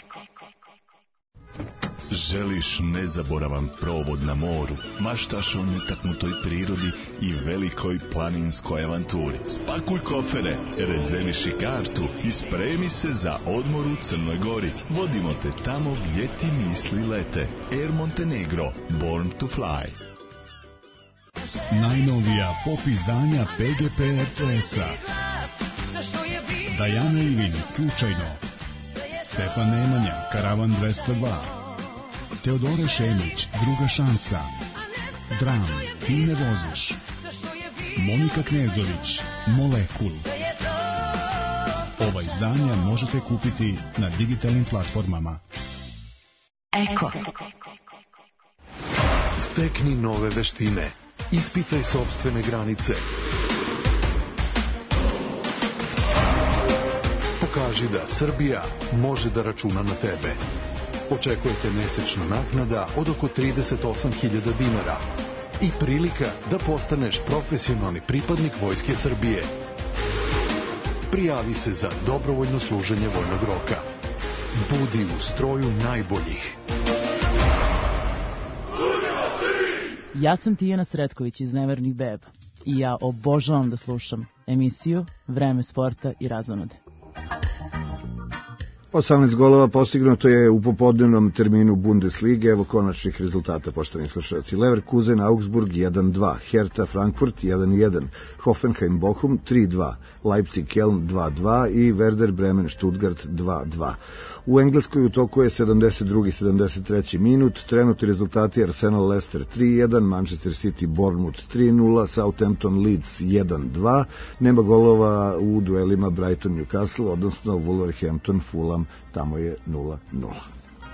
Želiš nezaboravan provod na moru, maštaš o netaknutoj prirodi i velikoj planinskoj avanturi. Spakuj kofere, rezerviši kartu i spremi se za odmor u Crnoj Gori. Vodimo te tamo gdje ti misli lete. Air Montenegro, Born to Fly. Najnovija pop izdanja P G P R T S-a. Dajana Ivin, Slučajno. Stefan Nemanja, Karavan dvesta dva. Teodora Šemić, Druga šansa. Dram, Ti ne voziš. Monika Knezović, Molekul. Ova izdanja možete kupiti na digitalnim platformama. Eko. Stekni nove veštine. Ispitaj sopstvene granice. Pokaži da Srbija može da računa na tebe. Očekujete mesečna naknada od oko trideset osam hiljada dinara i prilika da postaneš profesionalni pripadnik Vojske Srbije. Prijavi se za dobrovoljno služenje vojnog roka. Budi u stroju najboljih. Ja sam Tijana Sretković iz Nevernih beba i ja obožavam da slušam emisiju Vreme sporta i razonode. osamnaest golova postignuto je u popodnevnom terminu Bundeslige. Evo konačnih rezultata, poštovani slušalci. Leverkusen, Augsburg jedan dva, Hertha, Frankfurt jedan jedan, Hoffenheim, Bochum tri dva, Leipzig, Köln dva dva i Werder Bremen, Stuttgart dva dva. U Engleskoj u toku je sedamdeset drugi i sedamdeset treći minut. Trenutni rezultati: Arsenal, Leicester tri jedan, Manchester City, Bournemouth tri nula, Southampton, Leeds jedan dva. Nema golova u duelima Brighton, Newcastle, odnosno Wolverhampton, Fulham, tamo je nula nula.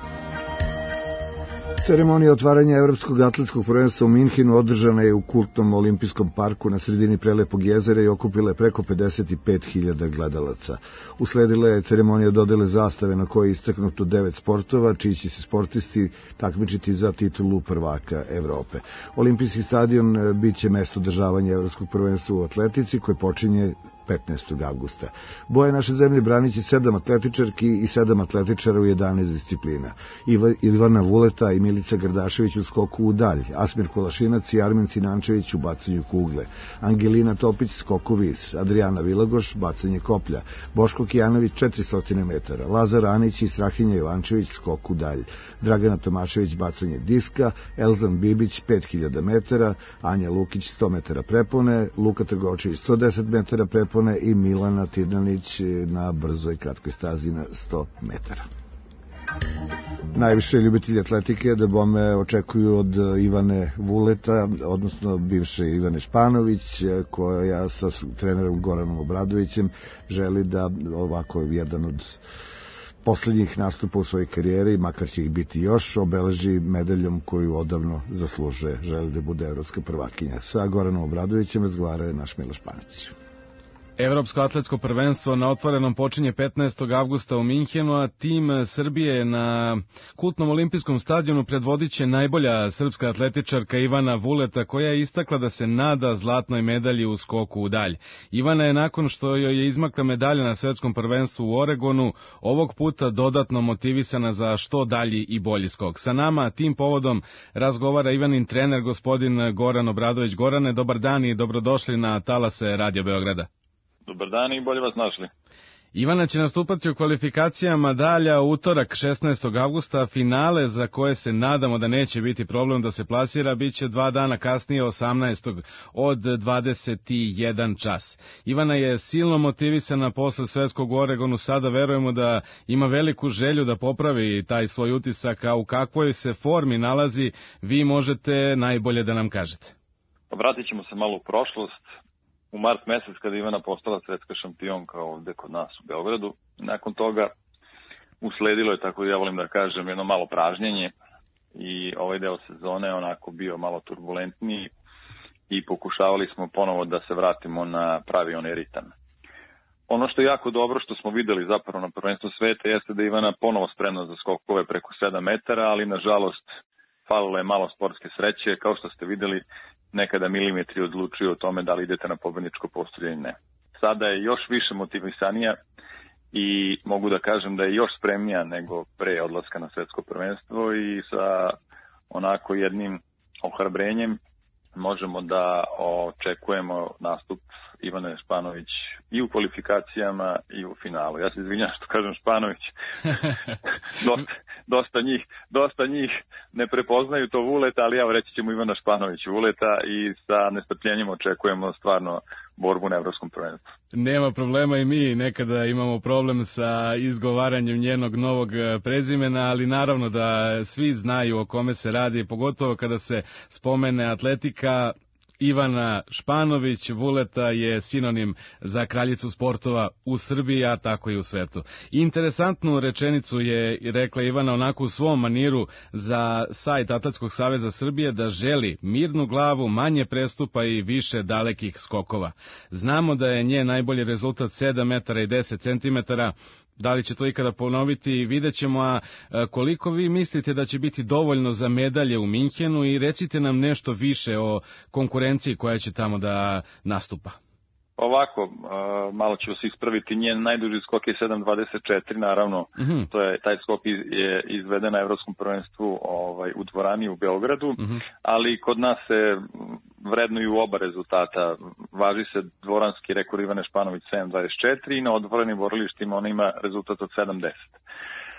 Ceremonija otvaranja Evropskog atletskog prvenstva u Minhenu održana je u kultnom olimpijskom parku na sredini prelepog jezera i okupila je preko pedeset pet hiljada gledalaca. Usledila je ceremonija dodele zastave na kojoj je istaknuto devet sportova, čiji će se sportisti takmičiti za titulu prvaka Evrope. Olimpijski stadion biće mesto održavanja Evropskog prvenstva u atletici koje počinje petnaestog avgusta. Boje naše zemlje braniće sedam atletičarki i sedam atletičara u jedanaest disciplina. Iva, Ivana Vuleta i Milica Gardašević u skoku u dalj, Asmir Kolašinac i Armin Sinančević u bacanju kugle, Angelina Topić skoku vis, Adriana Vilagoš bacanje koplja, Boško Kijanović četiristo metara, Lazar Anić i Strahinja Jovančević skoku dalj, Dragana Tomašević bacanje diska, Elzan Bibić pet hiljada metara, Anja Lukić sto metara prepone, Luka Trgočević sto deset metara prepone i Milana Tirnanić na brzoj kratkoj stazi na sto metara. Najviše ljubitelji atletike da bome očekuju od Ivane Vuleta, odnosno bivše Ivane Španović, koja sa trenerom Goranom Obradovićem želi da ovako jedan od poslednjih nastupa u svojoj karijeri, makar će ih biti još, obeleži medaljom koju odavno zaslužuje. Želi da bude evropska prvakinja. Sa Goranom Obradovićem razgovara je naš Miloš Panić. Evropsko atletsko prvenstvo na otvorenom počinje petnaestog avgusta u Minhenu, a tim Srbije na kultnom olimpijskom stadionu predvodit će najbolja srpska atletičarka Ivana Vuleta, koja je istakla da se nada zlatnoj medalji u skoku u dalj. Ivana je, nakon što joj je izmakla medalja na svetskom prvenstvu u Oregonu, ovog puta dodatno motivisana za što dalji i bolji skok. Sa nama tim povodom razgovara Ivanin trener gospodin Goran Obradović. Gorane, dobar dan i dobrodošli na talase Radio Beograda. Dobar dan i bolje vas našli. Ivana će nastupati u kvalifikacijama dalja utorak šesnaestog avgusta, finale za koje se nadamo da neće biti problem da se plasira, bit će dva dana kasnije osamnaestog od dvadeset jedan čas. Ivana je silno motivisana posle svetskog u Oregonu, sada verujemo da ima veliku želju da popravi taj svoj utisak, a u kakvoj se formi nalazi vi možete najbolje da nam kažete. Vratit ćemo se malo u prošlost. U mart mesec kada je Ivana postala svetska šampionka ovde kod nas u Beogradu. Nakon toga usledilo je, tako da ja volim da kažem, jedno malo pražnjenje i ovaj deo sezone je onako bio malo turbulentniji i pokušavali smo ponovo da se vratimo na pravi onaj ritam. Ono što je jako dobro što smo videli zapravo na prvenstvu sveta jeste da je Ivana ponovo spremna za skokove preko sedam metara, ali nažalost falilo je malo sportske sreće, kao što ste videli. Nekada milimetri odlučuju o tome da li idete na pobedničko postolje ili ne. Sada je još više motivisanija i mogu da kažem da je još spremnija nego pre odlaska na svetsko prvenstvo i sa onako jednim ohrabrenjem možemo da očekujemo nastup Ivane Španović i u kvalifikacijama i u finalu. Ja se izvinjam što kažem Španović. dosta, dosta njih, dosta njih ne prepoznaju to Vuleta, ali evo reći ćemo Ivana Španović Vuleta i sa nestrpljenjem očekujemo stvarno borbu na evropskom prvenstvu. Nema problema, i mi nekada imamo problem sa izgovaranjem njenog novog prezimena, ali naravno da svi znaju o kome se radi, pogotovo kada se spomene atletika. Ivana Španović Vuleta je sinonim za kraljicu sportova u Srbiji, a tako i u svetu. Interesantnu rečenicu je rekla Ivana onako u svom maniru za sajt Atletskog saveza Srbije, da želi mirnu glavu, manje prestupa i više dalekih skokova. Znamo da je nje najbolji rezultat sedam metara i deset centimetara. Da li će to ikada ponoviti, vidjet ćemo, a koliko vi mislite da će biti dovoljno za medalje u Minhenu, i recite nam nešto više o konkurenciji koja će tamo da nastupa. Ovako, malo ću se ispraviti, njen najduži skok je sedam dvadeset četiri, naravno, mm-hmm. to je, taj skok je izveden na evropskom prvenstvu ovaj, u dvorani u Beogradu, mm-hmm. ali kod nas se vrednuju oba rezultata. Važi se dvoranski rekord Ivane Španović sedam dvadeset četiri i na otvorenim borilištima ona ima rezultat od sedam deset. E,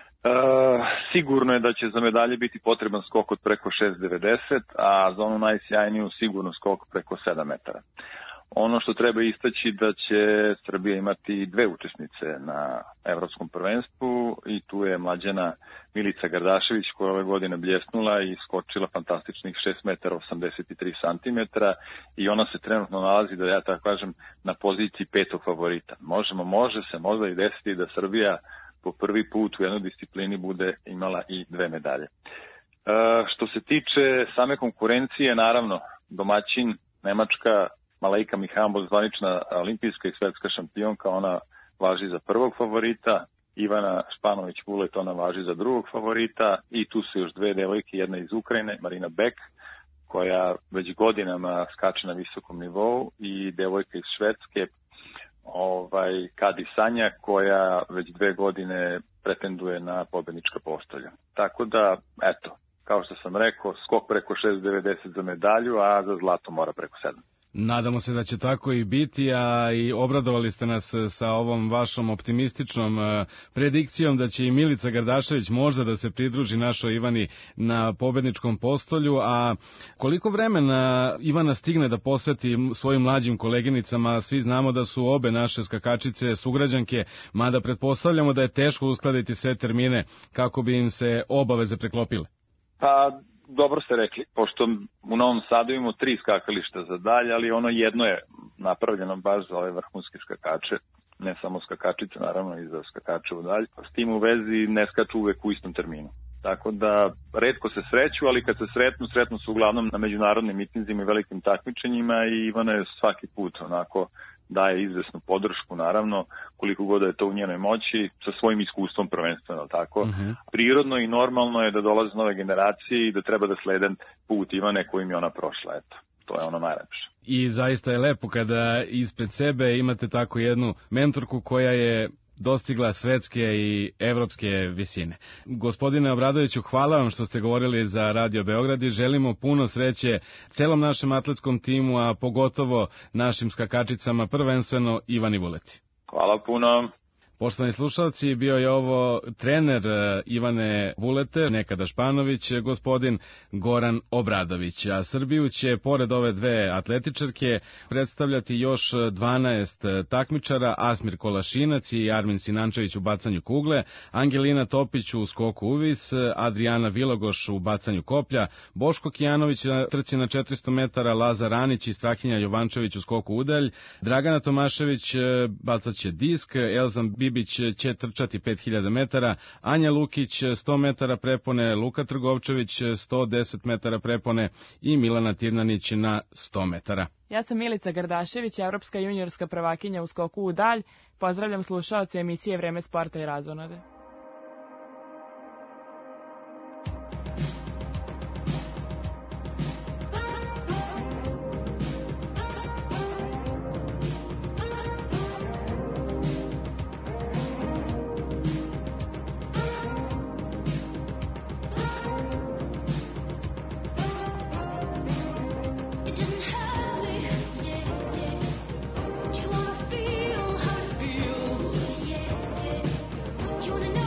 sigurno je da će za medalje biti potreban skok od preko šest devedeset, a za onu najsjajniju sigurno skok preko sedam metara. Ono što treba istaći da će Srbija imati dve učesnice na evropskom prvenstvu i tu je mlađena Milica Gardašević koja ove godine bljesnula i skočila fantastičnih šest metara osamdeset tri centimetra i ona se trenutno nalazi, da ja tako kažem, na poziciji petog favorita. Možemo, može se možda i desiti da Srbija po prvi put u jednoj disciplini bude imala i dve medalje. E, što se tiče same konkurencije, naravno, domaćin Nemačka Malaika Mihambo, zvanična olimpijska i svetska šampionka, ona važi za prvog favorita, Ivana Španović Vulet, ona važi za drugog favorita i tu su još dve devojke, jedna iz Ukrajine, Marina Bek, koja već godinama skače na visokom nivou, i devojka iz Švedske, ovaj, Kadi Sanja, koja već dve godine pretenduje na pobednička postolja. Tako da, eto, kao što sam rekao, skok preko šest devedeset za medalju, a za zlato mora preko sedam. Nadamo se da će tako i biti, a i obradovali ste nas sa ovom vašom optimističnom predikcijom da će i Milica Gardašević možda da se pridruži našoj Ivani na pobedničkom postolju. A koliko vremena Ivana stigne da posveti svojim mlađim koleginicama? Svi znamo da su obe naše skakačice sugrađanke, mada pretpostavljamo da je teško uskladiti sve termine kako bi im se obaveze preklopile. Pa, dobro ste rekli, pošto u Novom Sadu imamo tri skakališta za dalje, ali ono jedno je napravljeno baš za ove vrhunske skakače, ne samo skakačice, naravno i za skakače u dalje. S tim u vezi ne skaču uvek u istom terminu. Tako da, retko se sreću, ali kad se sretnu, sretnu su uglavnom na međunarodnim mitinzima i velikim takmičenjima i Ivana je svaki put onako daje izvesnu podršku, naravno, koliko god je to u njenoj moći, sa svojim iskustvom prvenstveno, tako. Uh-huh. Prirodno i normalno je da dolaze nove generacije i da treba da slede put Ivane kojim je ona prošla, eto. To je ono najlepše. I zaista je lepo kada ispred sebe imate tako jednu mentorku koja je dostigla svetske i evropske visine. Gospodine Obradoviću, hvala vam što ste govorili za Radio Beograd i želimo puno sreće celom našem atletskom timu, a pogotovo našim skakačicama, prvenstveno Ivani Vuleti. Hvala puno. Poštovani slušalci, bio je ovo trener Ivane Vulete, nekada Španović, gospodin Goran Obradović. A Srbiju će, pored ove dve atletičarke, predstavljati još dvanaest takmičara: Asmir Kolašinac i Armin Sinančević u bacanju kugle, Angelina Topić u skoku uvis, Adriana Vilogoš u bacanju koplja, Boško Kijanović na trci na četiristo metara, Lazar Anić i Strahinja Jovančević u skoku udalj, Dragana Tomašević bacaće disk, Elzan Bibić će trčati pet hiljada metara, Anja Lukić sto metara prepone, Luka Trgovčević sto deset metara prepone i Milana Tirnanić na sto metara. Ja sam Milica Gardašević, evropska juniorska prvakinja u skoku u dalj. Pozdravljam slušaoce emisije Vreme sporta i razonode. You wanna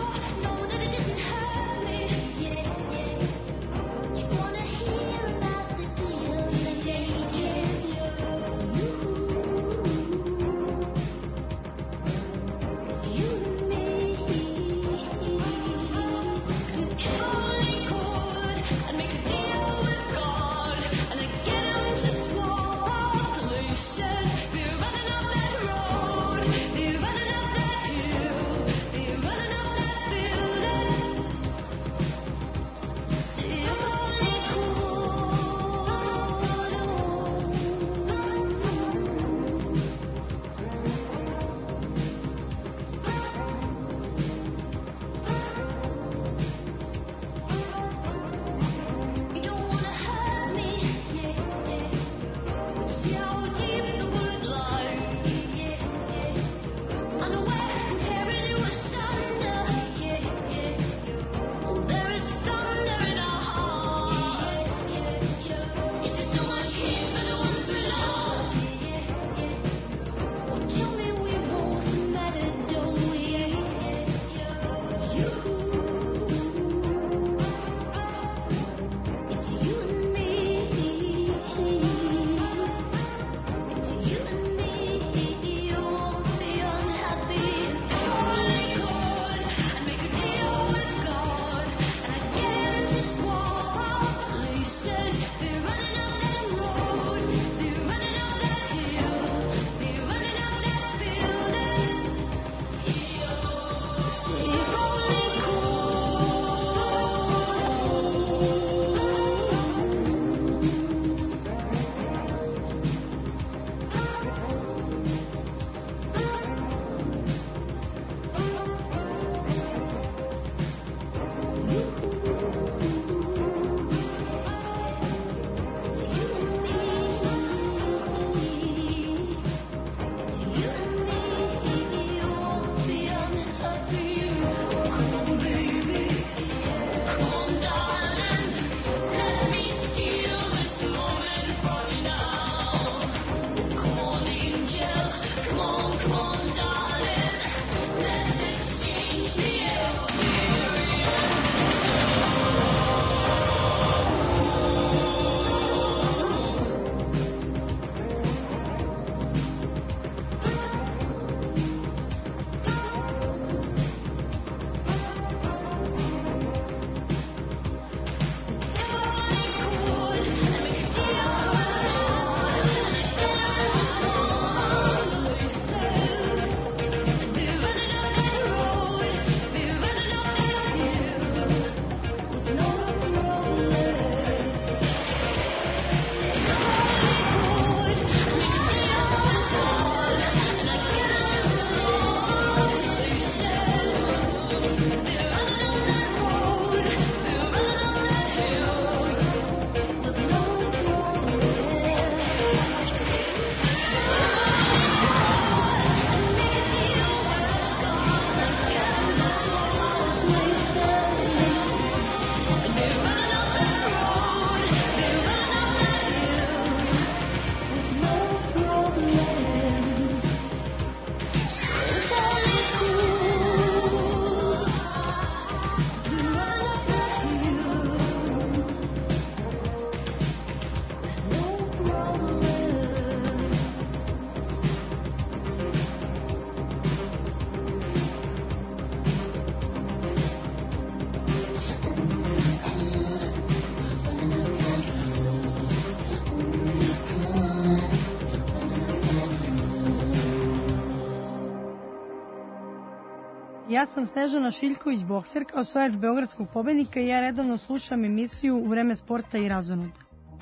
Ja sam Snežana Šiljković, bokserka, osvajač beogradskog pobednika i ja redovno slušam emisiju U vreme sporta i razonoda.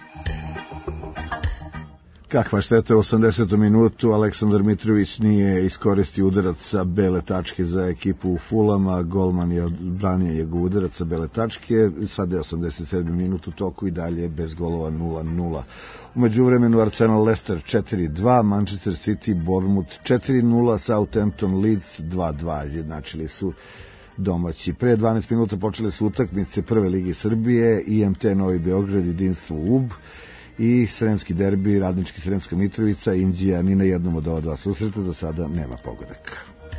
Kakva šteta u osamdesetom minutu, Aleksandar Mitrović nije iskoristio udarac sa bele tačke za ekipu u Fulama, golman je odbranio njegov udarac sa bele tačke, sada je osamdeset sedmi minut u toku i dalje bez golova nula nula. U međuvremenu Arsenal Leicester četiri dva, Manchester City Bournemouth četiri nula, Southampton Leeds dva dva, izjednačili su domaći. Pre dvanaest minuta počele su utakmice prve ligi Srbije, I M T Novi Beograd, Jedinstvo U B i Sremski derbi, Radnički Sremska Mitrovica, Inđija, ni na jednom od ova dva susreta za sada nema pogodaka.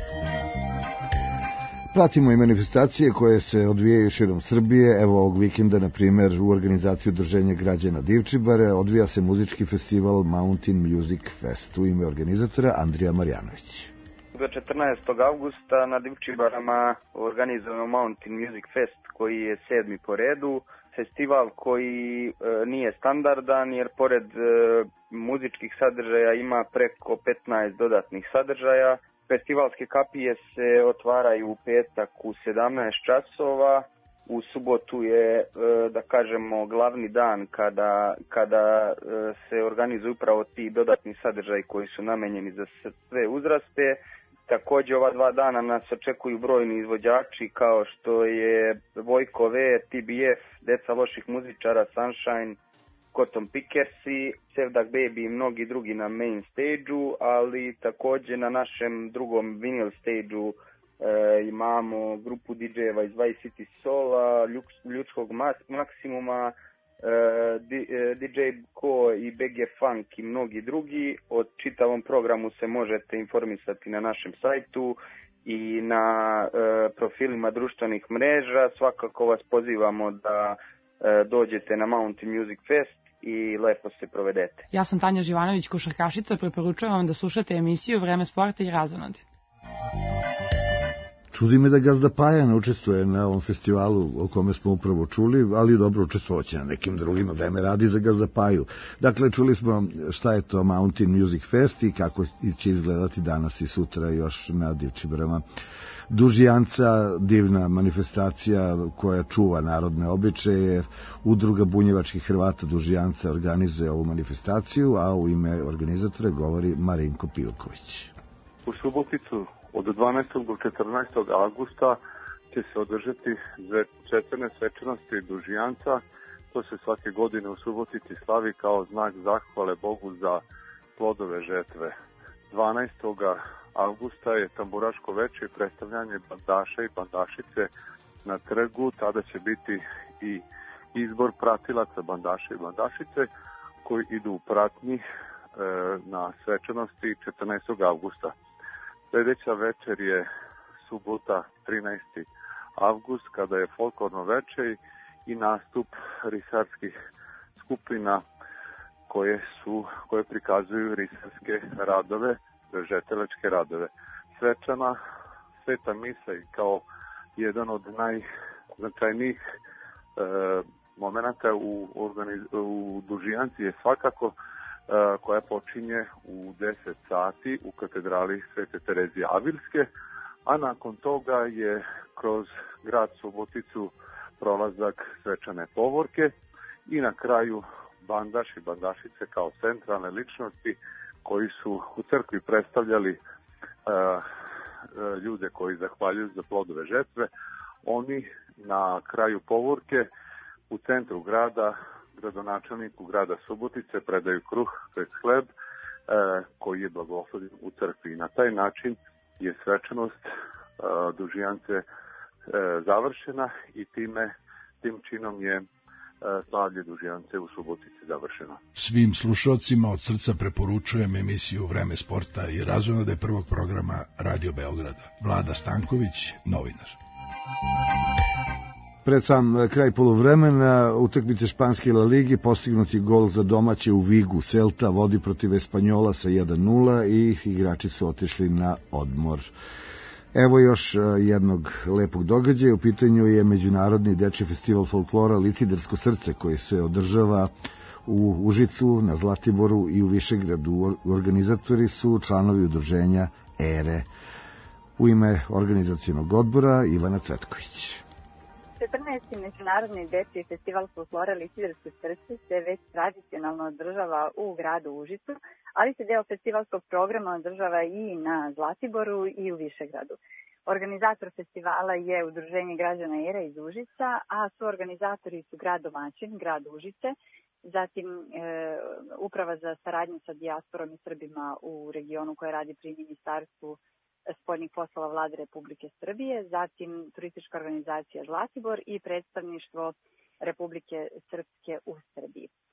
Pratimo i manifestacije koje se odvijaju širom Srbije. Evo ovog vikenda, na primjer, u organizaciji Udruženja građana Divčibare odvija se muzički festival Mountain Music Fest. U ime organizatora Andrija Marjanović. četrnaestog avgusta na Divčibarama organizujemo Mountain Music Fest koji je sedmi po redu. Festival koji e, nije standardan jer pored e, muzičkih sadržaja ima preko petnaest dodatnih sadržaja. Festivalske kapije se otvaraju u petak u sedamnaest časova. U subotu je, e, da kažemo, glavni dan kada, kada e, se organizuju upravo ti dodatni sadržaji koji su namenjeni za sve uzraste. Također ova dva dana nas očekuju brojni izvođači kao što je Vojko V, T B F, Deca loših muzičara, Sunshine, Cotton Pickersi, Sevdak Baby i mnogi drugi na main stage-u, ali također na našem drugom vinyl stage-u e, imamo grupu D J-eva iz Vice City Sola, Ljudskog Maksimuma, D J Ko i B G Funk i mnogi drugi. O čitavom programu se možete informisati na našem sajtu i na e, profilima društvenih mreža. Svakako vas pozivamo da e, dođete na Mountain Music Fest i lepo se provedete. Ja sam Tanja Živanović, košarkašica, preporučujem vam da slušate emisiju Vreme sporta i razonode. Čudi me da Gazda Paja ne učestvuje na ovom festivalu o kome smo upravo čuli, ali dobro, učestvovaće na nekim drugim, vreme radi za Gazda Paju. Dakle, čuli smo šta je to Mountain Music Fest i kako će izgledati danas i sutra još na Divčibarama. Dužijanca, divna manifestacija koja čuva narodne običaje. Udruga bunjevačkih Hrvata Dužijanca organizuje ovu manifestaciju, a u ime organizatora govori Marinko Pilković. U Suboticu od dvanaestog do četrnaestog avgusta će se održati četverne svečanosti Dužijanca. To se svake godine u Subotici slavi kao znak zahvale Bogu za plodove žetve. dvanaestog avgusta je tamburaško veče i predstavljanje bandaša i bandašice na trgu. Tada će biti i izbor pratilaca bandaša i bandašice koji idu u pratnji e, na svečanosti četrnaestog avgusta. Sljedeća večer je subota trinaesti avgust kada je folklorno veče i nastup risarskih skupina koje su koje prikazuju risarske radove, žetelačke radove. Svečana sveta misa i kao jedan od najznačajnijih e, momenata u, organiz, u Dužijanci je svakako koja počinje u deset sati u katedrali Svete Terezije Avilske, a nakon toga je kroz grad Suboticu prolazak svečane povorke i na kraju bandaš i bandašice kao centralne ličnosti koji su u crkvi predstavljali uh, ljude koji zahvaljuju za plodove žetve. Oni na kraju povorke u centru grada gradonačelniku grada Subotice predaju kruh, to je hleb, e, koji je blagoslovljen u crkvi. I na taj način je svečanost e, Dužijance e, završena i time, tim činom je e, slavlje Dužijance u Subotici završeno. Svim slušalcima od srca preporučujem emisiju Vreme sporta i razonode prvog programa Radio Beograda. Vlada Stanković, novinar. Pred sam kraj poluvremena utakmice španske La Ligi postignuti gol za domaće u Vigu. Celta vodi protiv Espanjola sa jedan nula i igrači su otišli na odmor. Evo još jednog lepog događaja. U pitanju je Međunarodni dečji festival folklora Licidersko srce koji se održava u Užicu, na Zlatiboru i u Višegradu. Organizatori su članovi udruženja Ere. U ime organizacionog odbora Ivana Cvetković. četrnaesti. Međunarodni dečiji festival folklora Lisidersko srce se već tradicionalno održava u gradu Užicu, ali se deo festivalskog programa održava i na Zlatiboru i u Višegradu. Organizator festivala je Udruženje građana Era iz Užica, a suorganizatori su grad domaćin, grad Užice, zatim e, Uprava za saradnju sa dijasporom i Srbima u regionu koja radi pri Ministarstvu spoljnih poslova Vlade Republike Srbije, zatim turistička organizacija Zlatibor i predstavništvo Republike Srpske u Srbiji. E,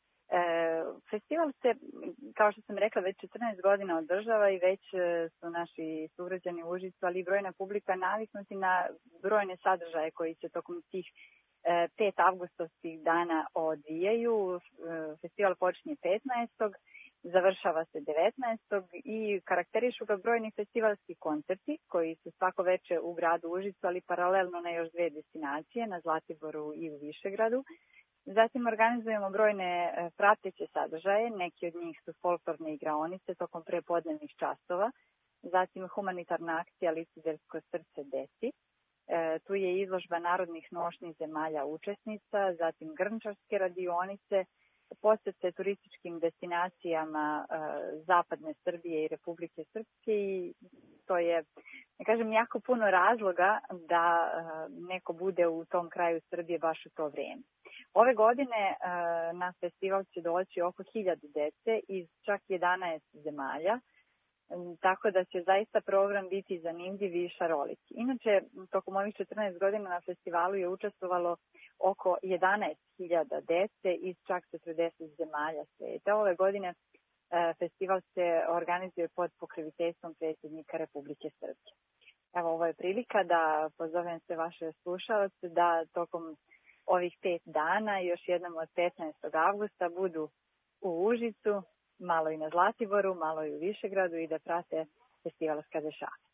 festival se, kao što sam rekla, već četrnaest godina održava i već su naši sugrađani u Užicu, ali i brojna publika naviknuti na brojne sadržaje koji se tokom tih e, pet avgustovskih dana odvijaju. E, festival počinje petnaestog završava se devetnaestog i karakterišu ga brojni festivalski koncerti koji su svako veče u gradu Užicu, ali paralelno na još dve destinacije, na Zlatiboru i u Višegradu. Zatim organizujemo brojne prateće sadržaje, neki od njih su folklorne igraonice tokom prepodnevnih časova, zatim humanitarna akcija Lisidersko srce deci. E, tu je izložba narodnih nošnji zemalja učesnica, zatim grnčarske radionice, posete turističkim destinacijama e, zapadne Srbije i Republike Srpske i to je, ne kažem, jako puno razloga da e, neko bude u tom kraju Srbije baš u to vrijeme. Ove godine e, na festival će doći oko hiljadu dece iz čak jedanaest zemalja, tako da će zaista program biti zanimljiv i šarolik. Inače, tokom ovih četrnaest godina na festivalu je učestvovalo oko jedanaest hiljada dece iz čak četrdeset zemalja sveta. Ove godine festival se organizuje pod pokroviteljstvom predsjednika Republike Srpske. Evo, ovo je prilika da pozovem sve vaše slušalce da tokom ovih pet dana, još jednom od petnaestog avgusta, budu u Užicu, malo i na Zlatiboru, malo i u Višegradu i da prate festivalska dešavanja.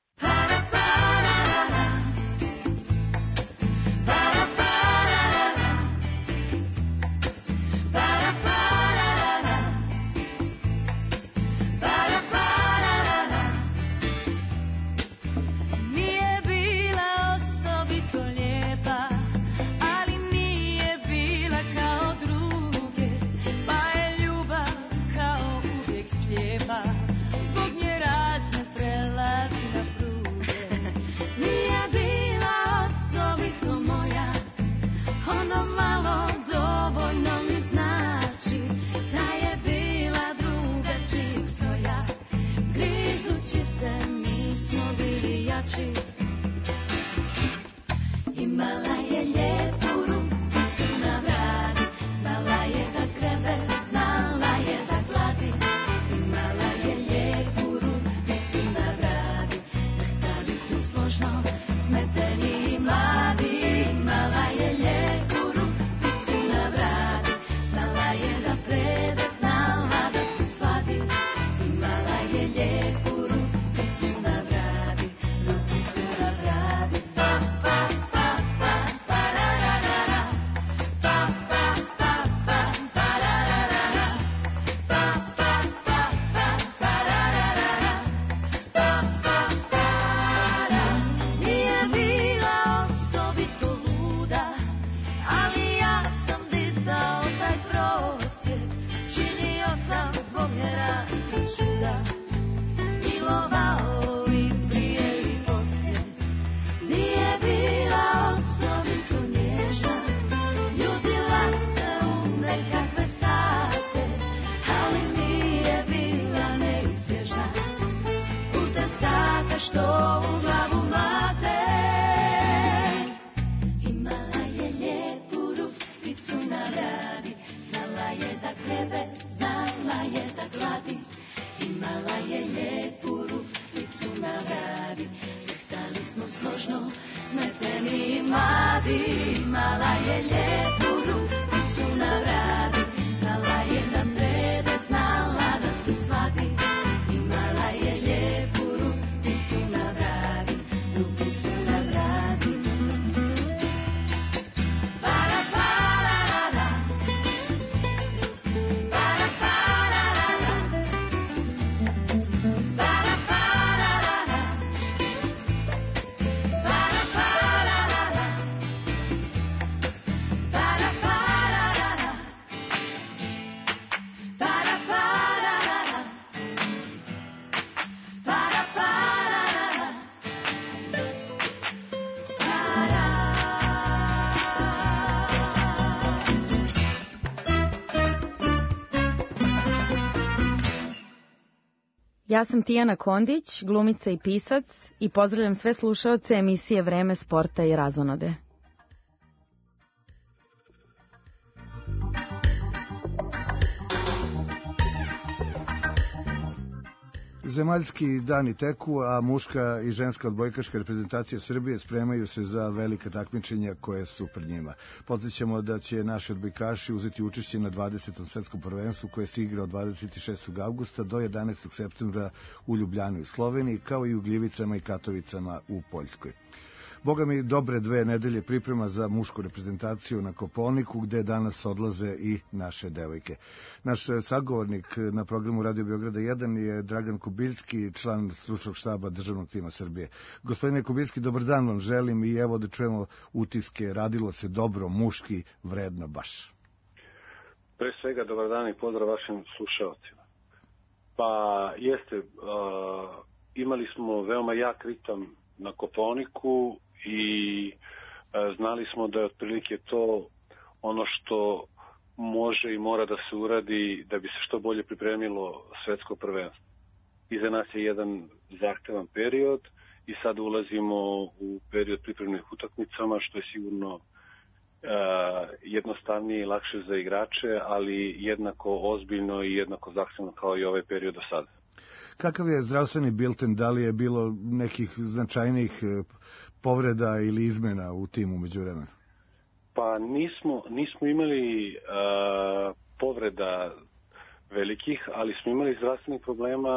Imala je lijepu rukicu na bradi, znala je da grebe, znala je da gladi. Imala je lijepu rukicu na bradi, drhtali smo složno, smeteni i mladi. Imala je lijepu rukicu na bradi, znala je da prede, znala da se svadi. Imala je lijepu rukicu na bradi, rukicu na bradi. Pa, pa, pa, pa, pa, ra, ra, ra, ra. Pa, pa, pa, pa, pa, ra, ra, ra, ra. Pa, pa, pa, pa, pa, ra, ra, ra, ra. Pa, pa, pa, ra. Nije bila osobito luda, ali ja sam dizao taj prosjek. Činio sam zbog nje razne čuda, milovao i prije i poslije. Nije bila osobito nježna, ljutila se u nekakve sate, ali nije bila neizbježna u te sate što u glavu mlate. Imala je lijepu rukicu na bradi, znala je da grebe, znala je da gladi. Imala je lijepu rukicu na bradi, drhtali smo složno, smeteni i mladi. Imala je lijepu rukicu na bradi, znala je da prede, znala da se svadi. Imala je lijepu rukicu na bradi, rukicu na bradi. Para, para, ra, ra. Para, para, ra, ra. Para, para, ra, ra. Ja sam Tijana Kondić, glumica i pisac i pozdravljam sve slušaoce emisije Vreme sporta i razonode. Zemaljski dani teku, a muška i ženska odbojkaška reprezentacija Srbije spremaju se za velika takmičenja koje su pred njima. Podsjećamo da će naši odbojkaši uzeti učešće na dvadesetom svetskom prvenstvu koje se igra od dvadeset šestog avgusta do jedanaestog septembra u Ljubljani u Sloveniji, kao i u Gljivicama i Katovicama u Poljskoj. Boga mi, dobre dve nedelje priprema za mušku reprezentaciju na Kopaoniku, gde danas odlaze i naše devojke. Naš sagovornik na programu Radio Beograda jedan je Dragan Kubiljski, član stručnog štaba državnog tima Srbije. Gospodine Kubiljski, dobar dan vam želim i evo da čujemo utiske. Radilo se dobro, muški, vredno baš. Pre svega, dobar dan i pozdrav vašim slušalcima. Pa jeste, uh, imali smo veoma jak ritam na Kopaoniku i e, znali smo da je otprilike to ono što može i mora da se uradi da bi se što bolje pripremilo svetsko prvenstvo. Iza nas je jedan zahtevan period i sad ulazimo u period pripremnih utakmicama, što je sigurno e, jednostavnije i lakše za igrače, ali jednako ozbiljno i jednako zahtevno kao i ovaj period do sada. Kakav je zdravstveni bilten, da li je bilo nekih značajnijih povreda ili izmena u timu među vremena? Pa nismo, nismo imali uh, povreda velikih, ali smo imali zdravstvenih problema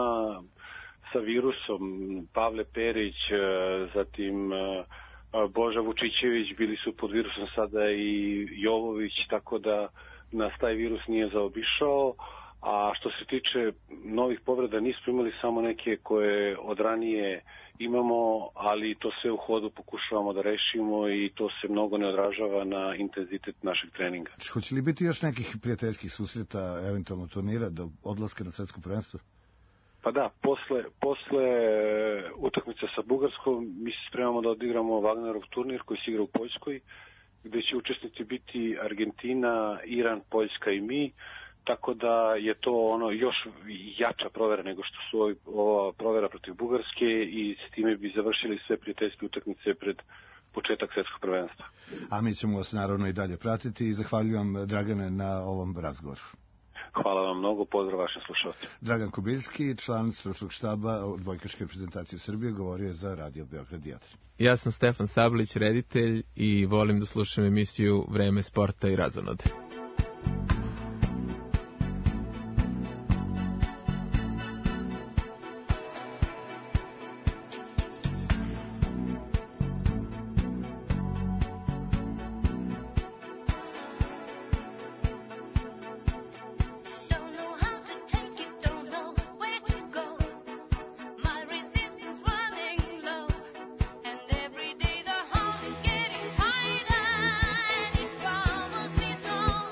sa virusom. Pavle Perić, uh, zatim uh, Boža Vučićević, bili su pod virusom sada i Jovović, tako da nas taj virus nije zaobišao. A što se tiče novih povreda, nismo imali samo neke koje od ranije imamo, ali to sve u hodu pokušavamo da rešimo i to se mnogo ne odražava na intenzitet našeg treninga. Hoće li biti još nekih prijateljskih susreta, eventualno turnira, do odlaska na svetsko prvenstvo? Pa da, posle, posle utakmice sa Bugarskom mi se spremamo da odigramo Wagnerov turnir koji se igra u Poljskoj, gde će učesnici biti Argentina, Iran, Poljska i mi. Tako da je to ono još jača provera nego što su ova provera protiv Bugarske i s time bi završili sve prijateljske utakmice pred početak svetskog prvenstva. A mi ćemo vas naravno i dalje pratiti i zahvaljujem Dragane na ovom razgovoru. Hvala vam mnogo, pozdrav vašim slušalcima. Dragan Kubiljski, član stručnog štaba odbojkaške reprezentacije Srbije, govorio je za Radio Beograd jedan. Ja sam Stefan Sablić, reditelj i volim da slušam emisiju Vreme sporta i razonode. Every day the hole is getting tighter, and it's almost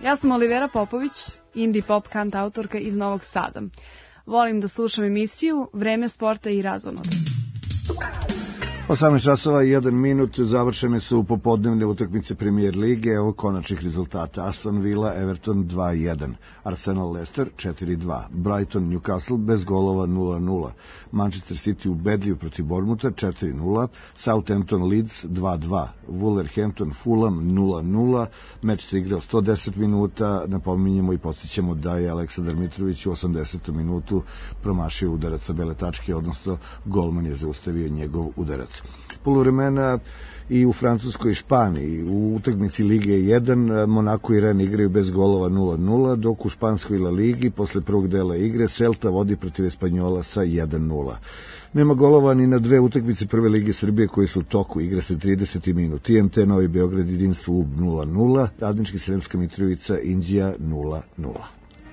Ja sam Olivera Popović, indie pop kantautorka iz Novog Sada. Volim da slušam emisiju Vreme sporta i razonode. osamnaest časova i jedan minut, završene su popodnevne utakmice Premier lige, evo konačnih rezultata. Aston Villa, Everton dva jedan, Arsenal Leicester četiri dva, Brighton Newcastle bez golova nula nula, Manchester City ubedljiv protiv Bournemoutha četiri nula, Southampton Leeds dva dva, Wolverhampton Fulham nula nula, meč se igrao sto deset minuta, napominjemo i podsjećamo da je Aleksandar Mitrović u osamdesetom minutu promašio udarac sa bele tačke, odnosno golman je zaustavio njegov udarac. Poluvremena i u Francuskoj i Španiji. U utakmici Lige jedan Monako i Rennes igraju bez golova nula nula, dok u Španskoj La Ligi posle prvog dela igre Celta vodi protiv Espanjola sa jedan nula. Nema golova ni na dve utakmice Prve lige Srbije koje su u toku, igra se trideseti minut. T N T Novi Beograd Jedinstvo U B nula nula, Radnički Sremska Mitrovica Inđija nula nula.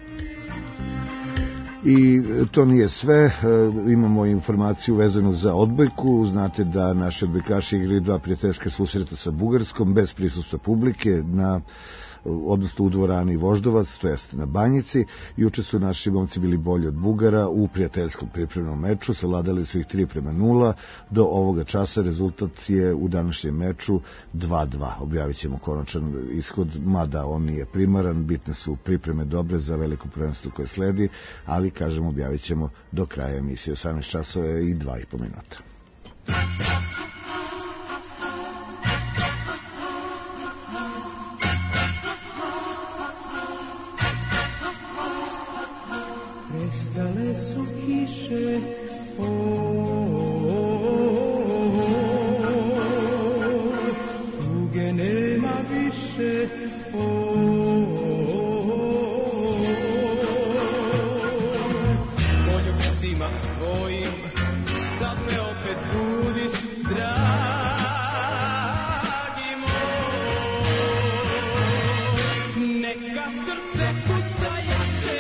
I to nije sve, imamo informaciju vezanu za odbojku. Znate da naši odbojkaši igraju dva prijateljska susreta sa Bugarskom bez prisustva publike na odnosno u dvorani Voždovac, to jest na Banjici. Juče su naši momci bili bolji od Bugara u prijateljskom pripremnom meču, savladali su ih tri prema nula. Do ovoga časa rezultat je u današnjem meču dva dva. Objavit ćemo konačan ishod, mada on nije primaran, bitne su pripreme dobre za veliko prvenstvo koje sledi, ali kažem objavit ćemo do kraja emisije, osamnaest časova i dva i po minuta. Prestale su kiše, tuge nema više, poljubcima svojim, sad me opet budiš, dragi moj. Neka srce kuca jače,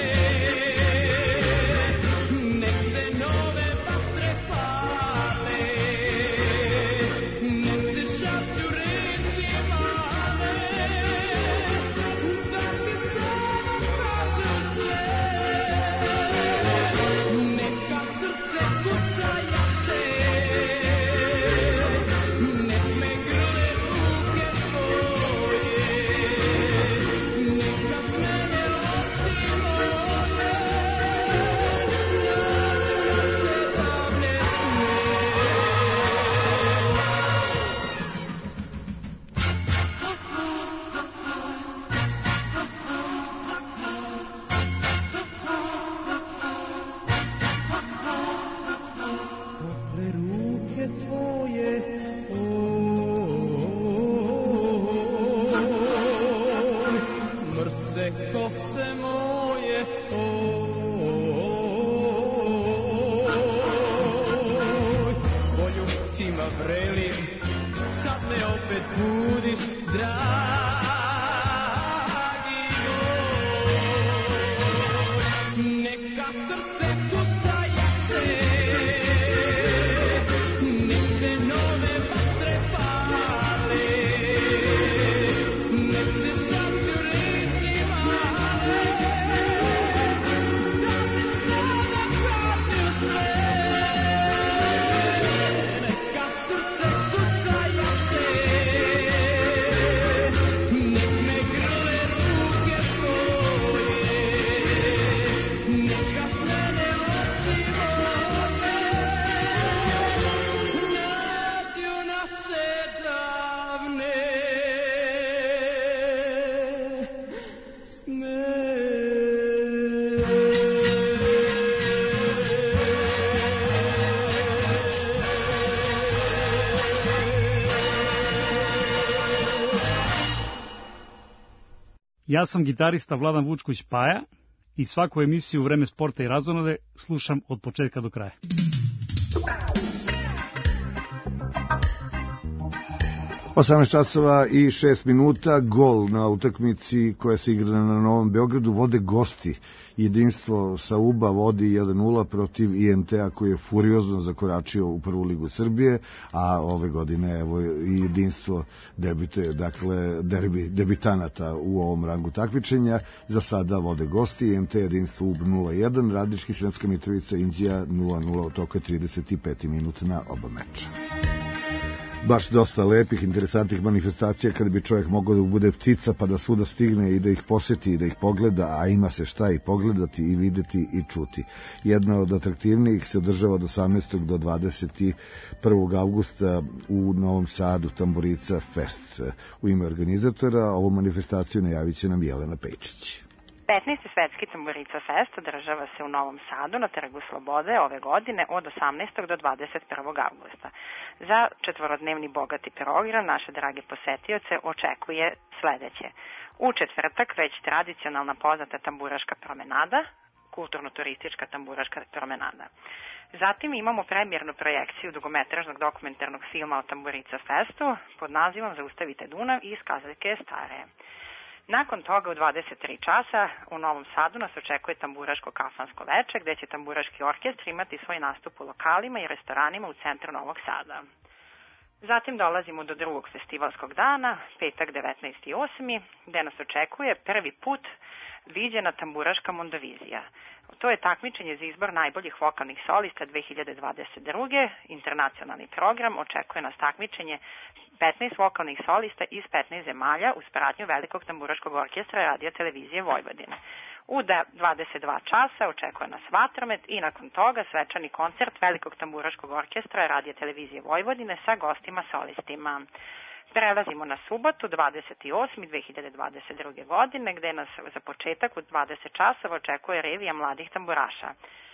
Ja sam gitarista Vladan Vučković Paja i svaku emisiju Vreme sporta i razonode slušam od početka do kraja. osamnaest časova i šest minuta, gol na utakmici koja se igra na Novom Beogradu, vode gosti. Jedinstvo sa U B A vodi jedan nula protiv I M T-a koji je furiozno zakoračio u prvu ligu Srbije, a ove godine evo i jedinstvo debite, dakle derbi debitanata u ovom rangu takmičenja. Za sada vode gosti, I M T jedinstvo U B A nula jedan, Radnički, Sremska Mitrovica, Inđija nula nula, od toga trideset pet minut na oba meča. Baš dosta lepih, interesantnih manifestacija kada bi čovjek mogao da bude ptica pa da svuda stigne i da ih posjeti i da ih pogleda, a ima se šta i pogledati i videti i čuti. Jedna od atraktivnijih se održava od osamnaestog do dvadeset prvog avgusta u Novom Sadu, Tamburica Fest. U ime organizatora ovu manifestaciju najavit će nam Jelena Pejčić. petnaesti svetski Tamburica Fest održava se u Novom Sadu na Trgu Slobode ove godine od osamnaestog do dvadeset prvog avgusta. Za četvorodnevni bogati program naše drage posetioce očekuje sledeće. U četvrtak već tradicionalna poznata tamburaška promenada, kulturno-turistička tamburaška promenada. Zatim imamo premijernu projekciju dugometražnog dokumentarnog filma o Tamburica Festu pod nazivom Zaustavite Dunav iz kazaljke Stare. Nakon toga u dvadeset tri časa u Novom Sadu nas očekuje tamburaško kafansko veče gde će tamburaški orkestr imati svoj nastup u lokalima i restoranima u centru Novog Sada. Zatim dolazimo do drugog festivalskog dana, petak devetnaesti osmi gde nas očekuje prvi put viđena tamburaška mondovizija. To je takmičenje za izbor najboljih vokalnih solista dve hiljade dvadeset druge. Internacionalni program očekuje nas takmičenje petnaest vokalnih solista iz petnaest zemalja uz pratnju Velikog tamburaškog orkestra Radio Televizije Vojvodine. U dvadeset dva časa očekuje nas vatromet i nakon toga svečani koncert Velikog tamburaškog orkestra Radio Televizije Vojvodine sa gostima solistima. Prelazimo na subotu, dvadeset osmi dve hiljade dvadeset druge. godine, gde nas za početak u dvadeset časova očekuje revija mladih tamburaša.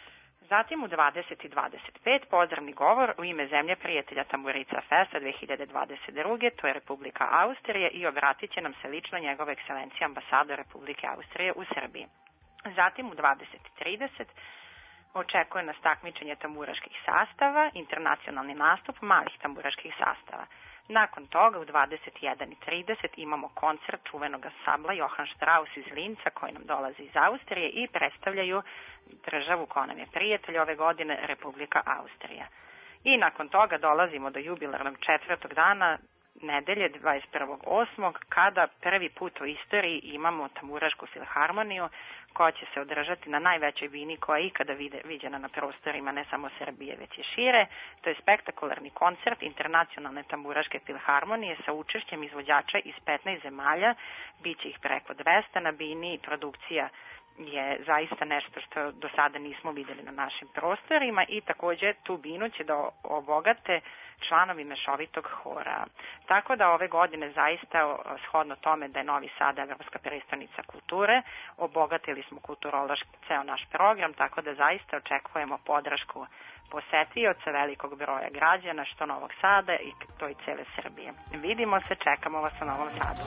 Zatim u dvadeset i dvadeset pet pozdravni govor u ime zemlje prijatelja Tamburica Festa dve hiljade dvadeset druge. To je Republika Austrija i obratit će nam se lično njegova ekscelencija ambasador Republike Austrije u Srbiji. Zatim u dvadeset i trideset očekuje nas takmičenje tamburaških sastava, internacionalni nastup malih tamburaških sastava. Nakon toga u dvadeset jedan i trideset imamo koncert čuvenog ansambla Johann Strauss iz Linca koji nam dolazi iz Austrije i predstavljaju državu koja nam je prijatelj ove godine, Republika Austrija. I nakon toga dolazimo do jubilarnog četvrtog dana, nedelje dvadeset prvog osmog kada prvi put u istoriji imamo tamburašku filharmoniju koja će se održati na najvećoj bini koja je ikada viđena na prostorima ne samo Srbije već i šire. To je spektakularni koncert internacionalne tamburaške filharmonije sa učešćem izvođača iz petnaest zemalja, biće ih preko dvesta na bini i produkcija je zaista nešto što do sada nismo videli na našim prostorima i takođe tu binu će da obogate članovi mešovitog hora. Tako da ove godine zaista shodno tome da je Novi Sad evropska prestonica kulture, obogatili smo kulturološki ceo naš program, tako da zaista očekujemo podršku posetioca velikog broja građana što Novog Sada i to i cele Srbije. Vidimo se, čekamo vas u Novom Sadu.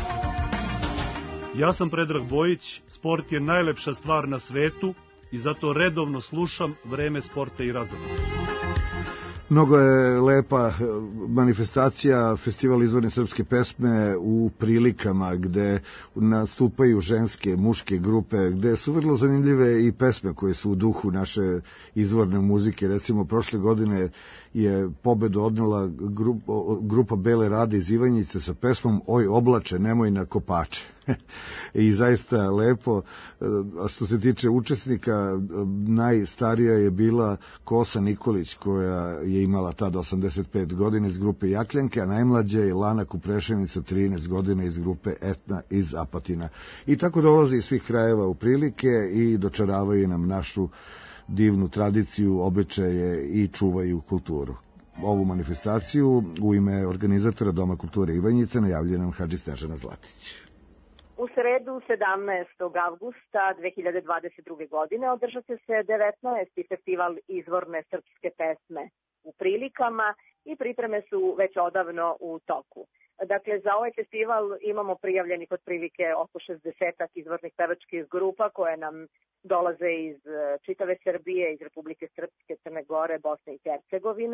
Ja sam Predrag Bojić, sport je najlepša stvar na svetu i zato redovno slušam Vreme sporta i razvoja. Mnogo je lepa manifestacija, festival izvorne srpske pesme u prilikama gde nastupaju ženske, muške grupe, gde su vrlo zanimljive i pesme koje su u duhu naše izvorne muzike. Recimo, prošle godine je pobedu odnela grupa, grupa Bele Rade iz Ivanjice sa pesmom Oj oblače, nemoj na kopače. I zaista je lepo. A što se tiče učesnika, najstarija je bila Kosa Nikolić koja je imala tada osamdeset pet godina iz grupe Jakljanke, a najmlađa je Lana Kuprešenica trinaest godina iz grupe Etna iz Apatina. I tako dolaze iz svih krajeva u prilike i dočaravaju nam našu divnu tradiciju, običaje i čuvaju kulturu. Ovu manifestaciju u ime organizatora Doma kulture Ivanjice najavljuje nam Hadži Snežana Zlatić. U sredu sedamnaestog avgusta dve hiljade dvadeset druge. godine održat će se devetnaesti festival izvorne srpske pesme u prilikama i pripreme su već odavno u toku. Dakle, za ovaj festival imamo prijavljenih otprilike oko šezdeset izvornih pevačkih grupa koje nam dolaze iz čitave Srbije, iz Republike Srpske, Crne Gore, Bosne i Hercegovine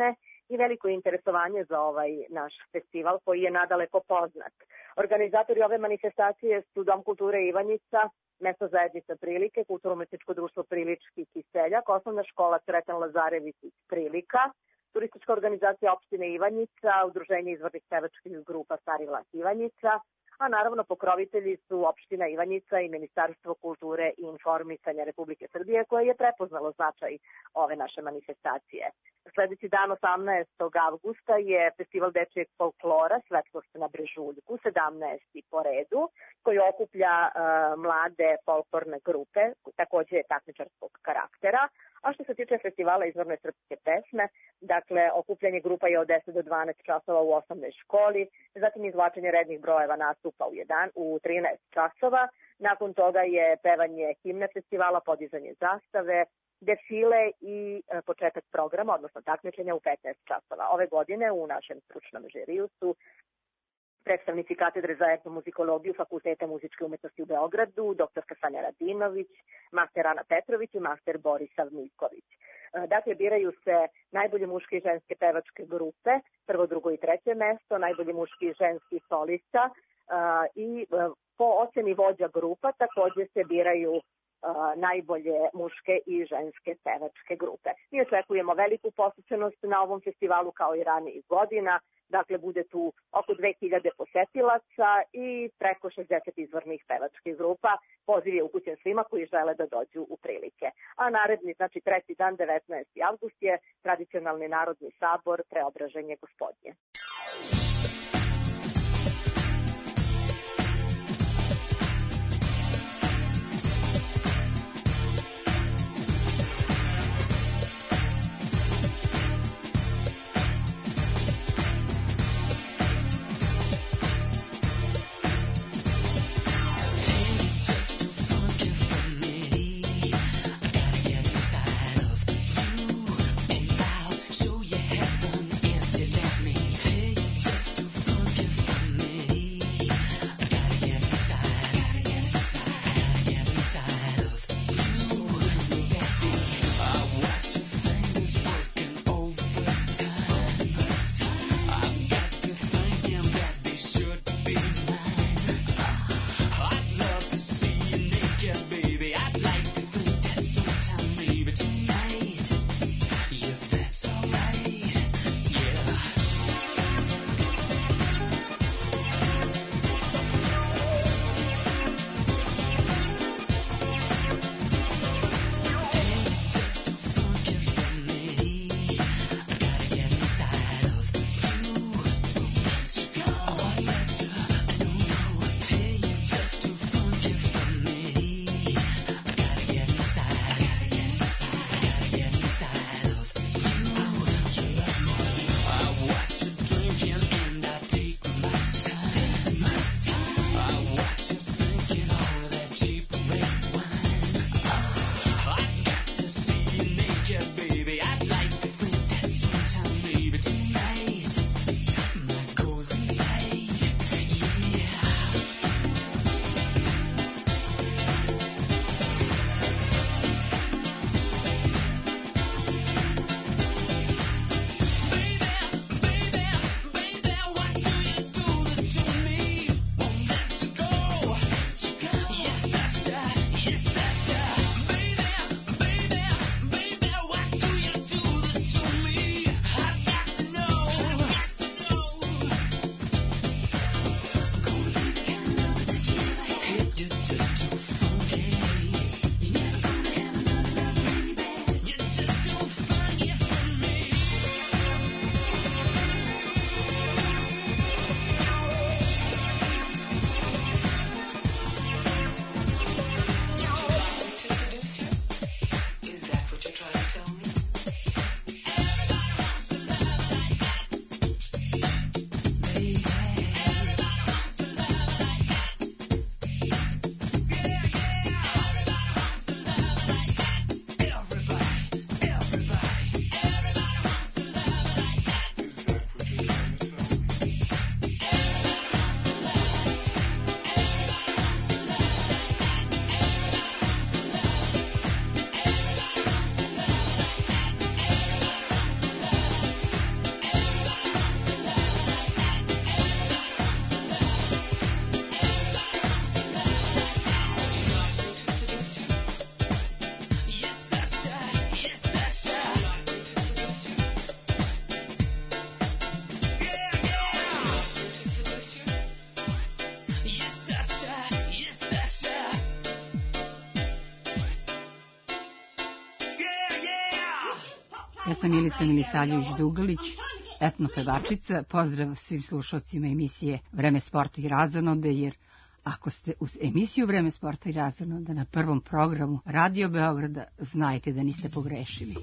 i veliko je interesovanje za ovaj naš festival koji je nadaleko poznat. Organizatori ove manifestacije su Dom kulture Ivanjica, Mesto zajednica Prilike, Kulturno-umetničko društvo Prilički Kiseljak, Osnovna škola Sretan Lazarević iz Prilika, Turistička organizacija opštine Ivanjica, Udruženje izvornih pevačkih grupa Stari Vlas Ivanjica, a naravno pokrovitelji su opština Ivanjica i Ministarstvo kulture i informisanja Republike Srbije koje je prepoznalo značaj ove naše manifestacije. Sledeći dan osamnaestog avgusta je Festival dečijeg folklora Svetlost na Brežuljku, sedamnaesti po redu, koji okuplja uh, mlade folklorne grupe, takođe je takmičarskog karaktera. A što se tiče festivala izvorne srpske pesme, dakle, okupljanje grupa je od deset do dvanaest časova u osnovnoj školi, zatim izvlačenje rednih brojeva nastupa u, jedan, u trinaest časova, nakon toga je pevanje himne festivala, podizanje zastave, defile i e, početak programa, odnosno takmičenja u petnaest časova. Ove godine u našem stručnom žiriju su predstavnici katedre za etnomuzikologiju Fakulteta muzičke umetnosti u Beogradu, doktorka Sanja Radinović, master Ana Petrović i master Borisav Miljković. Dakle, biraju se najbolje muške i ženske pevačke grupe, prvo, drugo i treće mesto, najbolji muški i ženski solista i po oceni vođa grupa takođe se biraju najbolje muške i ženske pevačke grupe. Mi očekujemo veliku posjećenost na ovom festivalu kao i ranijih godina. Dakle, bude tu oko dve hiljade posetilaca i preko šezdeset izvornih pevačkih grupa. Poziv je upućen svima koji žele da dođu u Prilike. A naredni, znači treći dan, devetnaesti avgust je tradicionalni narodni sabor Preobraženje Gospodnje. Show you heaven if you let me. Hey, just to Ja sam Milica Milisavljević-Dugalić, etnopevačica. Pozdrav svim slušalcima emisije Vreme sporta i razonode, jer ako ste uz emisiju Vreme sporta i razonode na prvom programu Radio Beograda, znajte da niste pogrešili.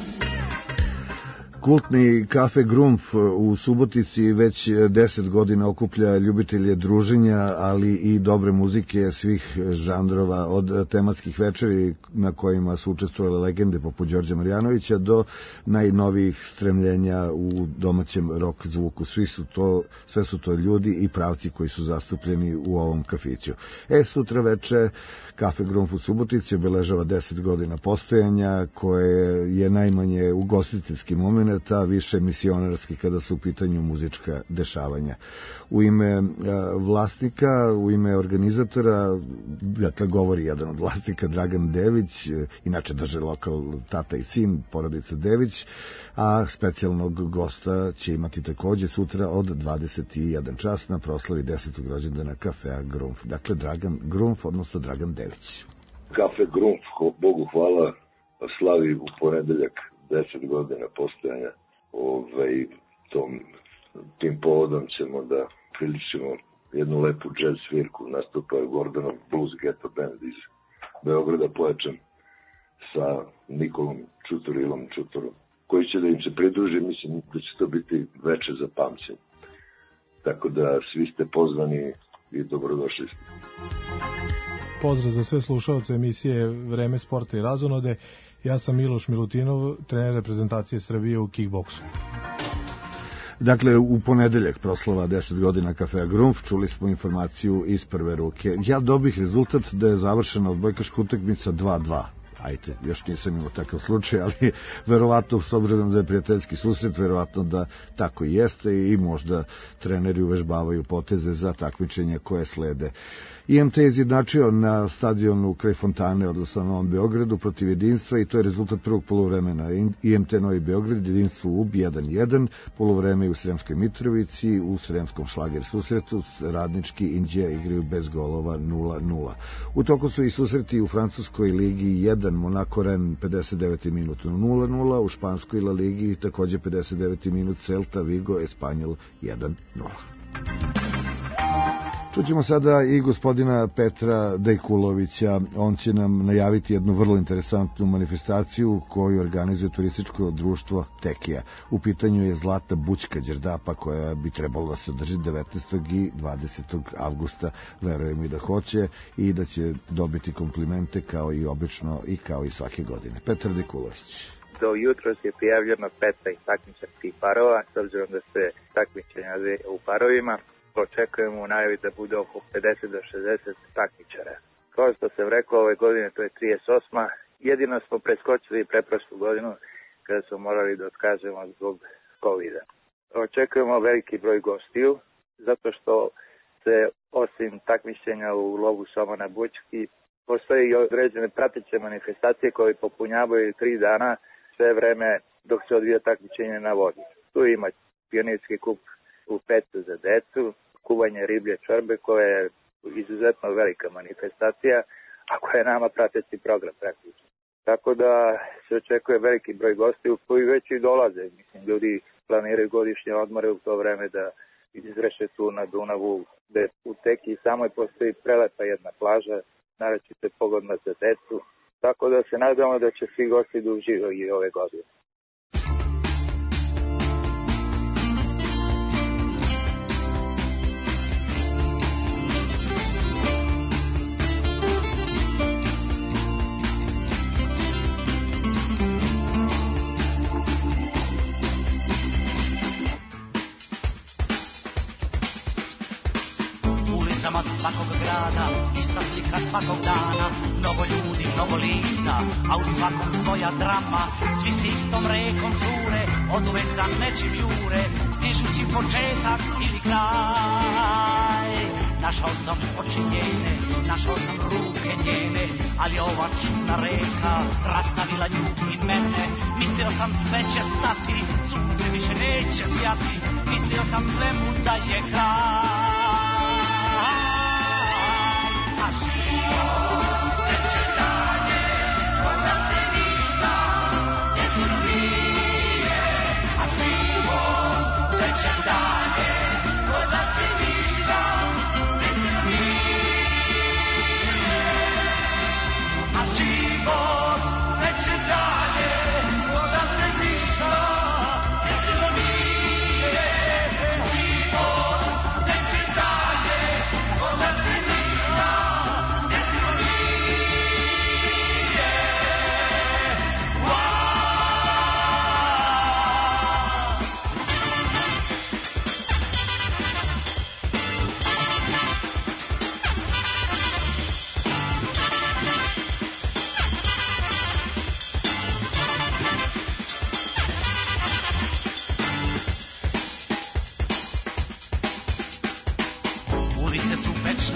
Kultni kafe Grumf u Subotici već deset godina okuplja ljubitelje druženja, ali i dobre muzike svih žanrova, od tematskih večeri na kojima su učestvovale legende poput Đorđa Marjanovića do najnovijih stremljenja u domaćem rock zvuku. Svi su to, sve su to ljudi i pravci koji su zastupljeni u ovom kafiću. E, sutra veče kafe Grumf u Subotici obeležava deset godina postojanja, koje je najmanje ugostiteljski moment, a više misionarski kada su u pitanju muzička dešavanja. U ime vlasnika, u ime organizatora, dakle govori jedan od vlasnika, Dragan Dević, inače drže lokal tata i sin, porodica Dević, a specijalnog gosta će imati takođe sutra od dvadeset jedan čas na proslavi desetog rođendana kafea Grumf. Dakle, Dragan Grumf, odnosno Dragan Dević. Kafe Grumf, Bogu hvala, slavi u ponedeljak deset godina postojanja. Ove, tom, tim povodom ćemo da priličimo jednu lepu jazz svirku. Nastupa Gordonov Blues Ghetto Band iz Beograda, pojačan sa Nikolom Čuturilom Čuturom, koji će da im se pridruži. Mislim da će to biti veče za pamćenje. Tako da svi ste pozvani i dobrodošli ste. Pozdrav za sve slušalce emisije Vreme sporta i razonode. Ja sam Miloš Milutinov, trener reprezentacije Srbije u kickboksu. Dakle, u ponedeljak proslava deset godina kafea Grumf, čuli smo informaciju iz prve ruke. Ja dobih rezultat da je završena odbojkaška utakmica dva dva. Ajde, još nisam imao takav slučaj, ali verovatno, s obzirom da je prijateljski susret, verovatno da tako i jeste i možda treneri uvežbavaju poteze za takmičenja koje slede. I em te je izjednačio na stadionu kraj Fontane, odnosno na Novom Beogradu, protiv Jedinstva, i to je rezultat prvog poluvremena. I em te Novi Beograd, Jedinstvo U B jedan jedan, poluvreme u Sremskoj Mitrovici, u Sremskom šlager susretu, Radnički Indija igraju bez golova nula nula. U toku su i susreti u Francuskoj ligi jedan, Monaco Rennes pedeset deveti minut nula nula, u Španskoj La Ligi takođe pedeset deveti minut Celta Vigo Espanjol jedan nula. Čućemo sada i gospodina Petra Dejkulovića. On će nam najaviti jednu vrlo interesantnu manifestaciju koju organizuje turističko društvo Tekija. U pitanju je Zlatna bućka Đerdapa, koja bi trebalo da se održi devetnaestog i dvadesetog avgusta. Verujem i da hoće i da će dobiti komplimente kao i obično i kao i svake godine. Petar Dejkulović. Do jutros je prijavljeno petnaest takmičarskih parova, s obzirom da se takmičenja u parovima. Očekujemo u najavi da bude oko pedeset do šezdeset takmičara. Kao što sam rekao, ove godine to je trideset osma. Jedino smo preskočili preprošlu godinu kada smo morali da otkažemo zbog kovida. Očekujemo veliki broj gostiju, zato što se osim takmičenja u lovu Soma na bućki, postoje i određene prateće manifestacije koje popunjavaju tri dana sve vreme dok se odvija takmičenje na vodi. Tu ima pionirski kup u petu za decu, kuvanje riblje čorbe, koja je izuzetno velika manifestacija, a koja je nama prateći program praktično. Tako da se očekuje veliki broj gostiju koji već i dolaze. Mislim, ljudi planiraju godišnje odmore u to vreme da izreše tu na Dunavu, gde u Tekiji samoj postoji prelepa jedna plaža, naročito pogodna za decu. Tako da se nadamo da će svi gosti da uživaju i ove godine. Svakog grada, ista slika svakog dana, mnogo ljudi, mnogo lica, a u svakom svoja drama. Svi se istom rekom žure, od uvek za nečim jure, stižući početak ili kraj. Našao sam oči njene, našao sam ruke njene, ali ova čudna reka rastavila nju i mene. Mislio sam sve će stati, sunce više neće sjati, mislio sam svemu da je kraj. Teče dalje, onda se ništa ne zlomi.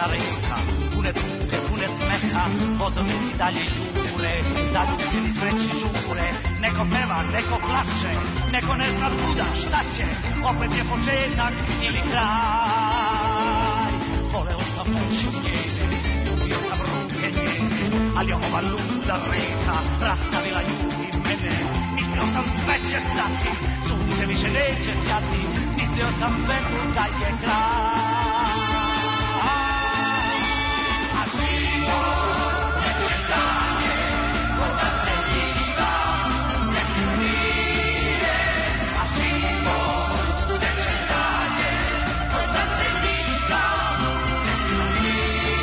prazna reka, pune tuke, pune smeha, vozovi i dalje jure, zaljubljeni sreći žure, neko peva, neko plače, neko ne zna kuda, šta će, opet je početak ili kraj. Voleo sam oči njene, ljubio sam ruke njene, ali ova luda reka rastavila ljudi mene. Mislio sam sve će stati, sunce više neće sjati, mislio sam svetu da je kraj. A život neće dalje, koga se ništa ne smije. A život neće dalje, koga se ništa ne smije.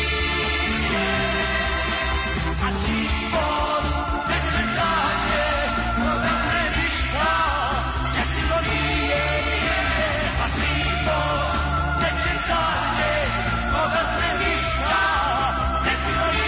A život neće dalje, koga se ništa ne smije. A život neće dalje, koga se ništa ne smije.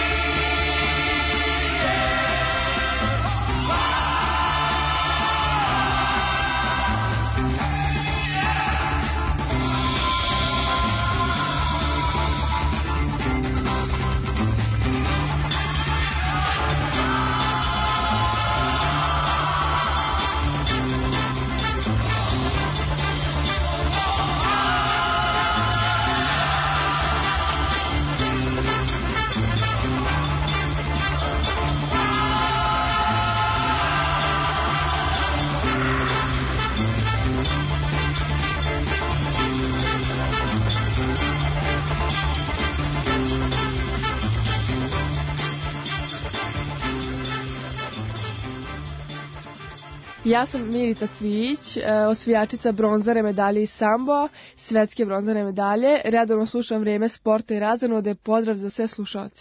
Ja sam Milica Cvijić, osvijačica bronzane medalje iz samboa, svetske bronzane medalje. Redovno slušam Vrijeme sporta i razonode. Pozdrav za sve slušalce.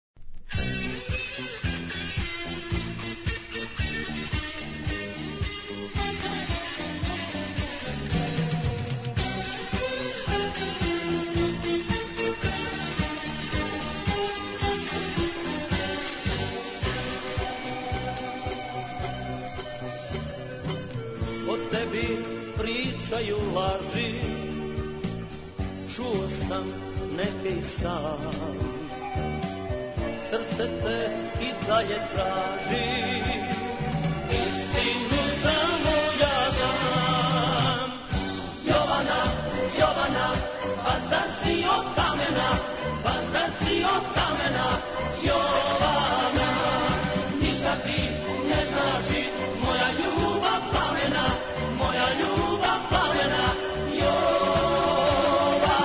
O tebi pričaju laži, čuo sam neke i sam. Srce te i dalje traži, istinu samo ja znam. Jovana, Jovana, pa zar si od kamena, pa zar si od kamena, Jovana. Ništa ti ne znači, moja ljubav plamena, moja ljubav plamena, Jovana.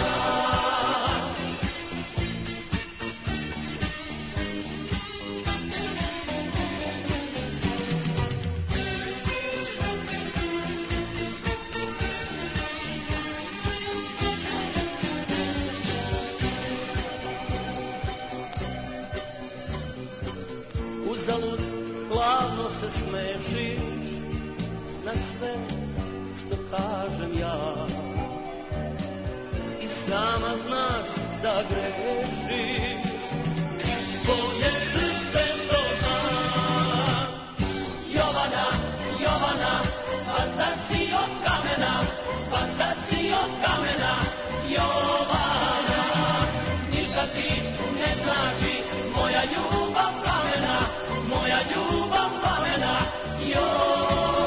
Uzalud hladno se smešiš na sve što kažem ja, i sama znaš da grešiš, tvoje srce to zna. Jovana, Jovana, pa zar si od kamena, pa zar si od kamena, Jovana. Ništa ti ne znači, moja ljubav plamena, moja ljubav plamena, Jovana.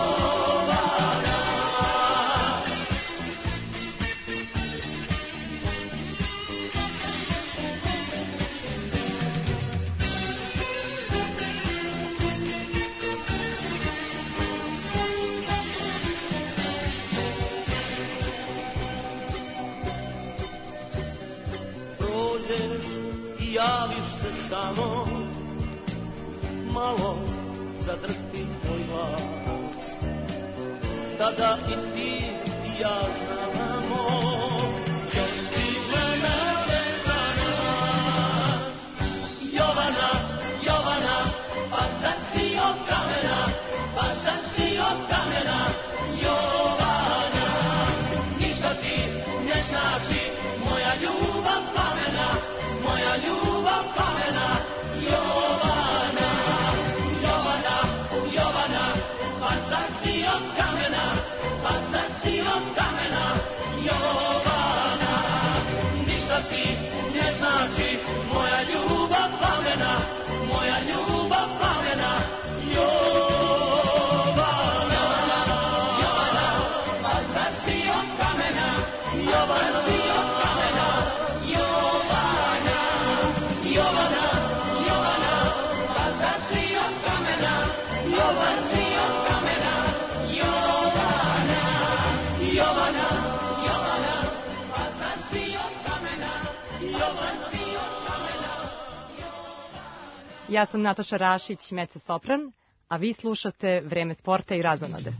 Prođeš i javiš se samo, malo zadrhti tvoj glas, tada i ti i ja znamo, još silena veza nas. Jovana, Jovana, pa zar si od kamena, pa zar si od kamena, Jovana. Ništa ti ne znači, moja ljubav plamena, moja ljubav plamena, Jovana. Jovana, Jovana, pa zar si od kamena, pa zar si od kamena, Jovana. Ja sam Nataša Rašić, mezzo-sopran, a vi slušate Vreme sporta i razonode.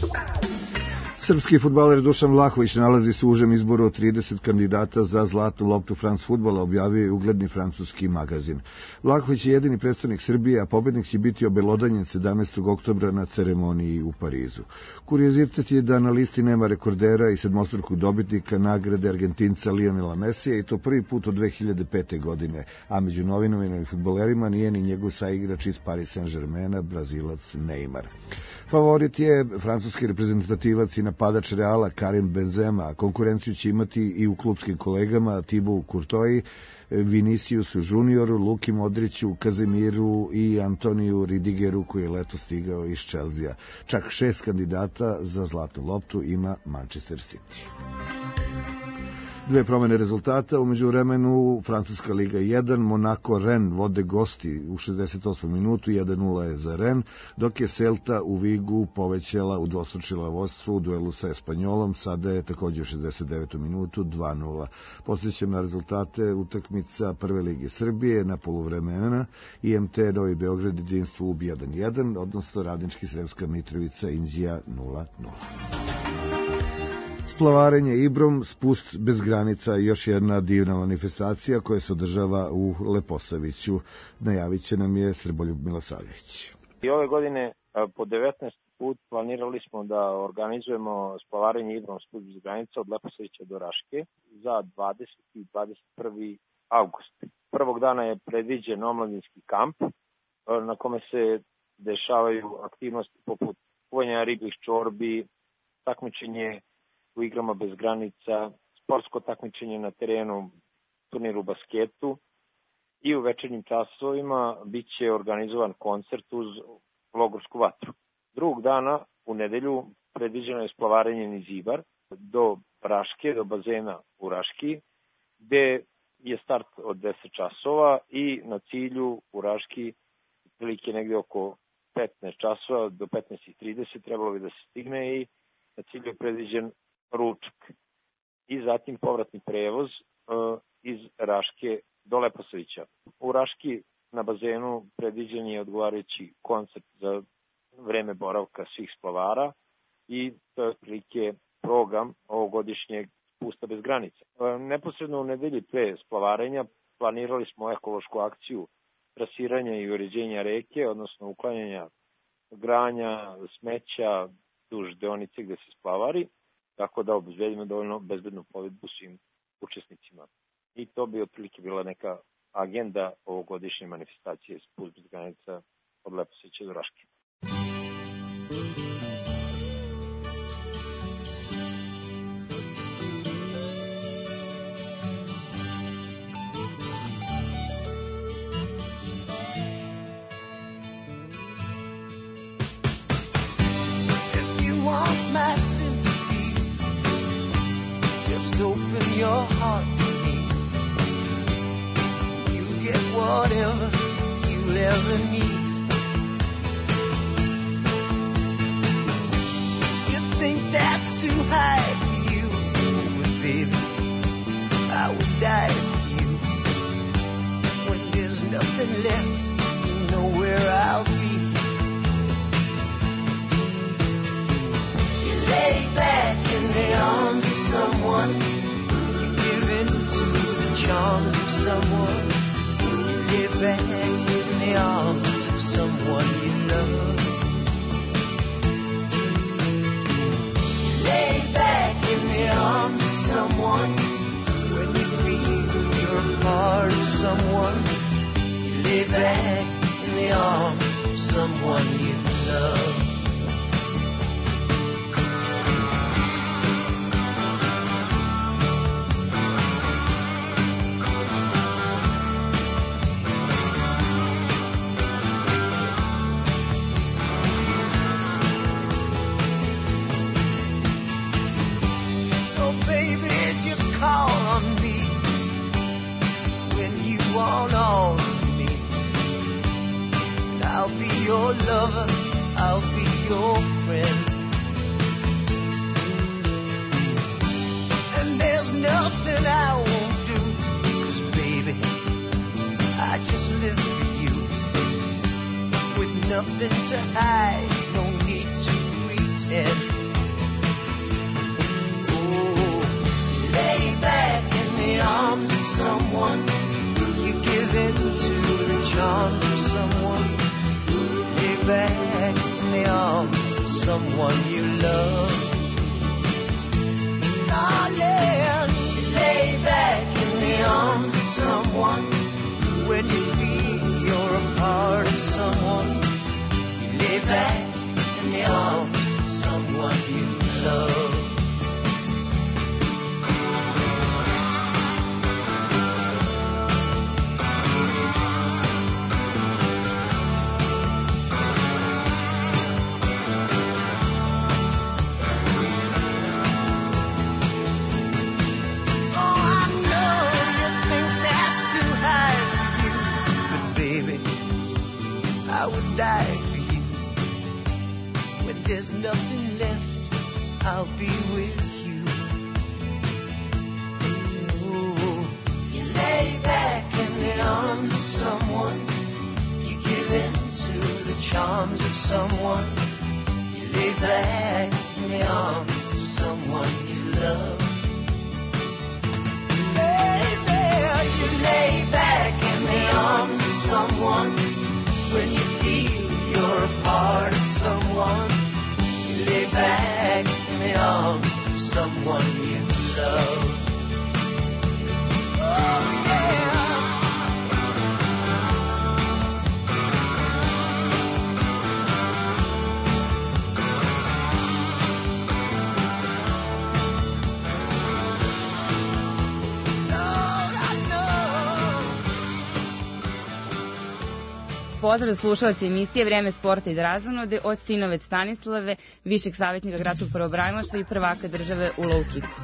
Srpski fudbaler Dušan Vlahović nalazi se u užem izboru od trideset kandidata za zlatnu loptu France fudbala, objavio je ugledni francuski magazin. Vlahović je jedini predstavnik Srbije, a pobednik će biti obelodanjen sedamnaestog oktobra na ceremoniji u Parizu. Kuriozitet je da na listi nema rekordera i sedmostrukog dobitnika nagrade Argentinca Lionela Mesija, i to prvi put od dve hiljade pete. godine, a među novinovanim fudbalerima nije ni njegov saigrač iz Paris Saint-Germaina, Brazilac Neymar. Favorit je francuski reprezentativac i napadač Reala Karim Benzema, a konkurenciju će imati i u klubskim kolegama Thibaut Courtois, Viniciusu Junioru, Luki Modriću, Kazemiru i Antoniju Ridigeru, koji je leto stigao iz Chelsea. Čak šest kandidata za zlatnu loptu ima Manchester City. Dve promene rezultata, umeđu vremenu Francuska liga jedan, Monaco Rennes vode gosti u šezdeset osmom minutu, jedan nula je za Rennes, dok je Celta u Vigu povećala, udvostručila vodstvo u duelu sa Espanjolom, sada je također u šezdeset devetom minutu dva nula. Posjećam na rezultate utakmica Prve lige Srbije na poluvremena, I M T Novi Beograd jedinstvo U B jedan jedan, odnosno Radnički Sremska Mitrovica Inđija nula nula. Splavarenje Ibrom, spust bez granica, još jedna divna manifestacija koja se održava u Leposaviću. Najavit će nam je Srboljub Milosavljević. I ove godine po devetnaesti put planirali smo da organizujemo splavarenje Ibrom, spust bez granica od Leposavića do Raške za dvadeseti i dvadeset prvi avgust. Prvog dana je predviđen omladinski kamp na kome se dešavaju aktivnosti poput kuvanja ribljih čorbi, takmičenje u igrama bez granica, sportsko takmičenje na terenu, turnir u basketu, i u večernjim časovima bit će organizovan koncert uz logorsku vatru. Drugog dana, u nedelju, predviđeno je splavarenje niz Ibar do Raške, do bazena u Raški, gde je start od deset časova i na cilju u Raški prilike negde oko petnaest časova, do petnaest i trideset trebalo bi da se stigne, i na cilju je predviđen ručak i zatim povratni prevoz uh, iz Raške do Leposavića. U Raški na bazenu predviđen je odgovarajući koncert za vreme boravka svih splavara, i to je otprilike program ovogodišnjeg spusta bez granica. Uh, neposredno u nedelji pre splavarenja planirali smo ekološku akciju trasiranja i uređenja reke, odnosno uklanjanja granja, smeća duž deonice gde se splavari, tako da obezbedimo dovoljno bezbednu plovidbu svim učesnicima. I to bi otprilike bila neka agenda ovogodišnje manifestacije Spust bez granica od Leposavića do Raške. Open your heart to me. You get whatever you ever need. You think that's too high for you, but baby, I would die for you. When there's nothing left, you know where I'll be. You lay back in the arms of someone, charms of someone, you lay back in the arms of someone you love. You lay back in the arms of someone, when you feel you're a part of someone, you lay back in the arms of someone you love. someone you love. Darling, you lay back in the arms of someone when you feel you're a part of someone. You lay back in the arms of someone you love. Die for you. When there's nothing left, I'll be with you. Ooh. You lay back in the arms of someone. You give in to the charms of someone. You lay back in the arms of someone you love. Lay there, you lay back in the arms of someone. When you feel you're a part of someone, you lay back in the arms of someone you love. Oh, yeah. Pozdrav slušalci emisije Vreme sporta i razonode od Sinovec Stanislave, višeg savjetnika gradskog pravobranilaštva i prvaka države u low kicku.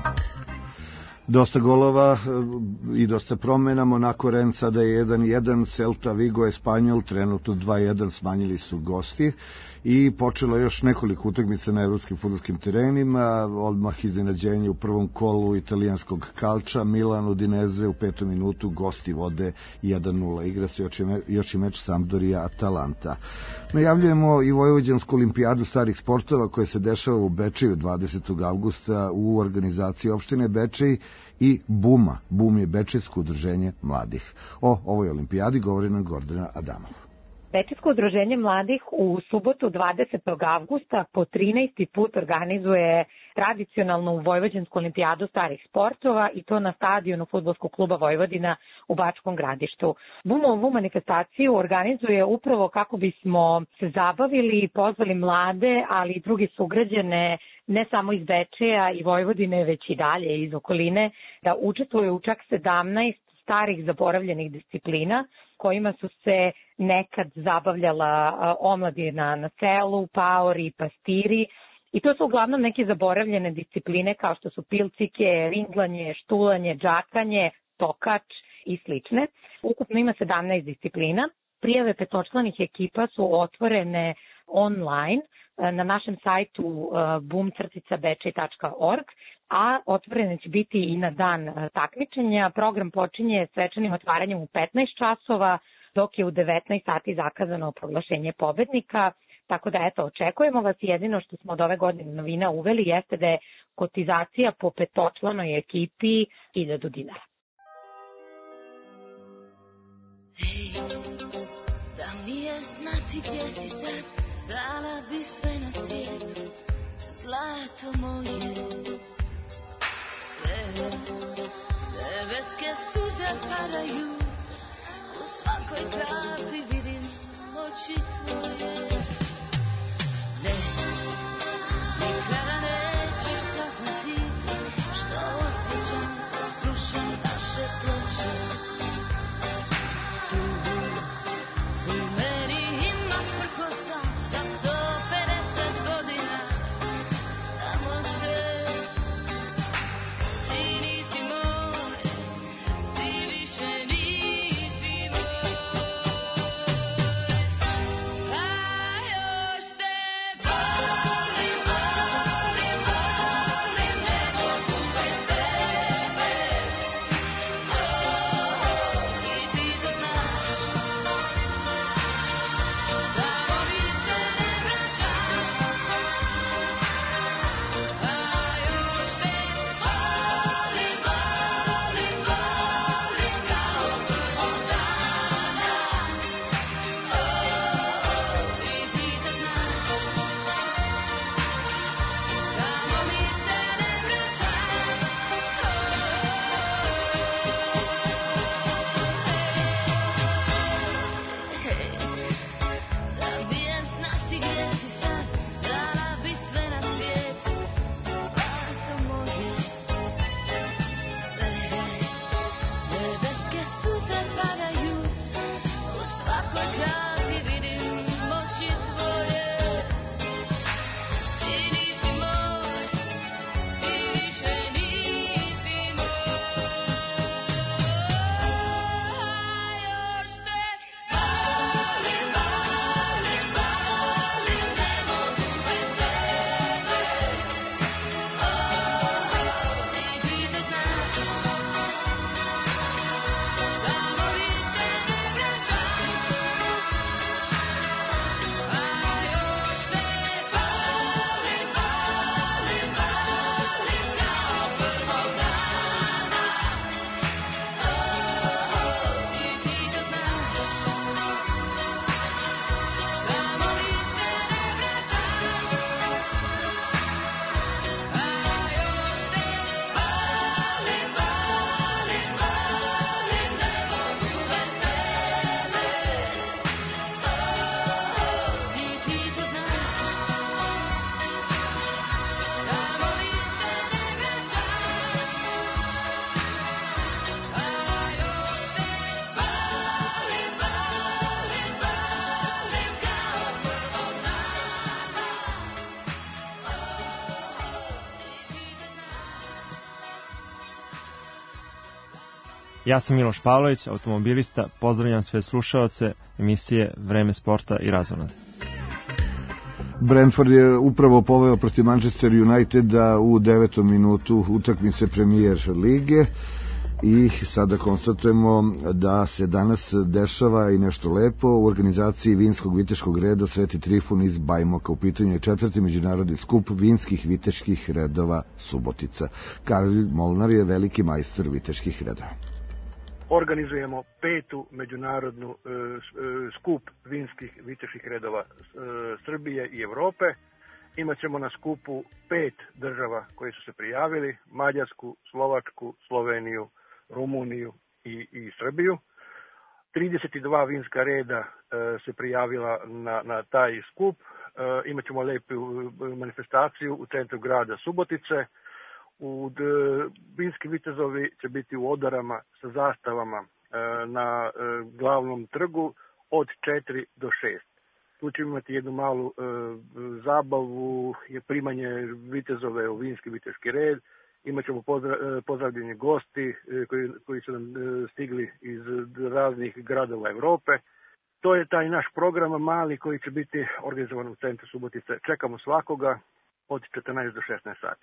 Dosta golova i dosta promena. Monaco Rennes sada je jedan jedan, Celta Vigo Espanjol trenutno dva jedan, smanjili su gosti i počelo još nekoliko utakmica na evropskim fudbalskim terenima. Odmah iznenađenje u prvom kolu italijanskog Calča, Milan Udineze u petom minutu, gosti vode jedan nula. Igra se još i meč Sampdoria Atalanta. Najavljujemo i Vojvođansku olimpijadu starih sportova koja se dešava u Bečeju dvadesetog avgusta u organizaciji opštine Bečej i BUMA. BUM je Bečejsko udruženje mladih. O ovoj olimpijadi govori nam Gordana Adamov. Bečejsko udruženje mladih u subotu dvadesetog avgusta po trinaesti put organizuje tradicionalnu Vojvođansku olimpijadu starih sportova i to na stadionu Fudbalskog kluba Vojvodina u Bačkom Gradištu. BUM ovu manifestaciju organizuje upravo kako bismo se zabavili i pozvali mlade, ali i drugi sugrađane, ne samo iz Bečeja i Vojvodine, već i dalje iz okoline, da učestvuju u čak sedamnaest starih zaboravljenih disciplina kojima su se nekad zabavljala omladina na selu, paori, pastiri. I to su uglavnom neke zaboravljene discipline kao što su pilcike, ringlanje, štulanje, džakanje, tokač i slične. Ukupno ima sedamnaest disciplina. Prijave petočlanih ekipa su otvorene online na našem sajtu bum crtica bečej tačka org, a otvorene će biti i na dan takmičenja. Program počinje svečanim otvaranjem u petnaest časova, dok je u devetnaest sati zakazano proglašenje pobednika. Tako da, eto, očekujemo vas. Jedino što smo od ove godine novina uveli jeste da je kotizacija po petočlanoj ekipi hiljadu dinara. Hej, da mi je znati gdje si sad, dala bi sve na svijetu, zlato moje. Sve nebeske suze padaju, u svakoj kapi vidim oči tvoje. Ne, nikada nećeš saznati što osjećam kad slušam naše ploče. Tu u meni ima prkosa za sto pedeset godina, samo će. Ti nisi moj, ti više nisi moj. Ja sam Miloš Pavlović, automobilista. Pozdravljam sve slušaoce emisije Vreme sporta i razonode. Brentford je upravo poveo protiv Manchester Uniteda u devetom minutu utakmice Premier lige i sada konstatujemo da se danas dešava i nešto lepo u organizaciji vinskog viteškog reda Sveti Trifun iz Bajmoka. U pitanju je četvrti međunarodni skup vinskih viteških redova Subotica. Karl Molnar je veliki majstor viteških redova. Organizujemo petu međunarodnu e, skup vinskih viteških redova e, Srbije i Evrope. Imaćemo na skupu pet država koji su se prijavili: Mađarsku, Slovačku, Sloveniju, Rumuniju i, i Srbiju. trideset dva vinska reda e, se prijavila na, na taj skup. E, imaćemo lepu manifestaciju u centru grada Subotice. U d, vinski vitezovi će biti u odorama sa zastavama e, na e, glavnom trgu od četiri do šest. Tu ćemo imati jednu malu e, zabavu, je primanje vitezove u vinski viteški red. Imaćemo pozdra, e, pozdravljeni gosti e, koji, koji su nam e, stigli iz raznih gradova Evrope. To je taj naš program mali koji će biti organizovan u centru Subotice. Čekamo svakoga od četrnaest do šesnaest sati.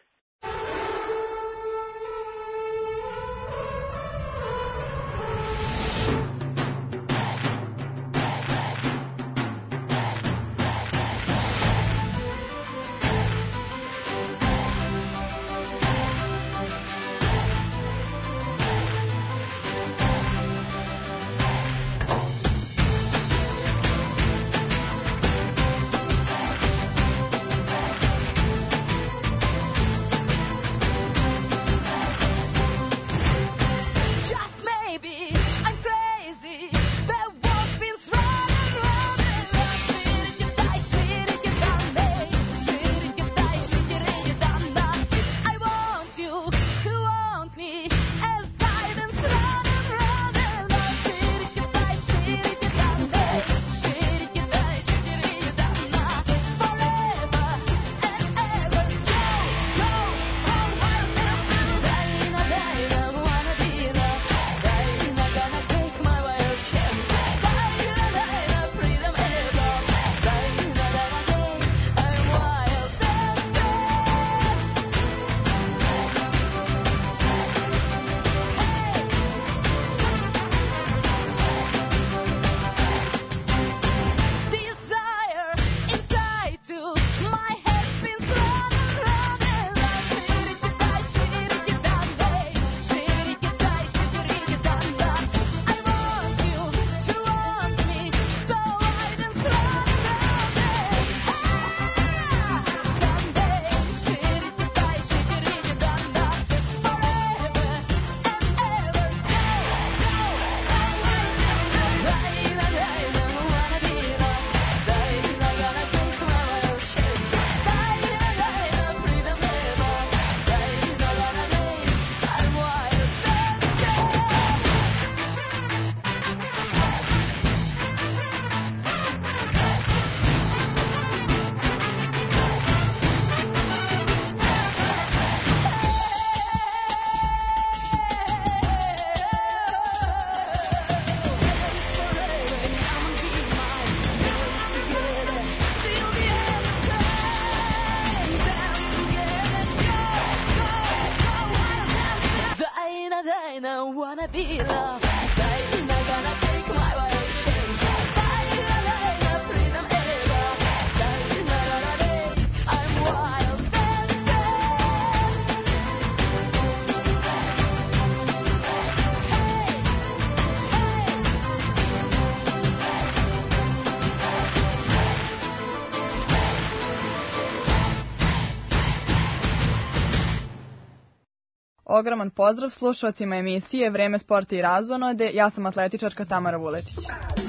Ogroman pozdrav slušalcima emisije Vreme sporta i razonode. Ja sam atletičarka Tamara Vuletić.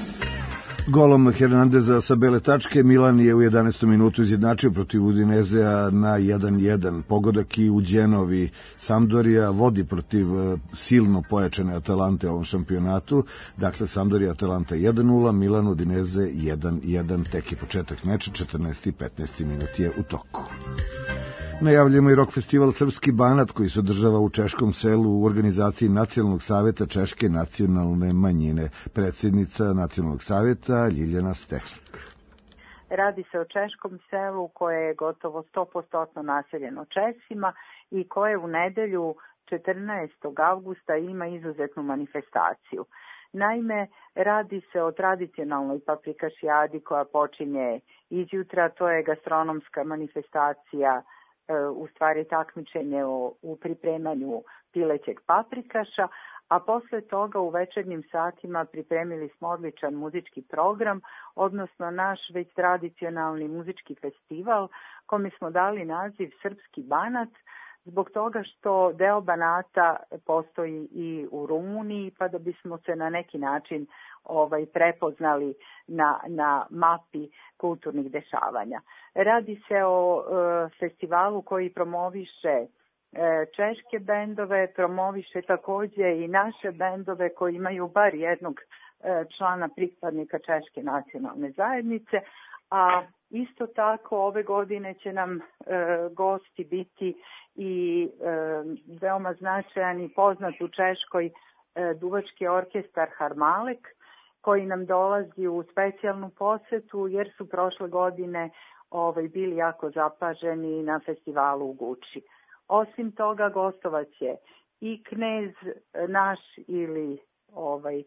Golom Hernandeza sa bele tačke Milan je u jedanaestom minutu izjednačio protiv Udinezea na jedan jedan. Pogodak i u Đenovi. Sampdoria vodi protiv silno pojačane Atalante u ovom šampionatu. Dakle, Sampdoria Atalanta jedan nula, Milan Udineze jedan jedan. Tek je početak meča, četrnaesti i petnaesti minut je u toku. Najavljujemo i rock festival Srpski Banat koji se održava u Češkom selu u organizaciji Nacionalnog savjeta Češke nacionalne manjine. Predsjednica Nacionalnog savjeta Ljiljana Stehlik. Radi se o Češkom selu koje je gotovo sto posto naseljeno Česima i koje u nedelju četrnaestog avgusta ima izuzetnu manifestaciju. Naime, radi se o tradicionalnoj paprikašijadi koja počinje izjutra, to je gastronomska manifestacija, u stvari takmičenje u pripremanju pilećeg paprikaša, a posle toga u večernjim satima pripremili smo odličan muzički program, odnosno naš već tradicionalni muzički festival, kome smo dali naziv Srpski Banat, zbog toga što deo Banata postoji i u Rumuniji, pa da bismo se na neki način ovaj, prepoznali na, na mapi kulturnih dešavanja. Radi se o e, festivalu koji promoviše e, češke bendove, promoviše takođe i naše bendove koji imaju bar jednog e, člana pripadnika Češke nacionalne zajednice, a isto tako ove godine će nam e, gosti biti i e, veoma značajan i poznat u Češkoj e, duvački orkestar Harmalek, koji nam dolazi u specijalnu posetu jer su prošle godine ovaj, bili jako zapaženi na festivalu u Guči. Osim toga gostovaće i knez naš ili ovaj,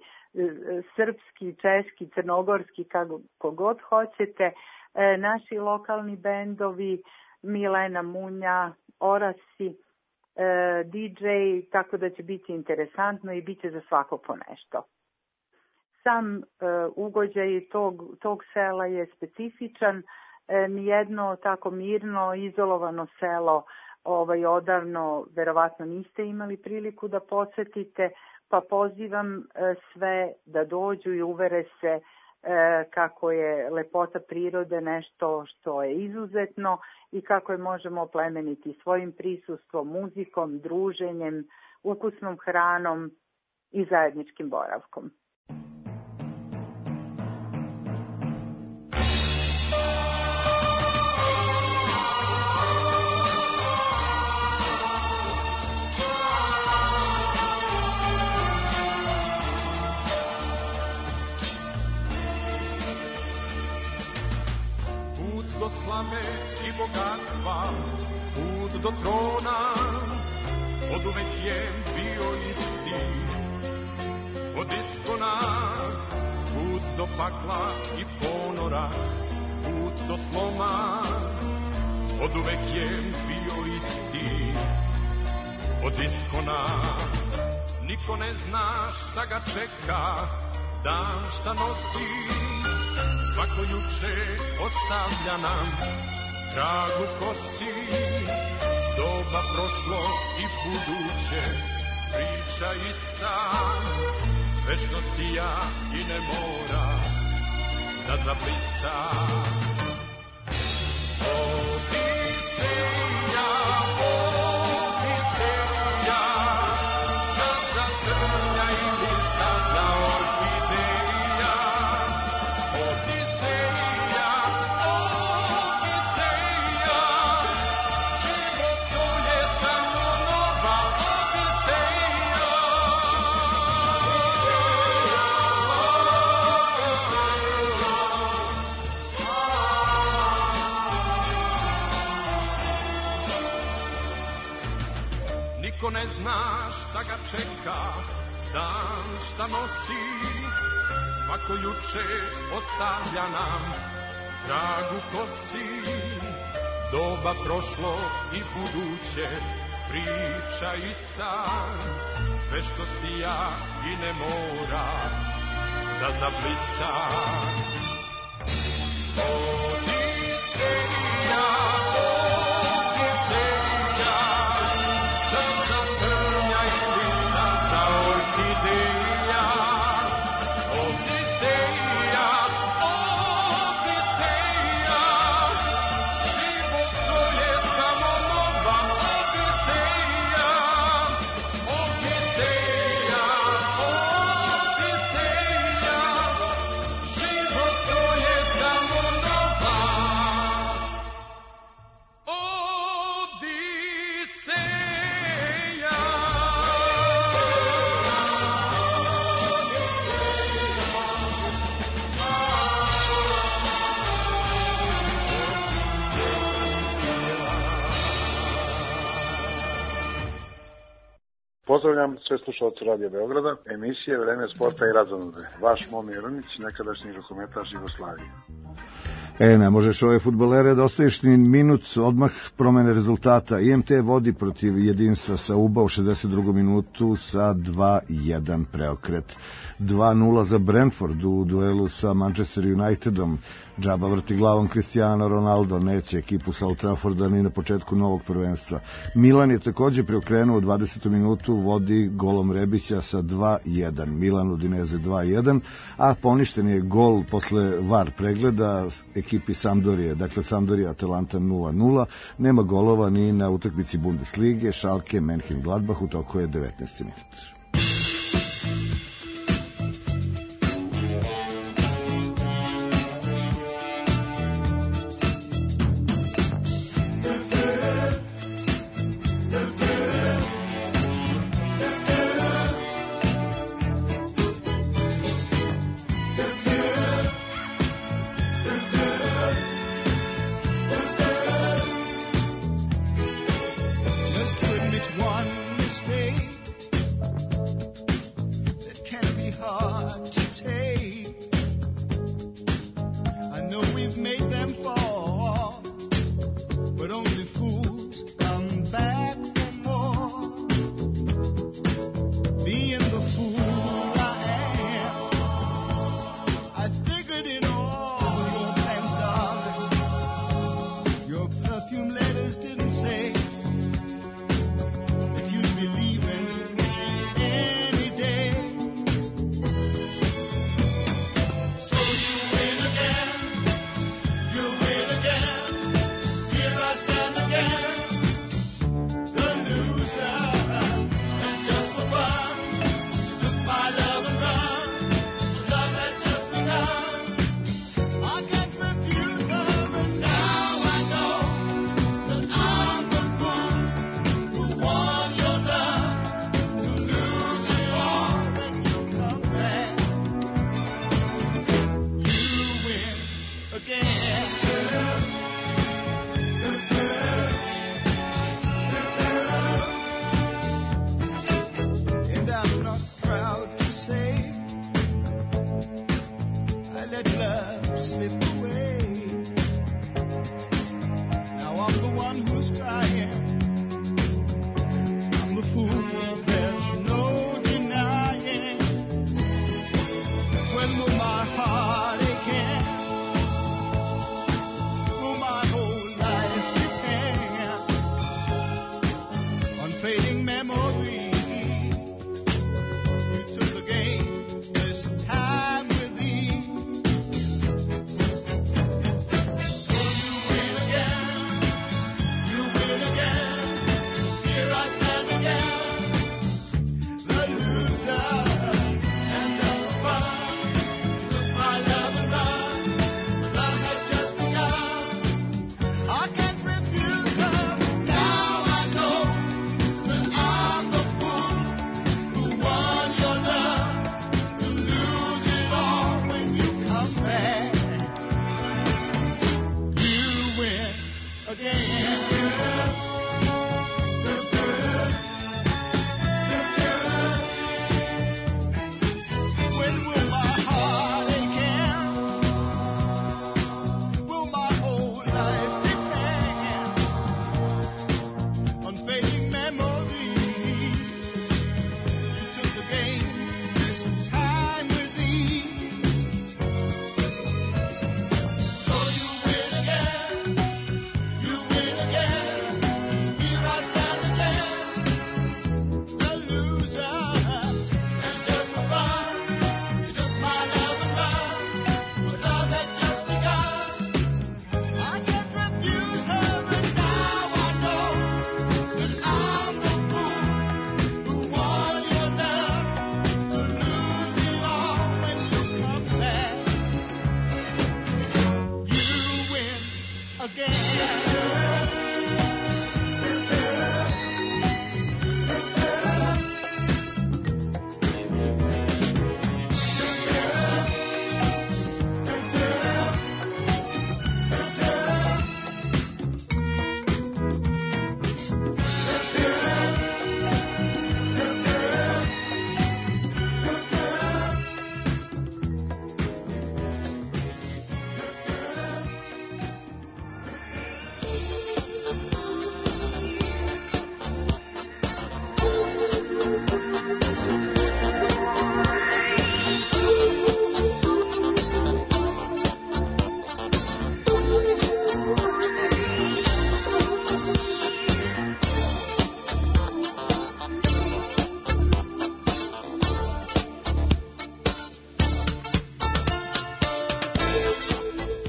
srpski, češki, crnogorski, kako god hoćete, e, naši lokalni bendovi, Milena Munja, Orasi, e, di džej, tako da će biti interesantno i bit će za svako po nešto. Sam e, ugođaj tog, tog sela je specifičan, e, nijedno tako mirno, izolovano selo ovaj, odavno verovatno niste imali priliku da posetite, pa pozivam e, sve da dođu i uvere se e, kako je lepota prirode nešto što je izuzetno i kako je možemo oplemeniti svojim prisustvom, muzikom, druženjem, ukusnom hranom i zajedničkim boravkom. Do slave i bogatstva, put do trona, od uvek je bio isti. Od iskona, put do pakla i ponora, put do sloma, od uvek je bio isti. Od iskona, niko ne zna šta ga čeka, dan šta nosi. Svako juče ostavlja nam trag u kosti, doba prošlo i buduće, priča ista, sve što sija i ne mora da zablica. Odiseja, Odiseja, sada trnja ili sada orhideja. Odiseja, Odiseja, život to je samo nova Odiseja. Niko ne zna šta ga čeka, dan šta nosi, svako juče ostavlja nam trag u kosti, doba prošlo i buduće, priča i san, sve što sija i ne mora da zablista. Odiseja, Odiseja, sada trnja ili sada orhideja. Odiseja, Odiseja, život to je samo nova Odiseja. Odiseja, Odiseja, život to je samo nova Pozdravljam sve slušalce Radija Beograda, emisije Vreme sporta i razonode. Vaš Momi Jeronić, nekadašnji rukometaš Jugoslavije. E, ne možeš ove fudbalere da ostaviš ni minut odmah promene rezultata. I M T vodi protiv Jedinstva sa Uba u šezdeset drugom minutu sa dva jedan preokret. dva nula za Brentford u duelu sa Manchester Unitedom. Džaba vrti glavom Cristiano Ronaldo, neće ekipu sa Old Trafforda ni na početku novog prvenstva. Milan je takođe preokrenuo u dvadesetom minutu, vodi golom Rebića sa dva jedan. Milan Udinese dva jedan, a poništen je gol posle V A R pregleda ekipi Sampdorije. Dakle, Sampdorija Atalanta nula nula. Nema golova ni na utakmici Bundeslige. Schalke Mönchengladbach, u toku je devetnaesti minut. Just to admit one mistake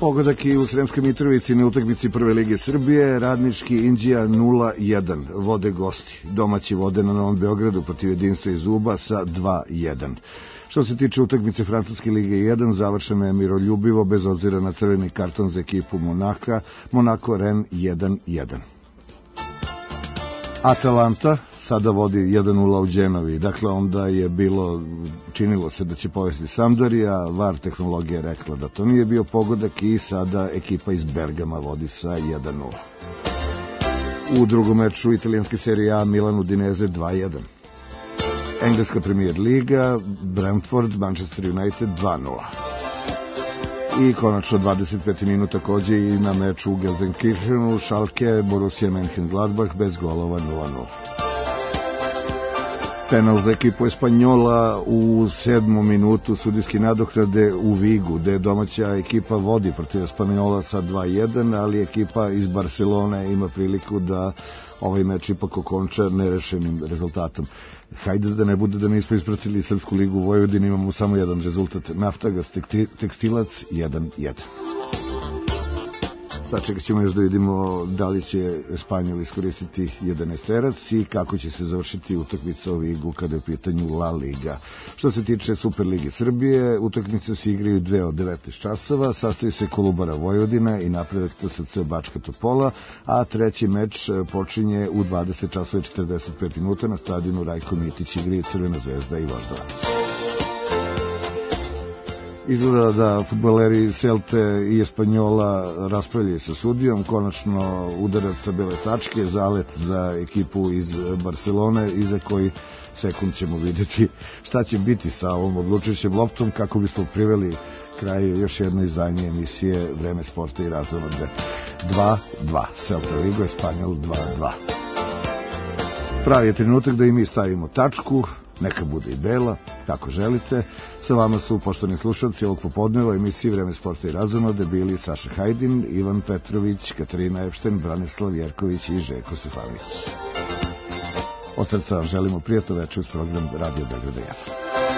Pogodak i u Sremskoj Mitrovici na utakmici Prve lige Srbije, Radnički Inđija nula jedan, vode gosti. Domaći vode na Novom Beogradu protiv Jedinstva iz Uba sa dva jedan. Što se tiče utakmice Francuske lige jedan, završena je miroljubivo bez obzira na crveni karton za ekipu Monaka, Monako Ren jedan jedan. Atalanta sada vodi jedan nula u Đenovi, dakle onda je bilo, činilo se da će povesti Sampdoria, V A R tehnologija je rekla da to nije bio pogodak i sada ekipa iz Bergama vodi sa jedan nula. U drugom meču italijanske serije A Milan Udinese dva jedan. Engleska Premier Liga, Brentford, Manchester United dva nula. I konačno dvadeset peti minut takođe i na meču u Gelsenkirchenu, Schalke, Borussia Mönchengladbach bez golova nula nula. Penal za ekipu Espanjola u sedmom minutu sudijski nadoknade u Vigu, gde domaća ekipa vodi protiv Espanjola sa dva jedan, ali ekipa iz Barcelone ima priliku da ovaj meč ipak okonča nerešenim rezultatom. Hajde da ne bude da nismo ispratili Srpsku ligu u Vojvodini, imamo samo jedan rezultat. Naftagas Tekstilac jedan jedan. Sačekat ćemo još da vidimo da li će Španjol iskoristiti jedanaesterac i kako će se završiti utakmica u Vigu kada je u pitanju La Liga. Što se tiče Super Lige Srbije, utakmice se igraju dve od devetnaest časova, sastoji se Kolubara Vojvodina i Napredak T S C Bačka Topola, a treći meč počinje u dvadeset časova i četrdeset pet minuta na stadionu Rajko Mitić, igraju Crvena zvezda i Voždovac. Izgleda da fudbaleri Celte i Espanjola raspravljaju sa sudijom, konačno udarac sa bele tačke, zalet za ekipu iz Barcelone i za koji sekund ćemo vidjeti šta će biti sa ovom odlučujućem loptom kako bismo priveli kraj još jedno izdanje emisije Vreme sporta i razonode. dva dva, Celta Vigo, Espanjol dva dva. Pravi je trenutak da i mi stavimo tačku, neka bude i bela, kako želite. Sa vama su, poštovani slušalci, ovog popodneva emisiji Vreme sporta i razonode bili Saša Hajdin, Ivan Petrović, Katarina Epšten, Branislav Jerković i Željko Stefanović. Od srca vam želimo prijatno večer uz program Radio Beograd jedan.